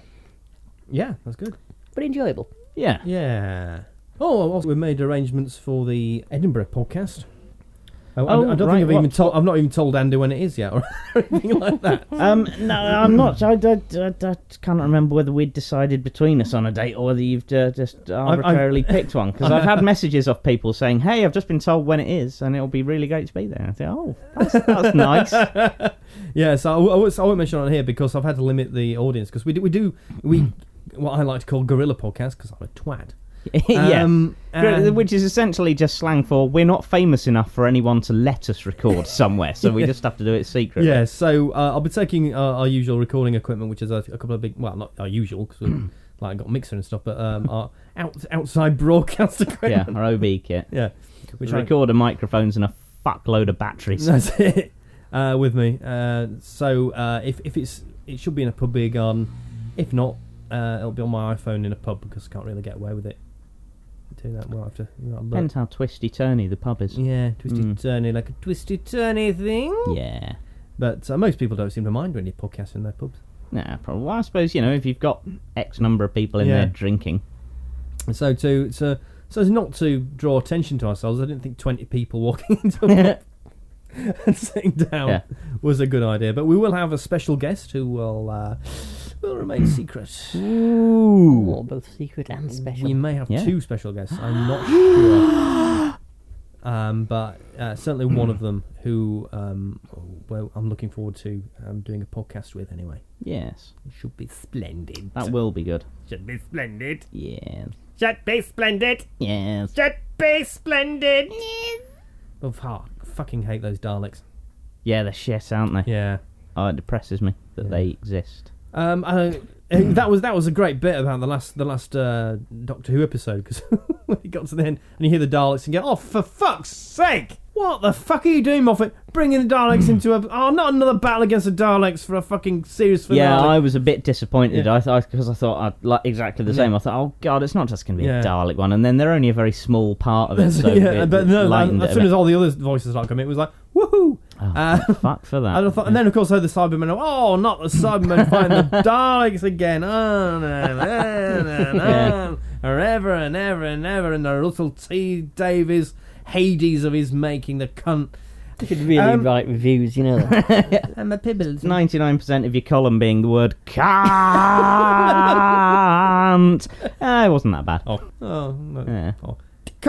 Speaker 3: Yeah, that's good.
Speaker 4: But enjoyable.
Speaker 2: yeah.
Speaker 3: Yeah. Oh, also we've made arrangements for the Edinburgh podcast. I, I-
Speaker 2: Oh,
Speaker 3: I don't
Speaker 2: right,
Speaker 3: think I've even
Speaker 2: what-
Speaker 3: told. I've not even told Andy when it is yet, or anything like that.
Speaker 2: Um, no, I'm not. I, I, I, I can't remember whether we'd decided between us on a date or whether you've uh, just arbitrarily picked one. Because I've had messages of people saying, "Hey, I've just been told when it is, and it'll be really great to be there." I think, "Oh, that's, that's nice."
Speaker 3: Yeah, so I, I, won't, I won't mention it on here because I've had to limit the audience because we do we do we what I like to call guerrilla podcast because I'm a twat.
Speaker 2: yeah.
Speaker 3: Um, and-
Speaker 2: Which is essentially just slang for we're not famous enough for anyone to let us record somewhere, so we just have to do it secretly.
Speaker 3: Yeah, so uh, I'll be taking uh, our usual recording equipment, which is a, a couple of big, well, not our usual, because we've like, got a mixer and stuff, but um, our out, outside broadcast
Speaker 2: Yeah,
Speaker 3: equipment.
Speaker 2: our O B kit.
Speaker 3: Yeah.
Speaker 2: Which
Speaker 3: I-
Speaker 2: recorder microphones and a fuckload of batteries.
Speaker 3: That's it. Uh, with me. Uh, so uh, if, if it's, it should be in a pub beer garden. If not, uh, it'll be on my iPhone in a pub because I can't really get away with it. Do that, we'll have to. You know,
Speaker 2: Depends how twisty-turny the pub is.
Speaker 3: yeah, twisty
Speaker 2: Mm.
Speaker 3: turny, like a twisty turny thing.
Speaker 2: Yeah.
Speaker 3: But uh, most people don't seem to mind when you podcast in their pubs.
Speaker 2: Nah, probably. Well, I suppose, you know, if you've got X number of people in
Speaker 3: Yeah.
Speaker 2: there drinking.
Speaker 3: And so to so so as not to draw attention to ourselves, I didn't think twenty people walking into a pub and sitting down
Speaker 2: Yeah.
Speaker 3: was a good idea. But we will have a special guest who will uh, will remain secret.
Speaker 2: Ooh.
Speaker 4: Or both secret and special.
Speaker 3: We may have
Speaker 2: Yeah.
Speaker 3: two special guests. I'm not sure. Um, but uh, certainly one of them who um, well, I'm looking forward to um, doing a podcast with anyway.
Speaker 2: Yes.
Speaker 3: It should be splendid.
Speaker 2: That will be good.
Speaker 3: Should be splendid.
Speaker 2: Yes.
Speaker 3: Should be splendid.
Speaker 2: Yes.
Speaker 3: Should be splendid. Oh, fuck. Fucking hate those Daleks.
Speaker 2: Yeah, they're shit, aren't they?
Speaker 3: Yeah.
Speaker 2: Oh, it depresses me that
Speaker 3: Yeah.
Speaker 2: they exist.
Speaker 3: Um, I don't, eh, that was that was a great bit about the last the last uh, Doctor Who episode because when he got to the end and you hear the Daleks and go, "Oh, for fuck's sake! What the fuck are you doing, Moffat? bringing the Daleks into a... Oh, not another battle against the Daleks for a fucking series finale.
Speaker 2: Yeah, I was a bit disappointed.
Speaker 3: Yeah.
Speaker 2: I thought because I thought I'd like exactly the same.
Speaker 3: Yeah.
Speaker 2: I thought, oh god, it's not just going to be
Speaker 3: Yeah.
Speaker 2: a Dalek one, and then they're only a very small part of it. So
Speaker 3: yeah,
Speaker 2: it,
Speaker 3: but
Speaker 2: it
Speaker 3: no,
Speaker 2: lightened
Speaker 3: as
Speaker 2: it a
Speaker 3: soon
Speaker 2: bit.
Speaker 3: as all the other voices started coming, it was like, woohoo!
Speaker 2: Oh,
Speaker 3: Uh,
Speaker 2: fuck for that.
Speaker 3: I thought, and then of course I heard the Cybermen. Oh, not the Cybermen fighting the Daleks again. Oh, no, no, no, no. Forever and ever and ever, and the Russell T Davies Hades of his making, the cunt.
Speaker 4: You could really
Speaker 3: Um,
Speaker 4: write reviews, you know that.
Speaker 3: And the Pibbles.
Speaker 2: ninety-nine percent of your column being the word can't. uh, it wasn't that bad.
Speaker 3: Oh, oh, no.
Speaker 2: Yeah.
Speaker 3: Oh.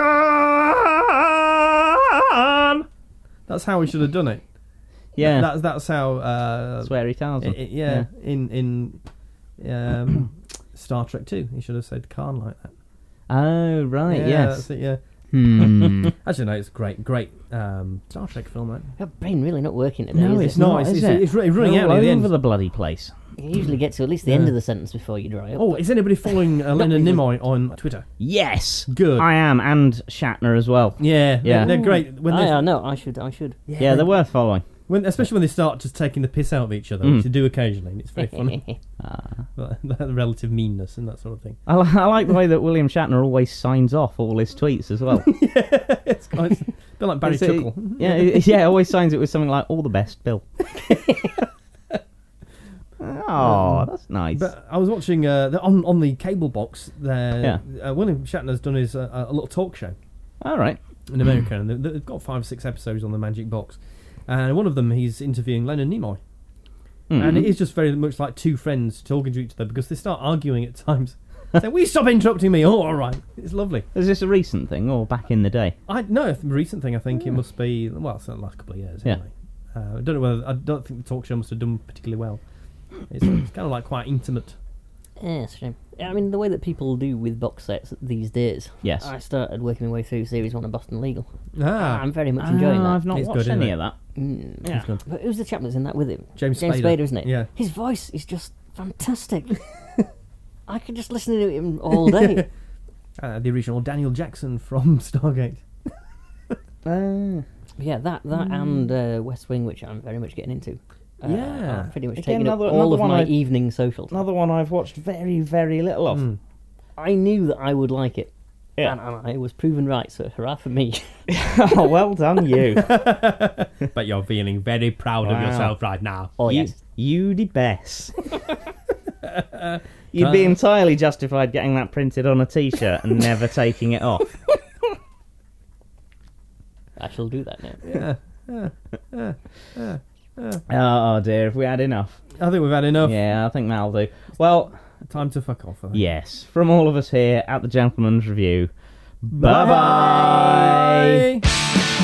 Speaker 3: Can. That's how we should have done it.
Speaker 2: Yeah.
Speaker 3: That's that's how. Uh,
Speaker 2: Sweary tells
Speaker 3: I-
Speaker 2: them.
Speaker 3: I- yeah, in in um, Star Trek two, he should have said Khan like that.
Speaker 2: Oh, right,
Speaker 3: yeah,
Speaker 2: yes.
Speaker 3: that's it. Yeah.
Speaker 2: Hmm.
Speaker 3: Actually, no, it's a great, great um, Star Trek film. That.
Speaker 4: Your brain really not working today,
Speaker 2: No,
Speaker 4: is
Speaker 2: it's
Speaker 4: it?
Speaker 2: not,
Speaker 3: It's,
Speaker 2: is
Speaker 3: it's,
Speaker 2: it?
Speaker 3: it's, it's running out
Speaker 2: All
Speaker 3: at the
Speaker 2: over
Speaker 3: end.
Speaker 2: the bloody place.
Speaker 4: You usually get to at least the
Speaker 3: Yeah.
Speaker 4: end of the sentence before you dry up.
Speaker 3: Oh, is anybody following uh, Leonard
Speaker 4: really.
Speaker 3: Nimoy on Twitter?
Speaker 2: Yes.
Speaker 3: Good.
Speaker 2: I am, and Shatner as well.
Speaker 3: Yeah,
Speaker 2: Yeah.
Speaker 3: They're, they're great. When
Speaker 4: I,
Speaker 3: they,
Speaker 4: I know, I should, I should.
Speaker 2: Yeah, they're worth following.
Speaker 3: when, especially when they start just taking the piss out of each other,
Speaker 2: Mm.
Speaker 3: which they do occasionally. And it's very funny.
Speaker 2: Ah.
Speaker 3: The relative meanness and that sort of thing.
Speaker 2: I, li- I like the way that William Shatner always signs off all his tweets as well.
Speaker 3: It's kind of, a bit like Barry
Speaker 2: Is it-
Speaker 3: Chuckle.
Speaker 2: Yeah, it- yeah, always signs it with something like "All the best, Bill." Oh, that's nice.
Speaker 3: But I was watching uh, the, on on the cable box. There,
Speaker 2: Yeah.
Speaker 3: uh, William Shatner's done his uh, a little talk show
Speaker 2: All right.
Speaker 3: in America, and they- they've got five or six episodes on the Magic Box. And one of them, he's interviewing Leonard Nimoy,
Speaker 2: Mhm.
Speaker 3: and it is just very much like two friends talking to each other because they start arguing at times. Say, "We stop interrupting me." Oh, all right, it's lovely.
Speaker 2: Is this a recent thing or back in the day?
Speaker 3: I no, a recent thing. I think it must be well, it's the last couple of years.
Speaker 2: Yeah.
Speaker 3: Anyway. Uh, I don't know whether I don't think the talk show must have done particularly well. It's, it's kind of like quite intimate.
Speaker 4: Yeah, it's a shame. I mean, the way that people do with box sets these days.
Speaker 2: Yes.
Speaker 4: I started working my way through series one of Boston Legal.
Speaker 3: Ah,
Speaker 4: I'm very much enjoying
Speaker 2: Ah,
Speaker 4: that.
Speaker 2: I've not
Speaker 3: It's
Speaker 2: watched
Speaker 3: good,
Speaker 2: any
Speaker 3: isn't
Speaker 2: of that.
Speaker 4: Mm.
Speaker 2: Yeah.
Speaker 3: good.
Speaker 4: But who's the chap that's in that with him?
Speaker 3: James
Speaker 4: James
Speaker 3: Spader.
Speaker 4: Spader, isn't it?
Speaker 3: Yeah.
Speaker 4: His voice is just fantastic. I could just listen to him all day.
Speaker 3: Uh, the original Daniel Jackson from Stargate.
Speaker 2: Uh,
Speaker 4: Yeah, that that and uh, West Wing, which I'm very much getting into. Uh,
Speaker 3: Yeah.
Speaker 4: I'm pretty much
Speaker 2: Again,
Speaker 4: taking up
Speaker 2: another-
Speaker 4: all
Speaker 2: another
Speaker 4: of
Speaker 2: one
Speaker 4: my
Speaker 2: I-
Speaker 4: evening social.
Speaker 2: another one I've watched very, very little of.
Speaker 3: Mm.
Speaker 4: I knew that I would like it.
Speaker 2: Yeah.
Speaker 4: And, and I was proven right, so hurrah for me.
Speaker 2: Oh, well done, you.
Speaker 3: But you're feeling very proud
Speaker 2: Wow.
Speaker 3: of yourself right now.
Speaker 4: Oh,
Speaker 2: you,
Speaker 4: yes.
Speaker 2: you the best. You'd be entirely justified getting that printed on a T-shirt and never taking it off.
Speaker 4: I shall do that now.
Speaker 3: Yeah.
Speaker 2: Oh dear, have we had enough?
Speaker 3: I think we've had enough.
Speaker 2: Yeah, I think that'll do. Well,
Speaker 3: Time to fuck off. I think.
Speaker 2: yes, from all of us here at the Gentleman's Review,
Speaker 3: Bye-bye.
Speaker 2: bye-bye.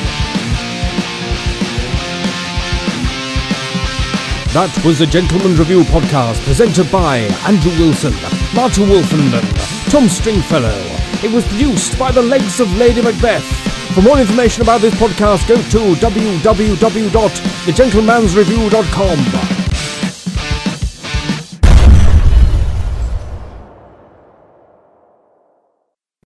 Speaker 1: That was the Gentleman's Review podcast presented by Andrew Wilson, Martin Wolfenden, Tom Stringfellow. It was produced by the legs of Lady Macbeth. For more information about this podcast, go to w w w dot the gentleman's review dot com.